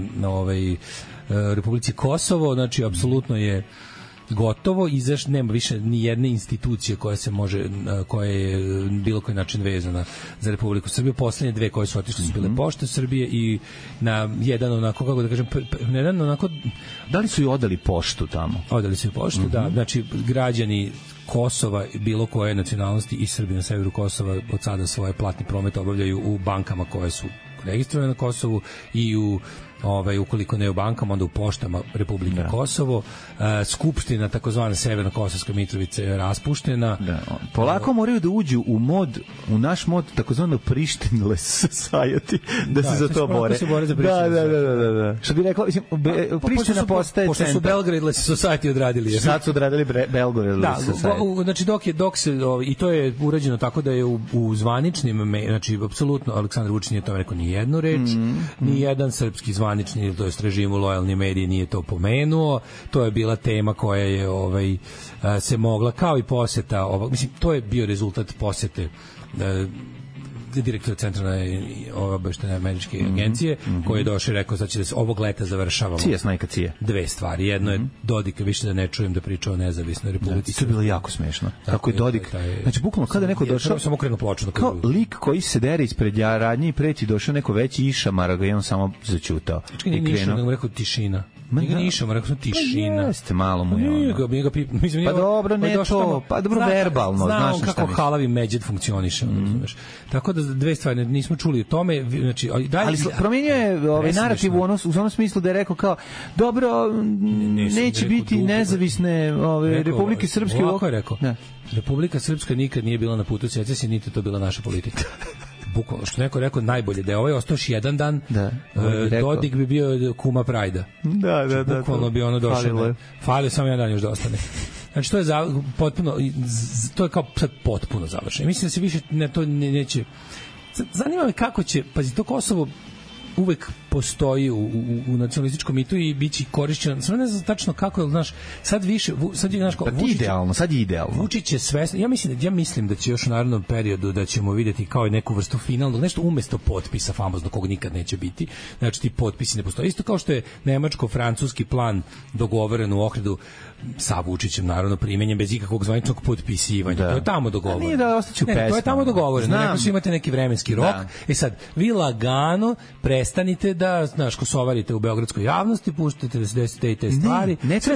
Republici Kosovo, znači, apsolutno je gotovo, nema više ni jedne institucije koja se može, koja je bilo koji način vezana za Republiku Srbiju. Poslednje dve koje su otišle su bile Pošte Srbije i na jedan onako, kako da kažem, jedan onako... Da li su i odali poštu tamo? Odali su i poštu, da. Znači, građani Kosova, bilo koje nacionalnosti i Srbije na severu Kosova od sada svoje platni promet obavljaju u bankama koje su registrovane na Kosovu i ukoliko ne u bankama, onda u poštama Republike Kosovo. Skupština, takozvana Severno-Kosovska Mitrovica je raspuštena. Polako moraju da uđu u naš mod takozvano Prištinless Society, da se za to bore. Da. Što bi rekao, Priština postaje centar. Pošto su Belgradeless Society odradili. Sad su odradili Belgradeless Society. Znači, dok se, i to je urađeno tako da je u zvaničnim, znači, apsolutno, Aleksandar Vučić nije to rekao ni jednu reč, ni jedan srpski zvanični zvanični, to jest režimu lojalni mediji nije to pomenuo. To je bila tema koja je se mogla, kao i poseta, mislim, to je bio rezultat posete direktor centralne obaveštajne američke agencije, koji je došao i rekao da će da se ovog leta završavamo. Cija snajka cija. Dve stvari. Jedno je Dodik, više da ne čujem da priča o nezavisnoj republici. I to je bilo jako smešno. Kako je Dodik, znači bukvalno kada neko došao, samo krenu ploču. Kao lik koji se dere ispred radnje i preći došao neko veći išamara ga i on samo zaćutao. I krenuo. Nego rekao tišina. Njega nije išao, rekao sam tišina. Jeste, malo mu je ono. Pa dobro, ne to, pa dobro verbalno. Znao kako halavi međed funkcioniše. Tako da dve stvari, nismo čuli o tome. Znači, ali promenio je narativ u onom smislu da je rekao kao, dobro, neće biti nezavisne Republike Srpske. Ovako je rekao, Republika Srpska nikad nije bila na putu secesije, niti to bila naša politika. Bukvalno, što neko rekao najbolje, da je ovaj ostao još jedan dan, Dodik bi bio kuma Prajda. Da. Bukvalno bi ono došao. Falio samo jedan dan još da ostane. Znači, to je potpuno, to je kao sad potpuno završeno. Mislim da se više to neće. Zanima me kako će, pazi, to Kosovo uvek postoji u nacionalističkom mitu i biće korišćeno. Samo ne znam tačno kako je, znaš, sad više, sad je, znaš, kao, sad je idealno. Vučić je svesno. Ja mislim da će još u narednom periodu da ćemo videti kao neku vrstu finalnog, nešto umesto potpisa famozno kog nikad neće biti. Znači, ti potpisi ne postoje. Isto kao što je nemačko-francuski plan dogovoren u Ohridu sa Vučićem, naravno, primenjen bez ikakvog zvaničnog potpisivanja. To je tamo dogovoreno. Nije da ostaću pesma. To je tamo dogovoreno. Rekao su imate neki vremenski rok. Sad, vi lagano prestanite da, znaš, kosovarite u beogradskoj javnosti, puštate da se desite i te stvari. Sve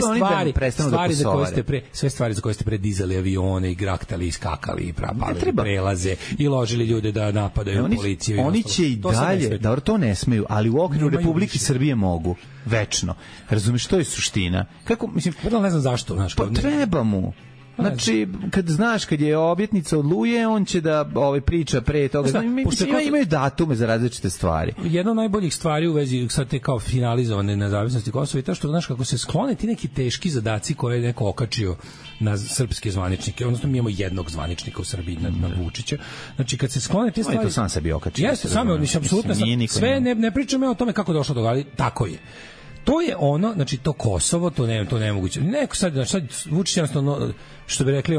stvari za koje ste predizali avione i graktali i skakali i pravali prelaze i ložili ljude da napadaju policiju. Oni će i dalje, dobro, to ne smeju, ali u okviru Republike Srbije mogu. Večno. Razumiješ, što je suština? Kako, mislim, ne znam zašto. Znaš, pa treba mu. Znači, kad je objetnica od Luje, on će da priča pre toga. Imaju datume za različite stvari. Jedna od najboljih stvari u vezi sad te kao finalizovane nezavisnosti Kosova je to što, znaš, kako se sklone ti neki teški zadaci koje je neko okačio na srpske zvaničnike, odnosno mi imamo jednog zvaničnika u Srbiji na Vučića. Znači, kad se sklone te stvari... To sam sebi okačio. Jeste, apsolutno. Sve, ne pričamo o tome kako došlo do toga, ali tako je. To je ono, znači to Kosovo, to nemoguće. Neko sad Vučić jednostavno, što bi rekli,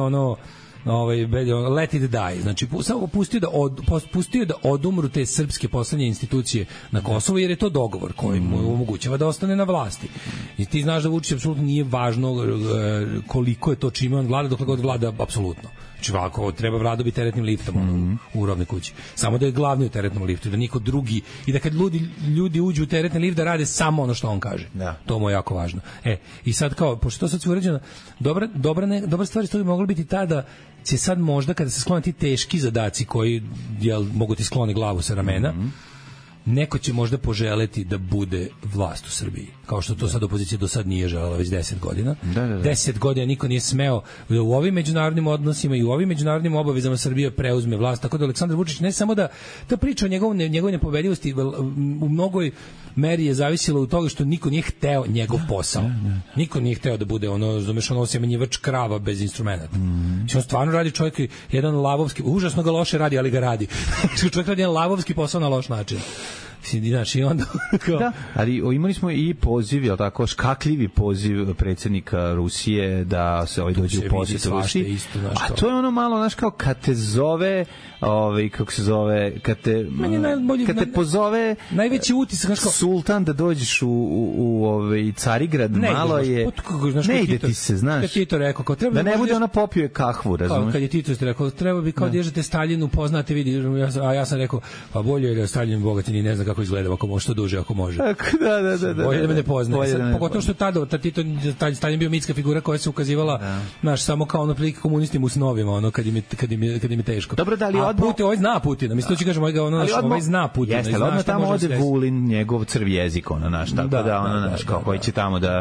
let it die. Znači, samo pustio da odumru te srpske poslednje institucije na Kosovu, jer je to dogovor koji mu omogućava da ostane na vlasti. I ti znaš da Vučić apsolutno nije važno koliko je to čime on vlada, dokle god vlada apsolutno. Znači, ako treba vlada bi teretnim liftom u Rovnoj kući. Samo da je glavni u teretnom liftu, da niko drugi, i da kad ljudi uđu u teretni lift da rade samo ono što on kaže. To mu je jako važno. I sad kao, pošto to sad sve uređeno, dobra stvar što bi mogla biti ta da će sad možda, kada se sklone ti teški zadaci koji mogu ti skloni glavu sa ramena, neko će možda poželeti da bude vlast u Srbiji. Kao što to sad opozicija do sad nije želela već 10 godina. 10 godina niko nije smeo da u ovim međunarodnim odnosima i u ovim međunarodnim obavezama Srbije preuzme vlast. Tako da Aleksandar Vučić ne samo da ta priča o njegovoj nepobedivosti u mnogoj meri je zavisila od toga što niko nije hteo njegov posao. Niko nije hteo da bude osemenjivač krava bez instrumenta. On stvarno radi čovjek jedan lavovski, užasno ga loše radi, ali ga radi. Čovjek radi jedan lavovski posao na loš način. Znači, onda... ali imali smo i poziv, je li tako, škakljivi poziv predsjednika Rusije da se dođe u posjet Rusiji. A to je ono malo, znaš, kao kad te zove, kako se zove, kad te pozove najveći utisak, sultan da dođeš u Carigrad, malo je... Ne ide ti se, znaš. Kad Tito rekao, da ne bude ona popio kahvu, razumiješ? Kad je Tito rekao, treba bi kao dježete Staljinu, poznate, vidi, a ja sam rekao, pa bolje je da Staljin bogatin i ne znam kako izgleda, ako može, što duže, ako može. Da. Bolje da me ne poznaje. Pogotovo što tada Stalin bio mitska figura koja se ukazivala, znaš, samo kao prilike komunistima u snovima, kad im je teško. Dobro, da li ovaj zna Putina, mislim, to ću kažem, ovaj zna Putina. Jeste, ali odmah tamo ode Vulin, njegov crv jezik, naš, tako da, naš, kao koji će tamo da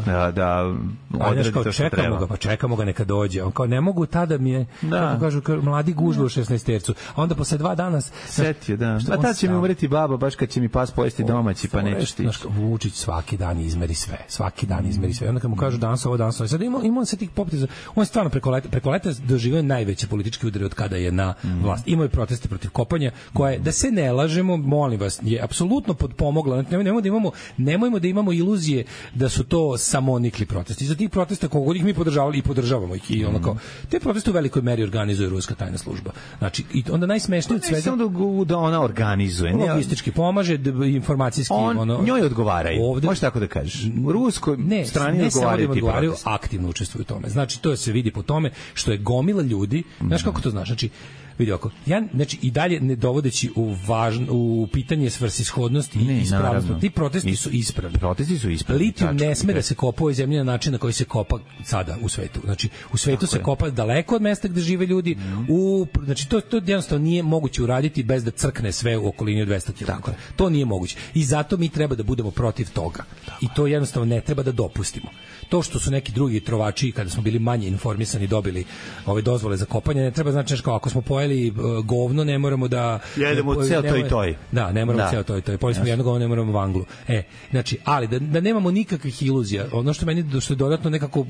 odredi to što treba. Pa čekamo ga neka dođe. On kao, ne mogu tada mi je, kako kažu, mladi gužba u 16 tercu. A onda posle 2 dana... Setio, da. A tada će mi umreti baba, baš kad će mi pas pojesti domaći, pa nećeš ti. Vučić svaki dan izmeri sve. I onda kad mu kažu danas ovo. Sad ima se tih popiteza. On je stvarno preko leta doživio najveće političke udare od kada je na vlast. Imao je proteste protiv kopanja, koje, da se ne lažemo, molim vas, je apsolutno podpomogla. Nemojmo da imamo iluzije da su to samonikli protesti. Za tih protesta kogod ih mi podržavali i podržavamo ih. I ono kao, te proteste u velikoj meri organizuje ruska tajna služba. Znači, i onda najsmešnije od svega... da ona organizuje. Logistički pomaže, informacijski... Njoj odgovaraju. Možeš tako da kažeš. Ruskoj strani odgovaraju ti protesti. Aktivno učestvuju u tome. Znači, to se vidi po tome što je gomila ljudi. Znaš kako to znaš? Znači, vidi oko. Znači, i dalje ne dovodeći u pitanje svrsishodnosti i ispravnosti. Ti protesti su ispravni. Litijum ne sme da se kopa u zemlji na način na koji se kopa sada u svetu. Znači, u svetu se kopa daleko od mesta gde žive ljudi. Znači, to jednostavno nije moguće uraditi bez da crkne sve u okolini od 200 km. To nije moguće. I zato mi treba da budemo protiv toga. I to jednostavno ne treba da dopustimo. To što su neki drugi trovači, kada smo bili manje informisani, dobili ove dozvole za kopanje, ne treba znači kao ako smo pojeli govno, ne moramo da jedemo ceo to i toj. Da, ne moramo ceo to i toj. Pojeli smo jedno govno, ne moramo vanglu. Znači, ali da nemamo nikakvih iluzija. Ono što meni što je dodatno nekako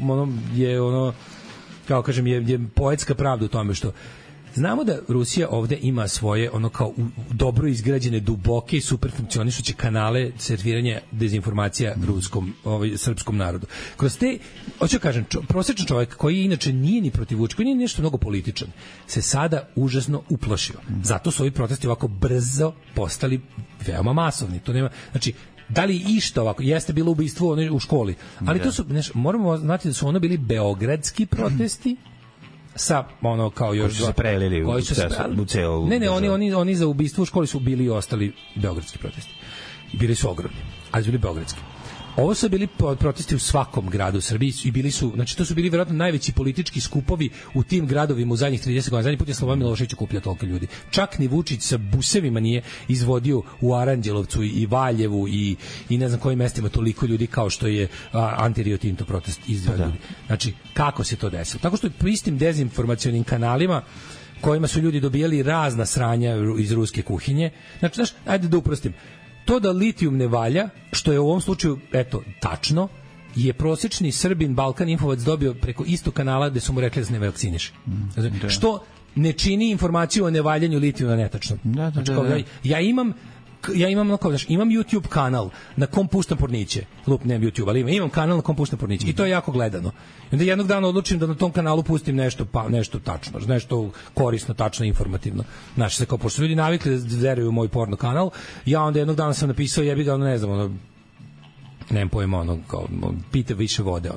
kao kažem je poetska pravda u tome što znamo da Rusija ovde ima svoje kao dobro izgrađene, duboke i super funkcionišuće kanale serviranja dezinformacija srpskom narodu. Kroz te, hoću kažem, prosječan čovjek koji inače nije ni protiv Vučića, koji nije nešto mnogo političan, se sada užasno uplašio. Zato su ovi protesti ovako brzo postali veoma masovni. To nema, znači, da li išta ovako, jeste bilo ubistvo u školi, ali to su, moramo znati da su ono bili beogradski protesti, sa kao još koji su se prelili u celu. Oni za ubistvo u školi su bili i ostali beogradski protesti. I bili su ogromni, ali su bili beogradski. Ovo su bili protesti u svakom gradu u Srbiji i bili su, znači to su bili vjerojatno najveći politički skupovi u tim gradovima u zadnjih 30 godina. Zadnji put je Slobodan Milošević okupljao toliko ljudi. Čak ni Vučić sa busevima nije izvodio u Aranđelovcu i Valjevu i ne znam kojim mestima toliko ljudi kao što je anti-Rio Tinto protest izveo ljudi. Znači, kako se to desilo? Tako što je po istim dezinformacionim kanalima kojima su ljudi dobijali razna sranja iz ruske kuhinje. Znači, znaš, ajde da uprostim. To da litijum ne valja, što je u ovom slučaju, tačno, je prosječni Srbin Balkan Infovac dobio preko istog kanala gde su mu rekli da se ne vakciniše. Što ne čini informaciju o nevaljanju litijuma netačno. Ja imam imam YouTube kanal na kom puštam porniće. Nemam YouTube, ali imam kanal na kom puštam porniće. I to je jako gledano. I onda jednog dana odlučim da na tom kanalu pustim nešto tačno, nešto korisno, tačno, informativno. Znači, se kao, pošto ljudi navikli da veruju u moj porno kanal, ja onda jednog dana sam napisao, jebi ga, ne znam, nemam pojma, pite više vode,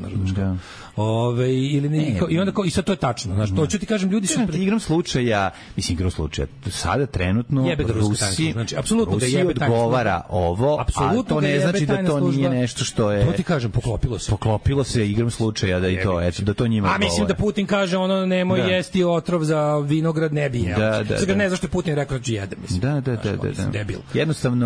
ili ne, i onda i sad to je tačno, znači to ću ti kažem, ljudi su igram slučaja, sada trenutno Rusi, znači apsolutno da jebe odgovara ovo, a to ne znači da to nije nešto što je, to ti kažem, poklopilo se igram slučaja da i to, eto, da to njima odgovara. A mislim da Putin kaže nemoj jesti otrov za vinograd, ne bi, sad ne zašto je Putin rekao da će jedem, mislim. Da.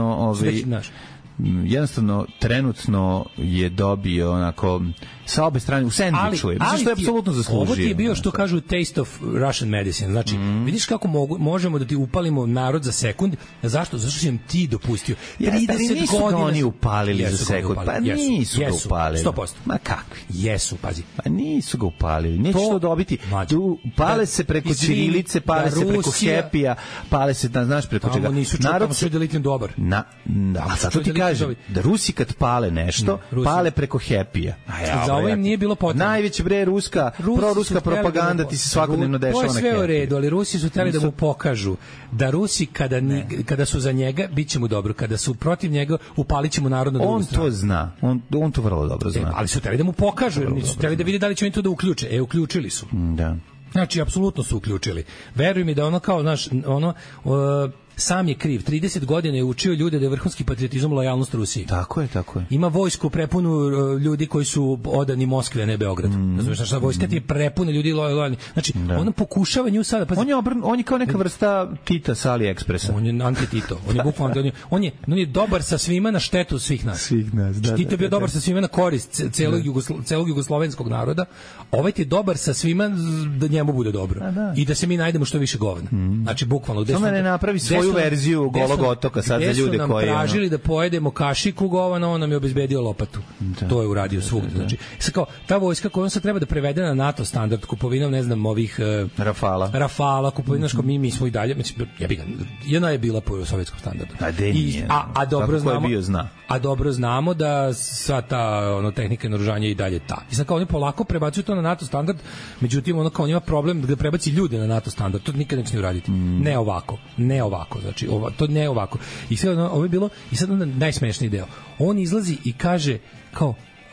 Jednostavno trenutno je dobio onako sa obe strane u sendviču, što je apsolutno zaslužio. Ovo ti je bio što kažu taste of Russian medicine. Znači, vidiš kako možemo da ti upalimo narod za sekund. Zašto? Zašto si im ti dopustio? 30 godina oni upalili za sekund. Pa nisu ga upalili. 100%. Ma kakvi? Jesu, pazi. Pa nisu ga upalili. Neće to dobiti. Pale se preko ćirilice, pale se preko Happy-a, pale se, znaš, preko čega. Narod se delitim dobar. A sad to ti kažem, da Rusi kad pale nešto, pale preko Happy-a. Ovo im nije bilo potrebno. Najveća proruska propaganda ti se svakodnevno dešava na Happy. To je sve u redu, ali Rusi su hteli da mu pokažu da Rusi kada su za njega, bit će mu dobro, kada su protiv njega, upalit će mu narod na drugu stranu. On to zna, on to vrlo dobro zna. Ali su hteli da mu pokažu, jer nisu hteli da vidi da li će oni to da uključe. Uključili su. Da. Znači, apsolutno su uključili. Veruj mi da sam je kriv. 30 godina je učio ljude da je vrhunski patriotizam lojalnost Rusiji. Tako je. Ima vojsku prepunu ljudi koji su odani Moskvi, a ne Beogradu. Znaš šta, vojska ti je prepuna ljudi lojalni. Znači, on pokušava nju sada... On je kao neka vrsta Tita sa AliExpressa. On je anti-Tito. On je bukvalno... On je dobar sa svima na štetu svih nas. Tito je bio dobar sa svima na korist celog jugoslovenskog naroda. Ovaj ti je dobar sa svima da njemu bude dobro. I da se mi najdemo što više govna. Znači, bukvalno... Samo ne napravi svoj svoju verziju Golog otoka sad za ljude koji... Gde su nam tražili da pojedemo kašiku govana, on nam je obezbedio lopatu. To je uradio svugde. Znači, kao, ta vojska koju sad treba da prevede na NATO standard kupovinom, ne znam, ovih... Rafala, kupovinom, mi smo i dalje... Jedna je bila po sovjetskom standardu. A dobro znamo... A dobro znamo da sva ta tehnika i naoružanje i dalje ta. I sad kao oni polako prebacuju to na NATO standard, međutim ono kao on ima problem da prebaci ljude na NATO standard, to nikad neće ni uraditi. Ne ovako, znači to ne ovako. I sve ovo je bilo, i sad onda najsmešniji deo. On izlazi i kaže kao,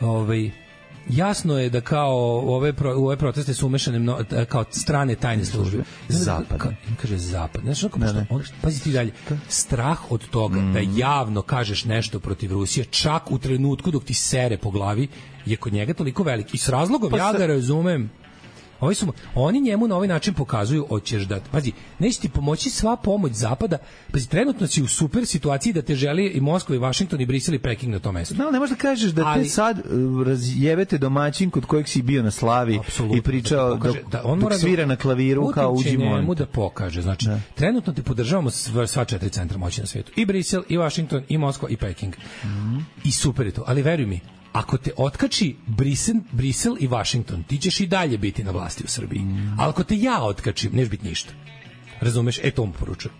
jasno je da kao ove proteste su umešane kao strane tajne službe. Zapad. Kaže zapad. Znači, pazi ti dalje. Strah od toga da javno kažeš nešto protiv Rusije, čak u trenutku dok ti sere po glavi, je kod njega toliko veliki. I s razlogom, ja ga razumem. Oni njemu na ovaj način pokazuju, hoćeš da, pazi, neće ti pomoći sva pomoć zapada, pazi, trenutno si u super situaciji da te želi i Moskva i Vašington i Brisel i Peking na tom mestu. No, ne možeš da kažeš da te sad razjevete domaćin kod kojeg si bio na slavi i pričao dok svira na klaviru kao uđi molim. Njemu da pokaže, znači, trenutno te podržavamo sva 4 centra moći na svijetu. I Brisel, i Vašington, i Moskva, i Peking. I super je to, ali veruj mi, ako te otkači Brisel i Vašington, ti ćeš i dalje biti na vlasti u Srbiji. Ali ako te ja otkačim, neš biti ništa. Razumeš? To mu poručujem.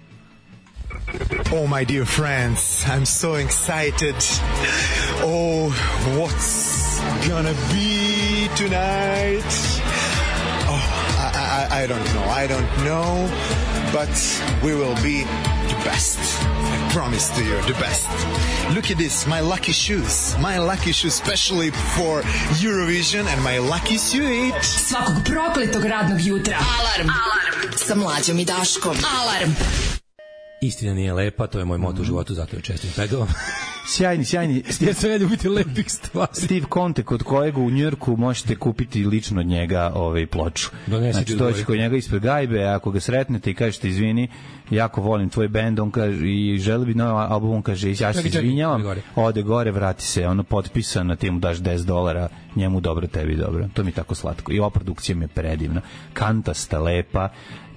Oh, my dear friends, I'm so excited. Oh, what's gonna be tonight? Oh, I don't know, but we will be the best. I promise to you, the best. Look at this, my lucky shoes, especially for Eurovision, and my lucky suit. Svakog prokletog radnog jutra. Alarm sa Mlađom i Daškom. Alarm. Istina nije lepa, to je moj moto u životu, zato je čestim pegavom. Sjajni. Jer sam ja ljubiti lepih stvari. Steve Conte, kod kojeg u Njujorku možete kupiti lično od njega ploču. Znači, doći kod njega ispred gajbe, ako ga sretnete i kažete izvini, jako volim tvoj bend, on kaže, i želi bi novi album, on kaže, ja se izvinjavam, ode gore, vrati se, potpisano, ti mu daš $10, njemu dobro, tebi dobro. To mi je tako slatko. I ova produkcija mi je predivna. Kantasta, lepa,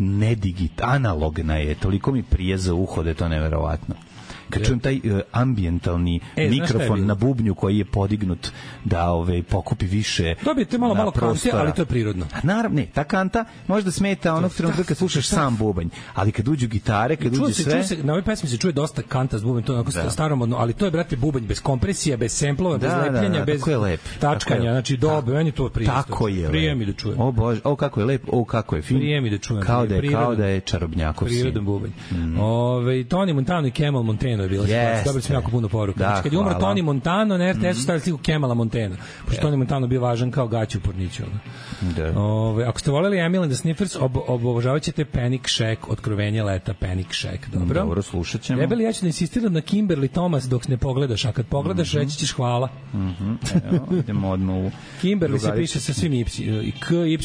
analogna je, toliko mi prije za uho da je to neverovatno. Kad čujem taj ambijentalni mikrofon na bubnju koji je podignut da pokupi više dobijete malo kante, ali to je prirodno. Naravno, ta kanta možda smeta onog trenutka kad slušaš sam bubanj, ali kad uđu gitare, kad uđe sve... Na ovoj pesmi se čuje dosta kanta s bubanj, to je onako staromodno, ali to je, brate, bubanj bez kompresija, bez semplova, bez lepljenja, bez tačkanja, znači dobro, meni to prirodno. Tako je Prijem mi da čujem. O Bože, kako je lep, kako je fin. Prijem mi da čujem. Kao da je Čarobnjakov sin. Prirodan bubanj. Tony Montano i Kemal Montano je bilo. Dobili smo jako puno poruka. Znači, kad je umro Tony Montano, na RTS-u stavili sliku Kemala Montana. Pošto Tony Montano bio važan kao gaći u Porniću. Ako ste voljeli Emil and the Sniffers, obožavat ćete Panic Shack, Otkrovenje leta, Panic Shack. Dobro, slušat ćemo. Rebeli, ja ću da insistiram na Kimberly Thomas dok ne pogledaš, a kad pogledaš, reći ćeš hvala. Idemo odmah u... Kimberly se piše sa svim i K, Y,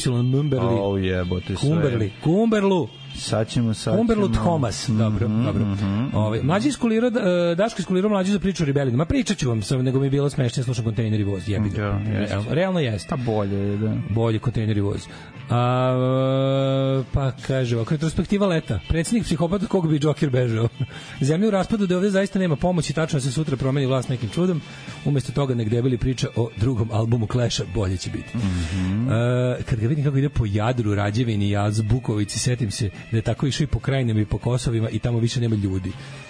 Mumberly. Kumberlu. Sad ćemo. Kumberlu Thomas. Dobro. Mlađi iskulirao, Daško iskulirao mlađi za priču o rebelima. Ma pričat ću vam, nego mi je bilo smešnije slušam Kontejner i voz. Realno jeste. Bolje je, da. Bolje Kontejner i voz. Pa kaže, ovako, retrospektiva leta. Predsjednik psihopata kog bi Joker bežao. Zemlja u raspadu da ovde zaista nema pomoći, tačno se sutra promeni vlast nekim čudom. Umesto toga nek debeli priča o drugom albumu Clash-a, bolje će biti. Kad ga vidim kako ide po Jadru, Rađevini, Jaz, Bukovici, setim se da je tako išao i po Krajinama i po Kosovima i tamo više nema ljudi.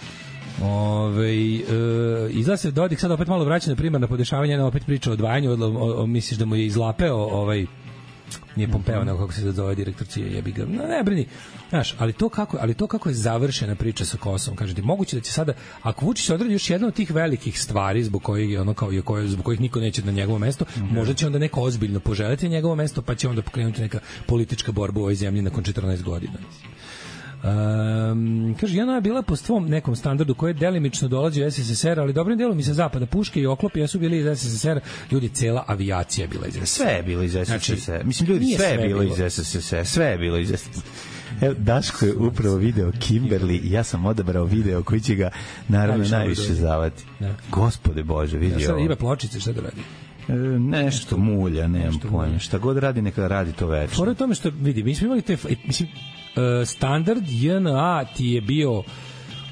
Izgleda se Dodik sad opet malo vraća na primarna podešavanja, opet priča o odvajanju, misliš da mu je izlapeo nije Pompeo, nego kako se zove direktor CIA, jebi ga. Ne brini. Znaš, ali to kako je završena priča sa Kosovom, kažete, moguće da će sada, ako Vučić se odradi još jedna od tih velikih stvari zbog kojih zbog kojih niko neće na njegovo mesto, možda će onda neko ozbiljno poželiti njegovo mesto, pa će onda pokrenuti neka politička borba u ovoj zemlji nakon 14 godina. Kaže, Jana je bila po svom nekom standardu koji je delimično dolazi u SSSR, ali dobrim delom i sa zapada puške i oklopi jesu bili iz SSSR, ljudi, cela avijacija je bila iz SSSR. Sve je bilo iz SSSR. Mislim, ljudi, sve je bilo iz SSSR. Sve je bilo iz SSSR. Evo, Daško je upravo video Kimberly i ja sam odabrao video koji će ga naravno najviše zavati. Gospode Bože, vidi ovo. Sada ima pločice, šta da radi? Nešto mulja, nemam pojma. Šta god radi, neka radi to večer. Fora je tome što, vidi, mi smo imali te... standard JNA ti je bio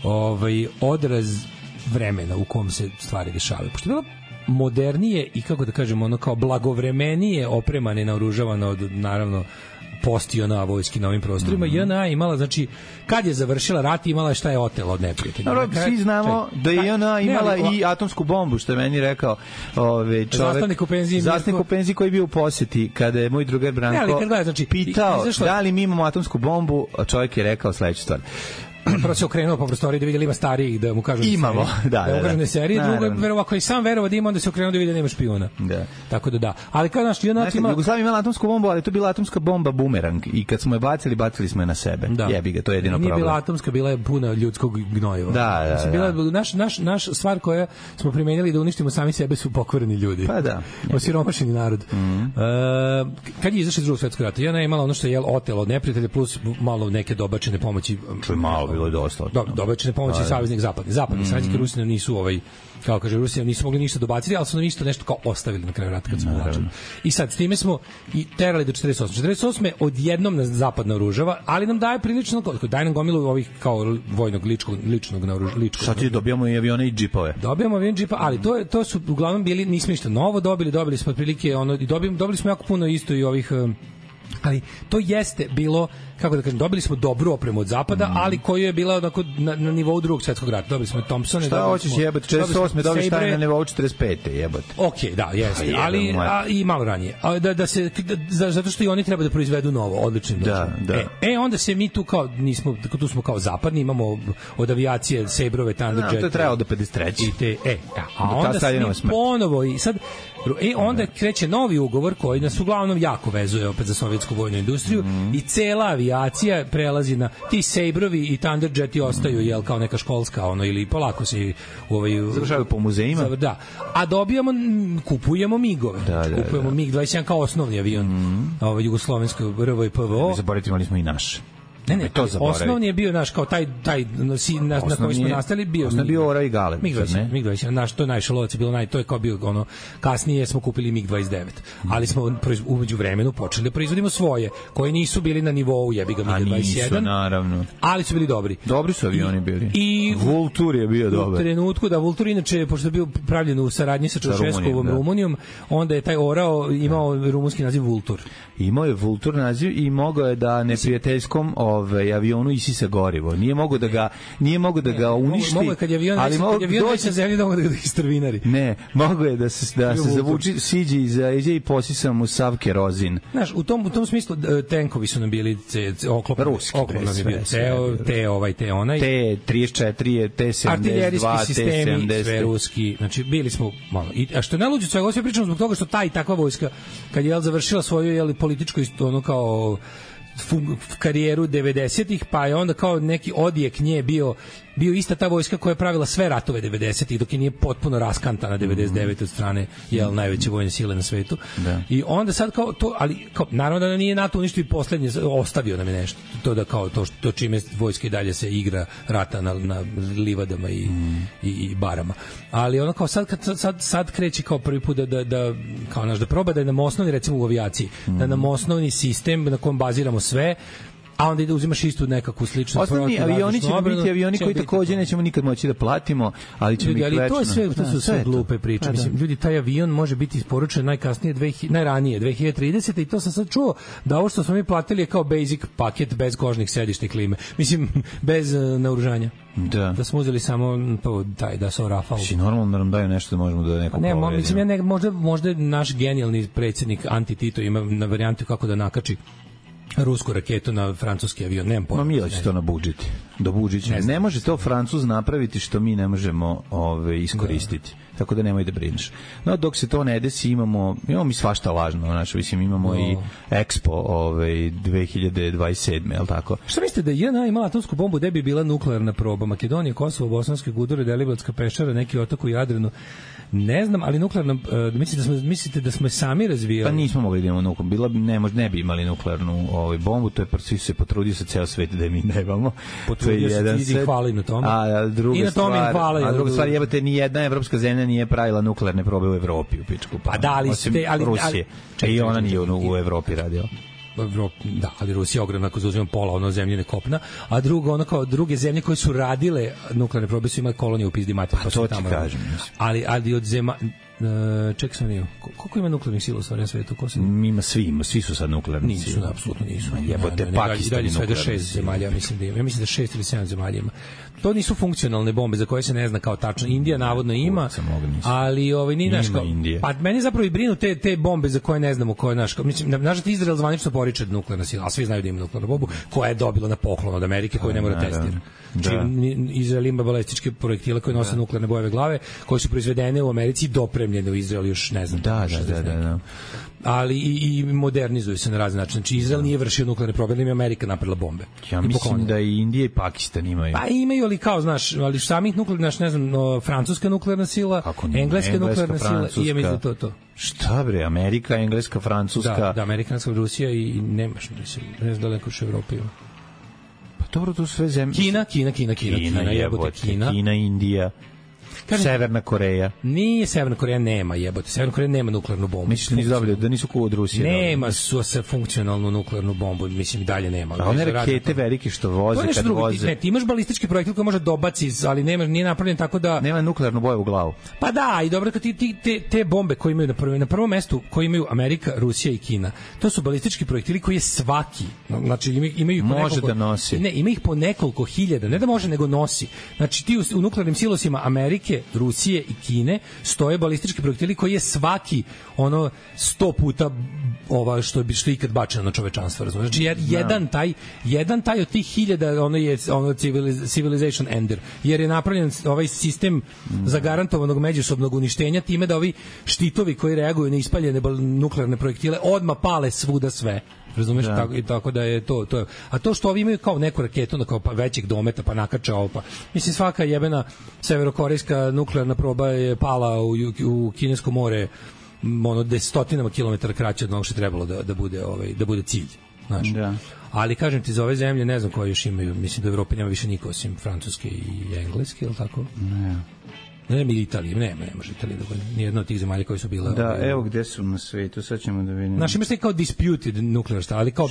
odraz vremena u kom se stvari dešavaju. Pošto je bilo modernije i, kako da kažemo, ono kao blagovremenije opremane i naoružavano od, naravno, post-JNA vojski na ovim prostorima. JNA imala, znači, kad je završila rat, imala šta je otela od neprijatelja. Dobro, svi znamo da je JNA imala i atomsku bombu, što je meni rekao čovek, zastavnik u penziji koji je bio u poseti, kada je moj drugar Branko pitao da li mi imamo atomsku bombu, a čovjek je rekao sledeću stvar. Prvo se okrenuo po prostoriji da vidjeli ima starijih, da mu kažu imamo, da serije, drugo verovao, ako i sam verovao da ima, onda se okrenuo da vidi da nema špijuna. Da. Tako da. Ali kao naš Jugoslavija imala atomsku bombu, ali to je bila atomska bomba bumerang i kad smo je bacili smo je na sebe. Jebi ga, to je jedino problem. Nije bila atomska, bila je puna ljudskog gnojiva. Da. Naš stvar koja smo primenili da uništimo sami sebe su pokvareni ljudi. Pa da. Osiromašeni narod. Kad je izašao iz Drugog svetskog rata, je imala ono što je otelo od neprijatelja plus malo neke dobačene pomoći. Bilo je dosta. Dobačene pomoći saveznik zapadni saveznik Rusija nisu kao kaže Rusija nisu mogli ništa dobaciti, ali su nam isto nešto kao ostavili na kraju rata kad smo ulačili. I sad s time smo i terali do 48 odjednom nas zapad naoružava, ali nam daje prilično, daje nam gomilu ovih kao vojnog ličnog naoružanja. Sad ti dobijamo i avione i džipove. Dobijamo avione i džipove, ali to su uglavnom bili, nismo ništa novo dobili smo otprilike i dobili smo jako puno isto i ovih, ali to jeste bilo, kako da kažem, dobili smo dobru opremu od zapada, ali koju je bila onako na nivou Drugog svetskog rata. Dobili smo Thompsone, šta hoćeš jebote, 48. dobili šta je na nivou 45. jebote. Okej, da, jeste, ali i malo ranije. Zato što i oni treba da proizvedu novo, odlično. Da. Onda se mi tu kao nismo, tu smo kao zapadni, imamo od avijacije Sabrove, Thunderjet. To je trajalo do 53. A onda se ponovo i sad onda kreće novi ugovor koji nas uglavnom jako vezuje opet za sovjetsku vojnu industriju i cela avijacija prelazi na ti Sabrovi i Thunderjeti ostaju kao neka školska ili polako se završavaju po muzejima. Da. A kupujemo MiG-ove. Kupujemo MiG-21 kao osnovni avion jugoslovenskog RV i PVO. Zaboravili smo i naš. Ne, osnovni je bio naš kao taj na koji smo nastali bio. Osnovni bio Ora i Galeb. MiG-21, naš to najviše lovac je bilo to je kao bio kasnije smo kupili MiG-29. Ali smo umeđu vremenu počeli da proizvodimo svoje, koji nisu bili na nivou jebiga MiG-21. Nisu, naravno. Ali su bili dobri. Dobri su avioni bili. I Vultur je bio dobar. U trenutku da Vultur inače pošto je bio pravljen u saradnji sa Čaušeskovom Rumunijom, onda je taj Orao imao rumunski naziv Vultur. Imao je Vultur naziv i mogao je da neprijateljskom avionu isisa gorivo. Nije mogao da ga uništi. Mogu je kad je avion doći sa zemlje da mogu da ga istrvinari. Ne, mogo je da se zavuči, siđe i posisa mu sav kerozin. Znaš, u tom smislu tenkovi su nam bili oklop ruski. Oklop nam je bio te onaj. T-34, T-72, artiljerijski sistemi, T-70. sve ruski. Znači, bili smo malo. A što je najluđe od svega, ovo sve pričamo zbog toga što takva vojska, kad je završila svoju političko kao karijeru 90-ih, pa je onda kao neki odjek nje bio ista ta vojska koja je pravila sve ratove 90-ih, dok je nije potpuno raskantana 99 od strane najveće vojne sile na svetu. Da. I onda sad kao to, ali naravno da nije NATO uništio i poslednje, ostavio nam je nešto. To da kao to čime vojska i dalje se igra rata na livadama i barama. Ali ono kao sad kreće kao prvi put da kao da proba da nam osnovni, recimo u avijaciji, da nam osnovni sistem na kojem baziramo sve, a onda da uzimaš istu nekakvu sličnu osnovni avioni će biti avioni koji takođe nećemo nikad moći da platimo, ali će biti večno. Ali to su sve glupe priče. Mislim, ljudi, taj avion može biti isporučen najranije 2030. i to sam sad čuo da ovo što smo mi platili je kao basic paket bez kožnih sedišta i klime. Mislim, bez naoružanja. Da smo uzeli samo to, da su Rafale. Si normalno da nam daju nešto da možemo da neko povedimo. Ne, mislim, možda naš genijalni predsjednik Anti-Tito ima na varijantu kako da nakači rusku raketu na francuski avion, nemam pojma. Milo će to nabuđiti. Ne može to Francuz napraviti što mi ne možemo iskoristiti. Tako da nemoj da brineš. No, dok se to ne desi, imamo mi svašta lažno. Mislim, imamo i Expo 2027. Je li tako? Šta mislite da je JNA imala atomsku bombu, gde bi bila nuklearna proba? Makedonija, Kosovo, Bosanske Gudure, Deliblatska peščara, neki otok u Jadranu. Ne znam, ali nuklearna, mislite da smo sami razvijali? Pa nismo mogli da imamo nuklearnu, ne bi imali nuklearnu bombu, to je svi se potrudio sa ceo svet da mi nemamo. Potrudio se i hvala im na tome. A druga stvar, jebate, ni jedna evropska zemlja nije pravila nuklearne probe u Evropi u pičku. Pa da, ali Rusije. I ona nije u Evropi radila. da, ali Rusija je ogromna ako zauzima pola ono zemljine kopna, a drugo ono kao druge zemlje koje su radile nuklearne probe su imali kolonije u pizdi mater, pa to ti kažem. Ali od ček sam nije. Koliko ima nuklearnih sila u stvari na svetu? Ima svi su sad nuklearni sila. Nisu, apsolutno nisu. Jebote, Pakistan je svega 6 zemalja, mislim da ima. Ja mislim da 6 ili 7 zemalja ima. To nisu funkcionalne bombe za koje se ne zna kao tačno. Indija navodno ima, ali nije naš kao... Pa meni zapravo i brinu te bombe za koje ne znamo koje naš. Mislim, nažalost Izrael zvanično poriče nuklearna sila, a svi znaju da ima nuklearnu bombu, koja je dobila na poklon od Amerike, koju ne mora testirati. Izrael ima balističke projektile koje nose nuklearne bojeve glave, koje su proizvedene u Americi i dopremljene u Izrael još ne znam. Da. Ali i modernizuju se na razne načine. Znači Izrael nije vršio nuklearne probe, ali Amerika napravila bombe. Ja mislim da i Indija i Pakistan imaju. Pa imaju, ali kao, znaš, ali samih nuklearnih, ne znam, francuska nuklearna sila, engleska nuklearna sila i ja mislim to. Šta bre, Amerika, Engleska, Francuska. Da, amerikanska, Rusija i Nemaš, ne znam daleko još Evropa ima. Pa dobro, tu sve zemlje. Kina, Indija. Severna Koreja. Nije Severna Koreja, nema jebote. Severna Koreja nema nuklearnu bombu. Mislim da nisu kao od Rusije. Nema su se funkcionalnu nuklearnu bombu, mislim i dalje nema. A one rakete velike što voze kad voze. Ne, ti imaš balistički projektil koji može dobaci, ali nije napravljen tako da nema nuklearnu boju u glavu. Pa da, i dobro kad te bombe koje imaju na prvom mestu, koje imaju Amerika, Rusija i Kina. To su balistički projektili koji je svaki, znači imaju može da nosi. Ne, ima ih po nekoliko hiljada, ne da može nego nosi. Znači ti u nuklearnim silosima Amerike, Rusije i Kine stoje balistički projektili koji je svaki 100 puta što je ikad bačeno na čovečanstvo, razumiješ? Znači jedan taj od tih hiljada je civilization ender, jer je napravljen ovaj sistem zagarantovanog međusobnog uništenja time da ovi štitovi koji reaguju na ispaljene nuklearne projektile odmah pale svuda sve. Razumeš, tako da je to. A to što ovi imaju kao neku raketu kao većeg dometa, pa nakače ovo, pa mislim svaka jebena severokorejska nuklearna proba je pala u Kinesko more stotinama kilometara kraće od onog što je trebalo da bude cilj. Znači. Da. Ali kažem ti, za ove zemlje ne znam koje još imaju, mislim da u Evropi nema više niko osim francuske i engleske, ili tako? Ne. Ne, Italija, ne može Italija da bude. Nijedna od tih zemalja koje su bile... Da, evo gde su na svetu, sad ćemo da vidimo. Znaš, imaš kao disputed nuclear star, ali kao...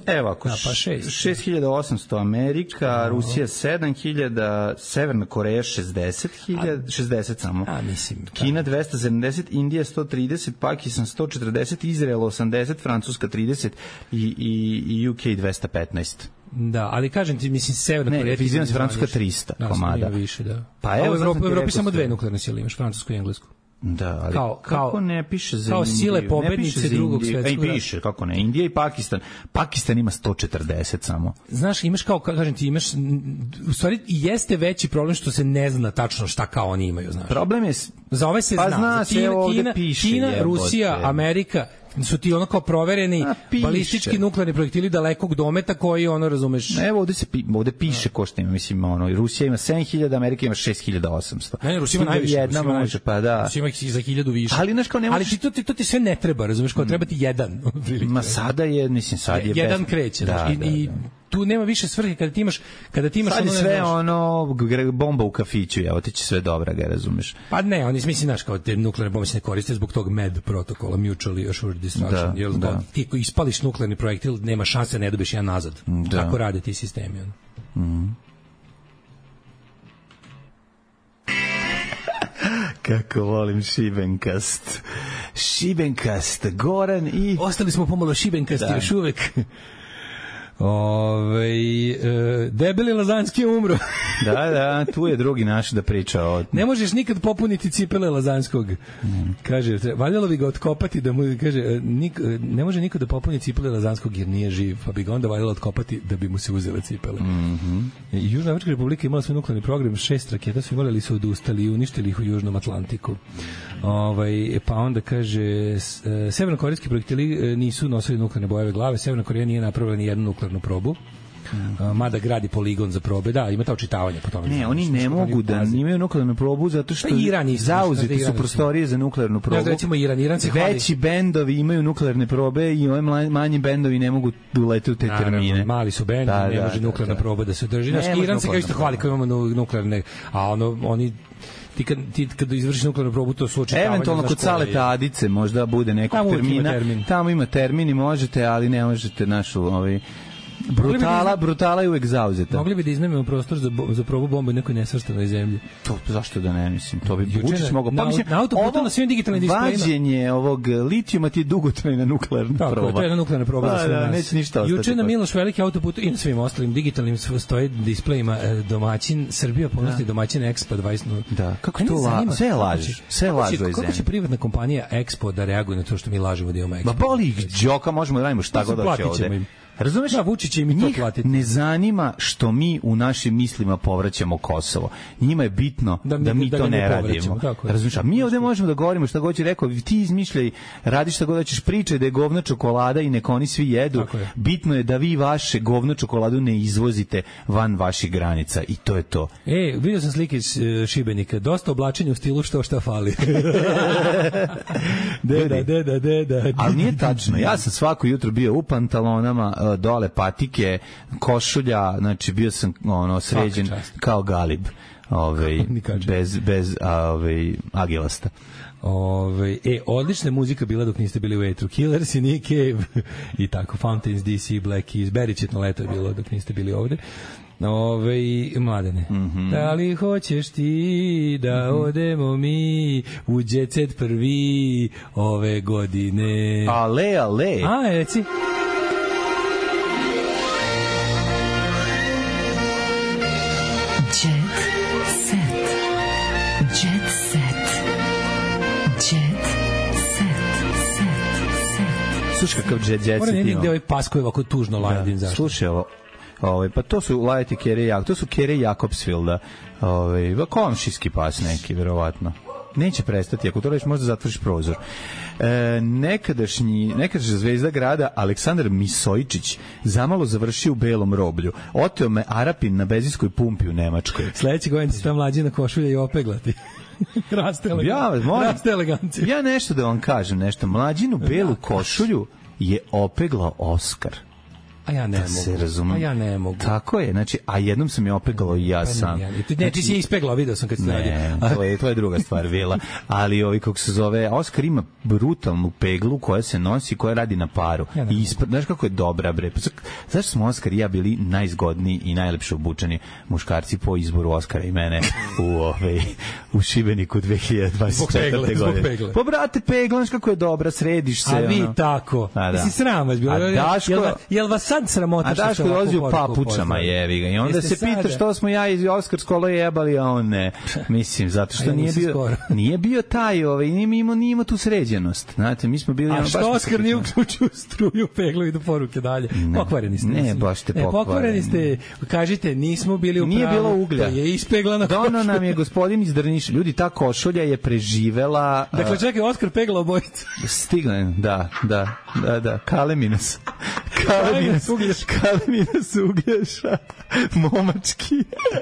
6.800 Amerika, Rusija 7.000, Severna Koreja 60 samo. Kina 270, Indija 130, Pakistan 140, Izrael 80, Francuska 30 i UK 215. Da, ali kažem ti, mislim, Severna Koreja... Ne, izvijem se, Francuska 300 komada. Da, više, da. Pa evo, u Evropi samo dve nuklearne sile, imaš francusku i englesku. Da, ali kako ne piše za kao sile pobednice drugog svetskog rata. Piše, kako ne, Indija i Pakistan. Pakistan ima 140 samo. Znaš, imaš kao, kažem ti, imaš, u stvari jeste veći problem što se ne zna tačno šta kao oni imaju, znaš. Problem je... Za ove se zna, za Kina, Rusija, Amerika, su ti kao provereni balistički nuklearni projektili dalekog dometa koji razumeš. Evo ovde piše ko što ima, mislim Rusija ima 7.000, Amerika ima 6.800. Ne, Rusija ima najviše. Jedna može, pa da. Rusija ima za 1.000 više. Ali znaš kao ne možeš. Ali to ti sve ne treba, razumeš, kao treba ti jedan. Ma sada je, mislim sad je jedan kreće, i tu nema više svrhe kada ti imaš sad je sve bomba u kafiću, evo ti će sve dobra, ga razumeš. Pa ne, oni mislim, znaš, kao te nuklearne bombe se ne koriste zbog tog MED protokola, Mutually Assured Destruction, jer ti koji ispališ nuklearni projektil, nema šanse ne dobiješ jedan nazad. Tako rade ti sistemi. Kako volim Šibenkast. Šibenkast, Goran i... Ostali smo pomalo Šibenkasti još uvek. Debeli Lazanski umro. Da, tu je drugi naš da priča o... Ne možeš nikad popuniti cipele Lazanskog. Kaže, valjalo bi ga otkopati da mu, kaže, ne može niko da popuni cipele Lazanskog jer nije živ, pa bi ga onda valjalo otkopati da bi mu se uzele cipele. Južna Američka republika imala svoj nuklearni program, 6 raketa su imali, ali su odustali i uništili ih u Južnom Atlantiku. Pa onda kaže, severnokorejski projektili nisu nosili nuklearne bojeve glave, Severna Koreja nije napravila ni jednu nuklearnu probu. Mada gradi poligon za probe, da, ima ta očitavanja po tome. Ne, oni ne mogu da imaju nuklearnu probu zato što zauzeti su prostorije za nuklearnu probu. Ja, recimo Iran se hvali. Veći bendovi imaju nuklearne probe i ovi manji bendovi ne mogu da ulete u te termine. Mali su bendovi, ne može nuklearna proba da se drži. Iran se kao isto hvali kao imamo nuklearne, a oni ti kad izvršiš nuklearnu probu, to su očitavanje. Eventualno kod Saleta Adice možda bude nekog termina. Tamo ima termin i možete, ali ne možete našu Brutala je uvek zauzeta. Mogli bi da iznajmimo prostor za probu bombe u nekoj nesvrstanoj zemlji. To, zašto da ne, mislim, to bi Vučić mogao. Pa mislim, na autoputu na svim digitalnim displejima. Vađenje ovog litijuma ti je dugotrajna nuklearna proba. Tako, to je jedna nuklearna proba za sve nas. Neće ništa ostati. Juče na Miloš Veliki autoputu i na svim ostalim digitalnim stoji displejima domaćin Srbija ponosni domaćin Expo 20. Da, kako to sve lažeš, sve lažu iz Kako će privatna kompanija Expo da reaguje na to što mi lažemo da imamo Expo? Ma boli ih đoka, možemo da radimo šta god hoće ovde. Razumeš? Da, Vučić će im i to platiti. Ne zanima što mi u našim mislima povraćamo Kosovo. Njima je bitno da mi to ne radimo. Razumeš? A mi ovde možemo da govorimo šta god je rekao, ti izmišljaj, radi šta god hoćeš, pričaj da je govno čokolada i nek oni svi jedu. Bitno je da vi vaše govno čokoladu ne izvozite van vaših granica i to je to. Vidio sam slike iz Šibenika, dosta oblačenja u stilu šta fali. Deda. Ali nije tačno. Ja sam svako jutro bio u pantalonama, dole patike, košulja, znači bio sam sređen kao galib, bez agilasta. Odlična muzika bila dok niste bili u etru. Killers i Nick Cave i tako, Fountains DC, Black Keys, Beričetno leto je bilo dok niste bili ovde. Mladene. Da li hoćeš ti da odemo mi u Jet Set prvi ove godine? Ale. Reci. Slušaj kakav jet set ima. Mora negdje ovaj pas koji je ovako tužno lajedin. Slušaj ovo, pa to su lajeti to su Kere Jakobsvilda, komšijski pas neki, verovatno. Neće prestati, ako to reći možda zatvoriš prozor. Nekadašnja zvezda grada Aleksandar Misojičić zamalo završio u Belom roblju. Oteo me Arapin na benzinskoj pumpi u Nemačkoj. Sledeći godin će ta mlađina košulja i opeglati. Raste elegancija. Ja nešto da vam kažem, mlađinu belu košulju je opeglao Oskar. A ja ne mogu. Tako je, znači, a jednom sam je opeglao i ja sam. Ti si je ispeglao, video sam kad ste radio. To je druga stvar bila. Ali kako se zove, Oskar ima brutalnu peglu koja se nosi, koja radi na paru. Znaš kako je dobra, bre. Zašto smo Oskar i ja bili najzgodniji i najlepše obučeni muškarci po izboru Oskara i mene u Šibeniku 2024. godine. Pa brate, pegla, znaš kako je dobra, središ se. A vi tako. Ti si sram vas bilo. Jel vas sad sramota što Daško dolazi u papučama, jevi ga. I onda se pita što smo ja iz Oskar skolo jebali, a on ne. Mislim, zato što nije bio taj, nije imao tu sređenost. Znate, mi smo bili... A što Oskar nije uključio struju, peglu i do poruke dalje? Pokvareni ste. Ne, baš ste pokvareni. Pokvareni ste, kažite, nismo bili u pravu. Nije bilo uglja. To je ispeglana košulja. Dono nam je gospodin iz Drniša. Ljudi, ta košulja je preživela... Dakle, čekaj, Oskar pegla obojica. Stigne, da. Kaleminas Uglješa, momački.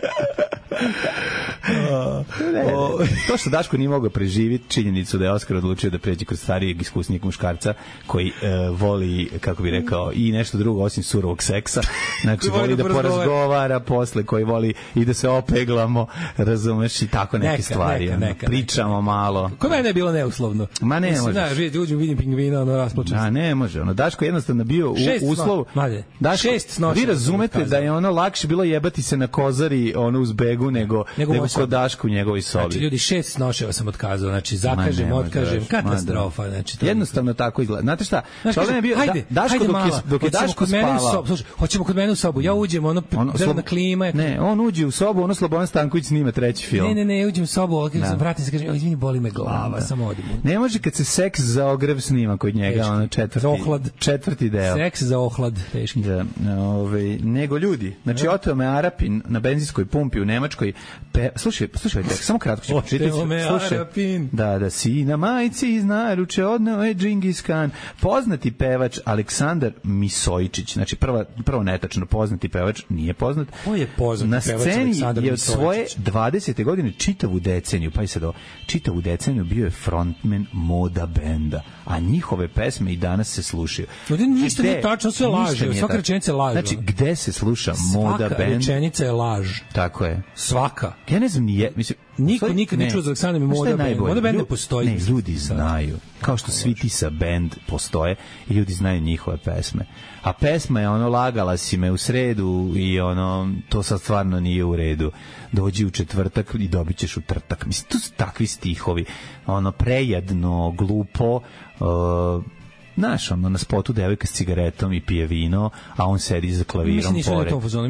To što Daško nije mogao preživiti činjenicu da je Oskar odlučio da pređe kroz starijeg iskusnijeg muškarca koji voli, kako bi rekao, i nešto drugo osim surovog seksa. Znači, voli da porazgovara posle, koji voli i da se opeglamo, razumeš, i tako neke stvari. Pričamo malo. Kod mene je bilo neuslovno. Ma ne možeš. Uđu, vidim pingvina, rasplačan. Ne može. Daško jednostavno bio u uslov. Daško, vi razumete da je lakše bilo jebati se na kozari uz begu nego kod Daška u njegovoj sobi. Znači, ljudi, 6 snoševa sam otkazao, znači, zakažem, otkažem, katastrofa. Znači, jednostavno tako izgleda. Znate šta? Daško dok je Daško spavao. Hoćemo kod mene u sobu, ja uđem, zelena klima. Ne, on uđe u sobu, Slobodan Stanković snima treći film. Ne, uđem u sobu, vratim se, kažem, izvini, boli me glava, samo odim. Ne može kad se seks za ogrev snima kod njega, četvrti deo. Seks za ohlad, teški. Da, nego ljudi, znači, oteo me Arapin na benzinskoj pumpi u Nemačkoj. Slušaj, samo kratko ću počitati. Oteo me Arapin. Da, si na majici iz naruče odneo je Džingis Khan. Poznati pevač Aleksandar Misojičić, znači prvo netačno, poznati pevač nije poznat. Ko je poznati pevač Aleksandar Misojičić? Na sceni je od svoje 20. godine čitavu deceniju bio je frontman moda benda, a njihove pesme i danas se slušaju. Ništa nije tačno, sve laže, svaka rečenica je laž. Znači, gde se sluša moda band? Svaka rečenica je laž. Tako je. Svaka. Ja ne znam mislim niko nikad ne čuo za Aleksandra Mimoda band. Moda band ne postoji. Ne, ljudi znaju. Kao što svi ti sa band postoje i ljudi znaju njihove pesme. A pesma je ono lagala si me u sredu i ono to sad stvarno nije u redu. Dođi u četvrtak i dobit ćeš u trtak. Mislim, to su takvi stihovi. Ono prejedno, glupo, znaš, ono, na spotu devojka s cigaretom i pije vino, a on sedi za klavirom pored.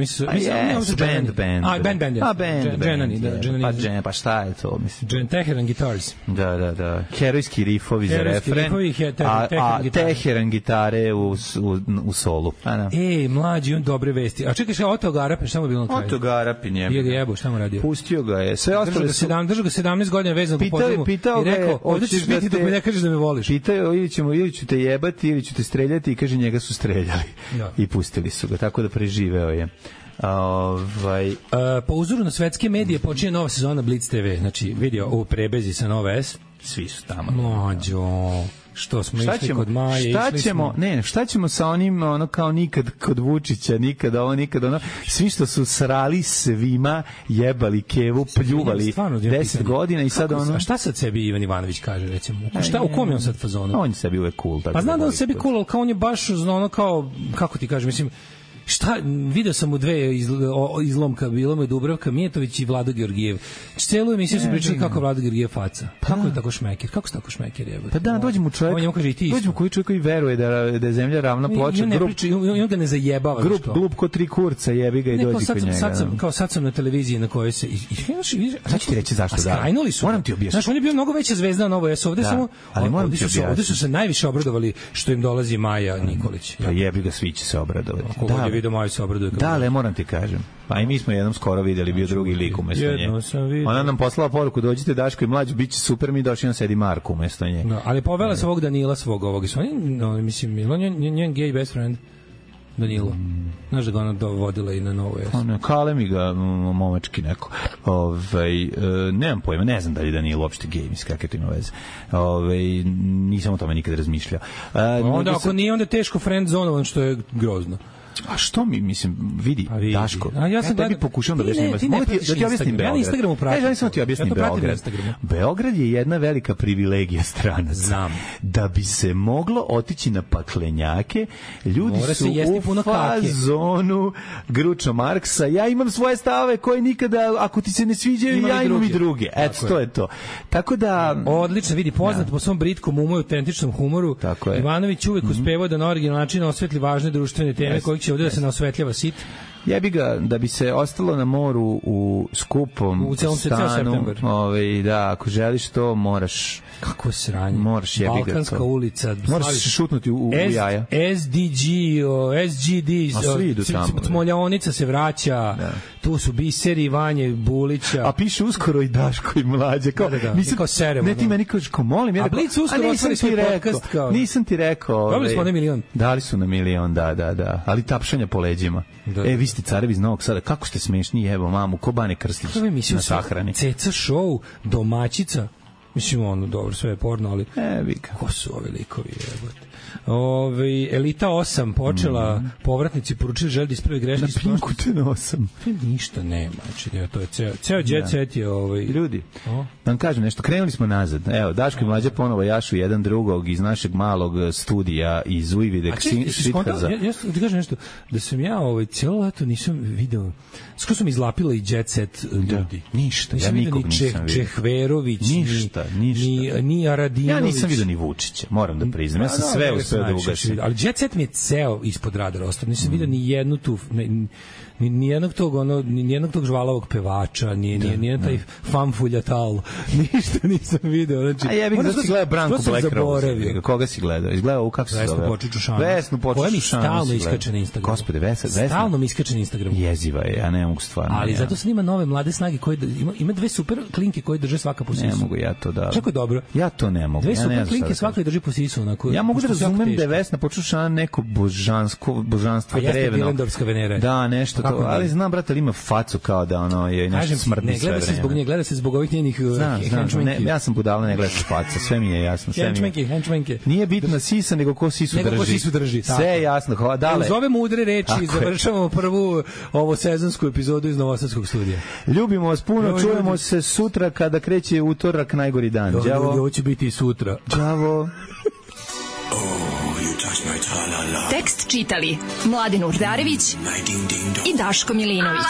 Band. Pa šta je to, mislim? Teheran Guitars. Da. Herojski rifovi za refren, a Teheran gitare u solu. Mlađi, on dobre vesti. A čekaj, Oto Garapin, šta mu je bilo na kraju? Oto Garapin je. Bio ga jebo, šta mu radio? Pustio ga je. Sve ostalo držao ga 17 godina vezano po podrumu i rekao, ovdje ćeš biti dok mi ne kažeš da me voliš. Pitao, ili ću te jebati ili ću te streljati i kaže njega su streljali i pustili su ga, tako da preživeo je. Po uzoru na svetske medije počinje nova sezona Blitz TV, znači vidio u prebezi sa Nova S, svi su tamo. Mlađo, što smo išli kod Maje, šta ćemo sa onim ono kao nikad kod Vučića, nikad ono, svi što su srali svima, jebali kevu, pljuvali 10 godina i sad ono. A šta sad sebi Ivan Ivanović kaže, recimo? U kom je on sad fazonu? On je sebi uvek cool. Pa znam da on sebi cool, ali kao on je baš ono kao, kako ti kažem, mislim, šta, video sam u dve izlomka, bilo me Dubravka Mijetović i Vlado Georgijev. Celu emisiju su pričali kako Vlado Georgijev faca. Kako je tako šmeker? Kako se tako šmeker jebe? Pa da, dođemo koji čovjek koji veruje da je zemlja ravna ploča. On ga ne zajebava. Glup ko tri kurca, jebi ga i dođi kod njega. Sad sam na televiziji na kojoj se... Sad ću ti reći zašto da. Skrajnuli su. Moram ti objasniti. Znaš, on je bio mnogo veća zvezda na Novo S. Ovde su se najviše obradovali što im dolazi Maja Nikolić. Pa jebi ga, svi će se obradovati. Video Maju se obraduje. Da, ali moram ti kažem. Pa i mi smo jednom skoro videli, bio drugi lik umesto nje. Ona nam poslala poruku, dođite Daško i Mlađo, bit će super, mi došli, on sedi Marko umesto nje. No, ali povela se ovog Danila svog ovog. Mislim, on je njen gay best friend. Danilo. Znaš da ga ona dovodila i na Novo S. Kale mi ga momački neko. Nemam pojma, ne znam da li Danilo uopšte gej, mislim kakve to ima veze. Nisam o tome nikad razmišljao. Onda ako nije, onda je teško friend zonovan, što je grozno. A što mi, mislim, vidi, Daško, ja tebi pokušam da objasnim. Da ti objasnim Beograd. Ja na Instagramu pratim. Ja sam ti objasnim Beograd. Beograd je jedna velika privilegija stranaca. Znam. Da bi se moglo otići na paklenjake, ljudi su u fazonu Gručo Marksa. Ja imam svoje stavove koje nikada, ako ti se ne sviđaju, ja imam i druge. Eto, to je to. Tako da... Odlično, vidi, poznat po svom britkom umu i autentičnom humoru. Ivanović uvek uspevao da na originalni način osvetli važne društvene teme koje će ovdje da se naosvetljava sit. Jebi ga, da bi se ostalo na moru u skupom stanu, da, ako želiš to, moraš... Kako sranje. Moraš jebi ga to. Balkanska ulica. Moraš se šutnuti u jaja. SGD, Smoljaonica se vraća, tu su Biseri, Vanje, Bulića. A piše uskoro i Daško i Mlađe. Kao seremo. Ne, ti meni kažeš, kao molim. A Blic uskoro otvori svoj podcast. Nisam ti rekao. Dobili smo na milion. Dali su na milion, da. Ali tapšanja po leđima. Vi ste carevi iz Novog Sada, kako ste smešni, evo mamu, ko Bane Krstić na sahrani. Ceca show, domaćica, mislim, dobro, sve je porno, ali ko su ovi likovi, jebote. Elita 8 počela, povratnici poručili želi da ispravi greške. Na Pinku te 8. Ništa nema, znači, to je ceo jet set je... Ljudi, da vam kažem nešto, krenuli smo nazad. Evo, Daško i Mlađa ponovo jašu jedan drugog iz našeg malog studija iz Ujvide Svithaza. Ja ti kažem nešto, da sam ja cijelo leto nisam video, skoro sam izlapila i jet set ljudi. Ništa, ja nikog nisam vidio. Čehverović, ni Aradinović. Ja nisam vidio ni Vučića, moram da priznam. Ja sam sve uspeo da ugasim. Ali jet set mi je ceo ispod radara ostao. Nisam vidio ni jednu tu... Ni jednog tog žvalavog pevača, ni jedan taj fanfulja tal. Ništa nisam video. Znači, a jebi da si gledao Branku Black Rose. Koga si gledao? Izgledao kako se zove? Vesnu Počučušanu. Koja mi stalno iskače na Instagramu. Gospode, Vesna. Stalno mi iskače na Instagramu. Jeziva je, ja ne mogu stvarno. Ali zato snima nove mlade snage koje ima dve super klinke koje drže svaka po sisu. Ne mogu ja to da. Kako je dobro. Ja to ne mogu. Dve super klinke svaka drži po sisu. Ja mogu da razumem da je Vesna počušana neko božanstvo drevno. A jeste Dilendorfska Venera. Da, nešto to, ali znam, brate, ali ima facu kao da ono je nešto smrdni sve vreme. Ne gleda se zbog ovih njenih henchmenki. Ja sam budala, ne gleda se faca, sve mi je jasno. Henchmenke. Nije bitna sisa, nego ko sisu drži. Sve je jasno. Dale. Uz ove mudre reči završavamo prvu ovo sezonsku epizodu iz Novosadskog studija. Ljubimo vas puno, čujemo se sutra kada kreće utorak, najgori dan. Đavo. Ovo će biti i sutra. Đavo. Tekst čitali Mladin Urdarević i Daško Milinović.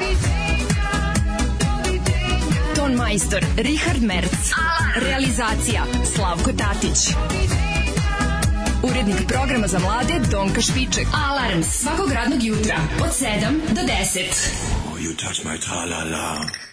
Ton majstor Richard Merc. Realizacija Slavko Tatić. Urednik programa za mlade Donka Špiček. Alarms svakog radnog jutra od 7 do 10. You touch my tra-la-la.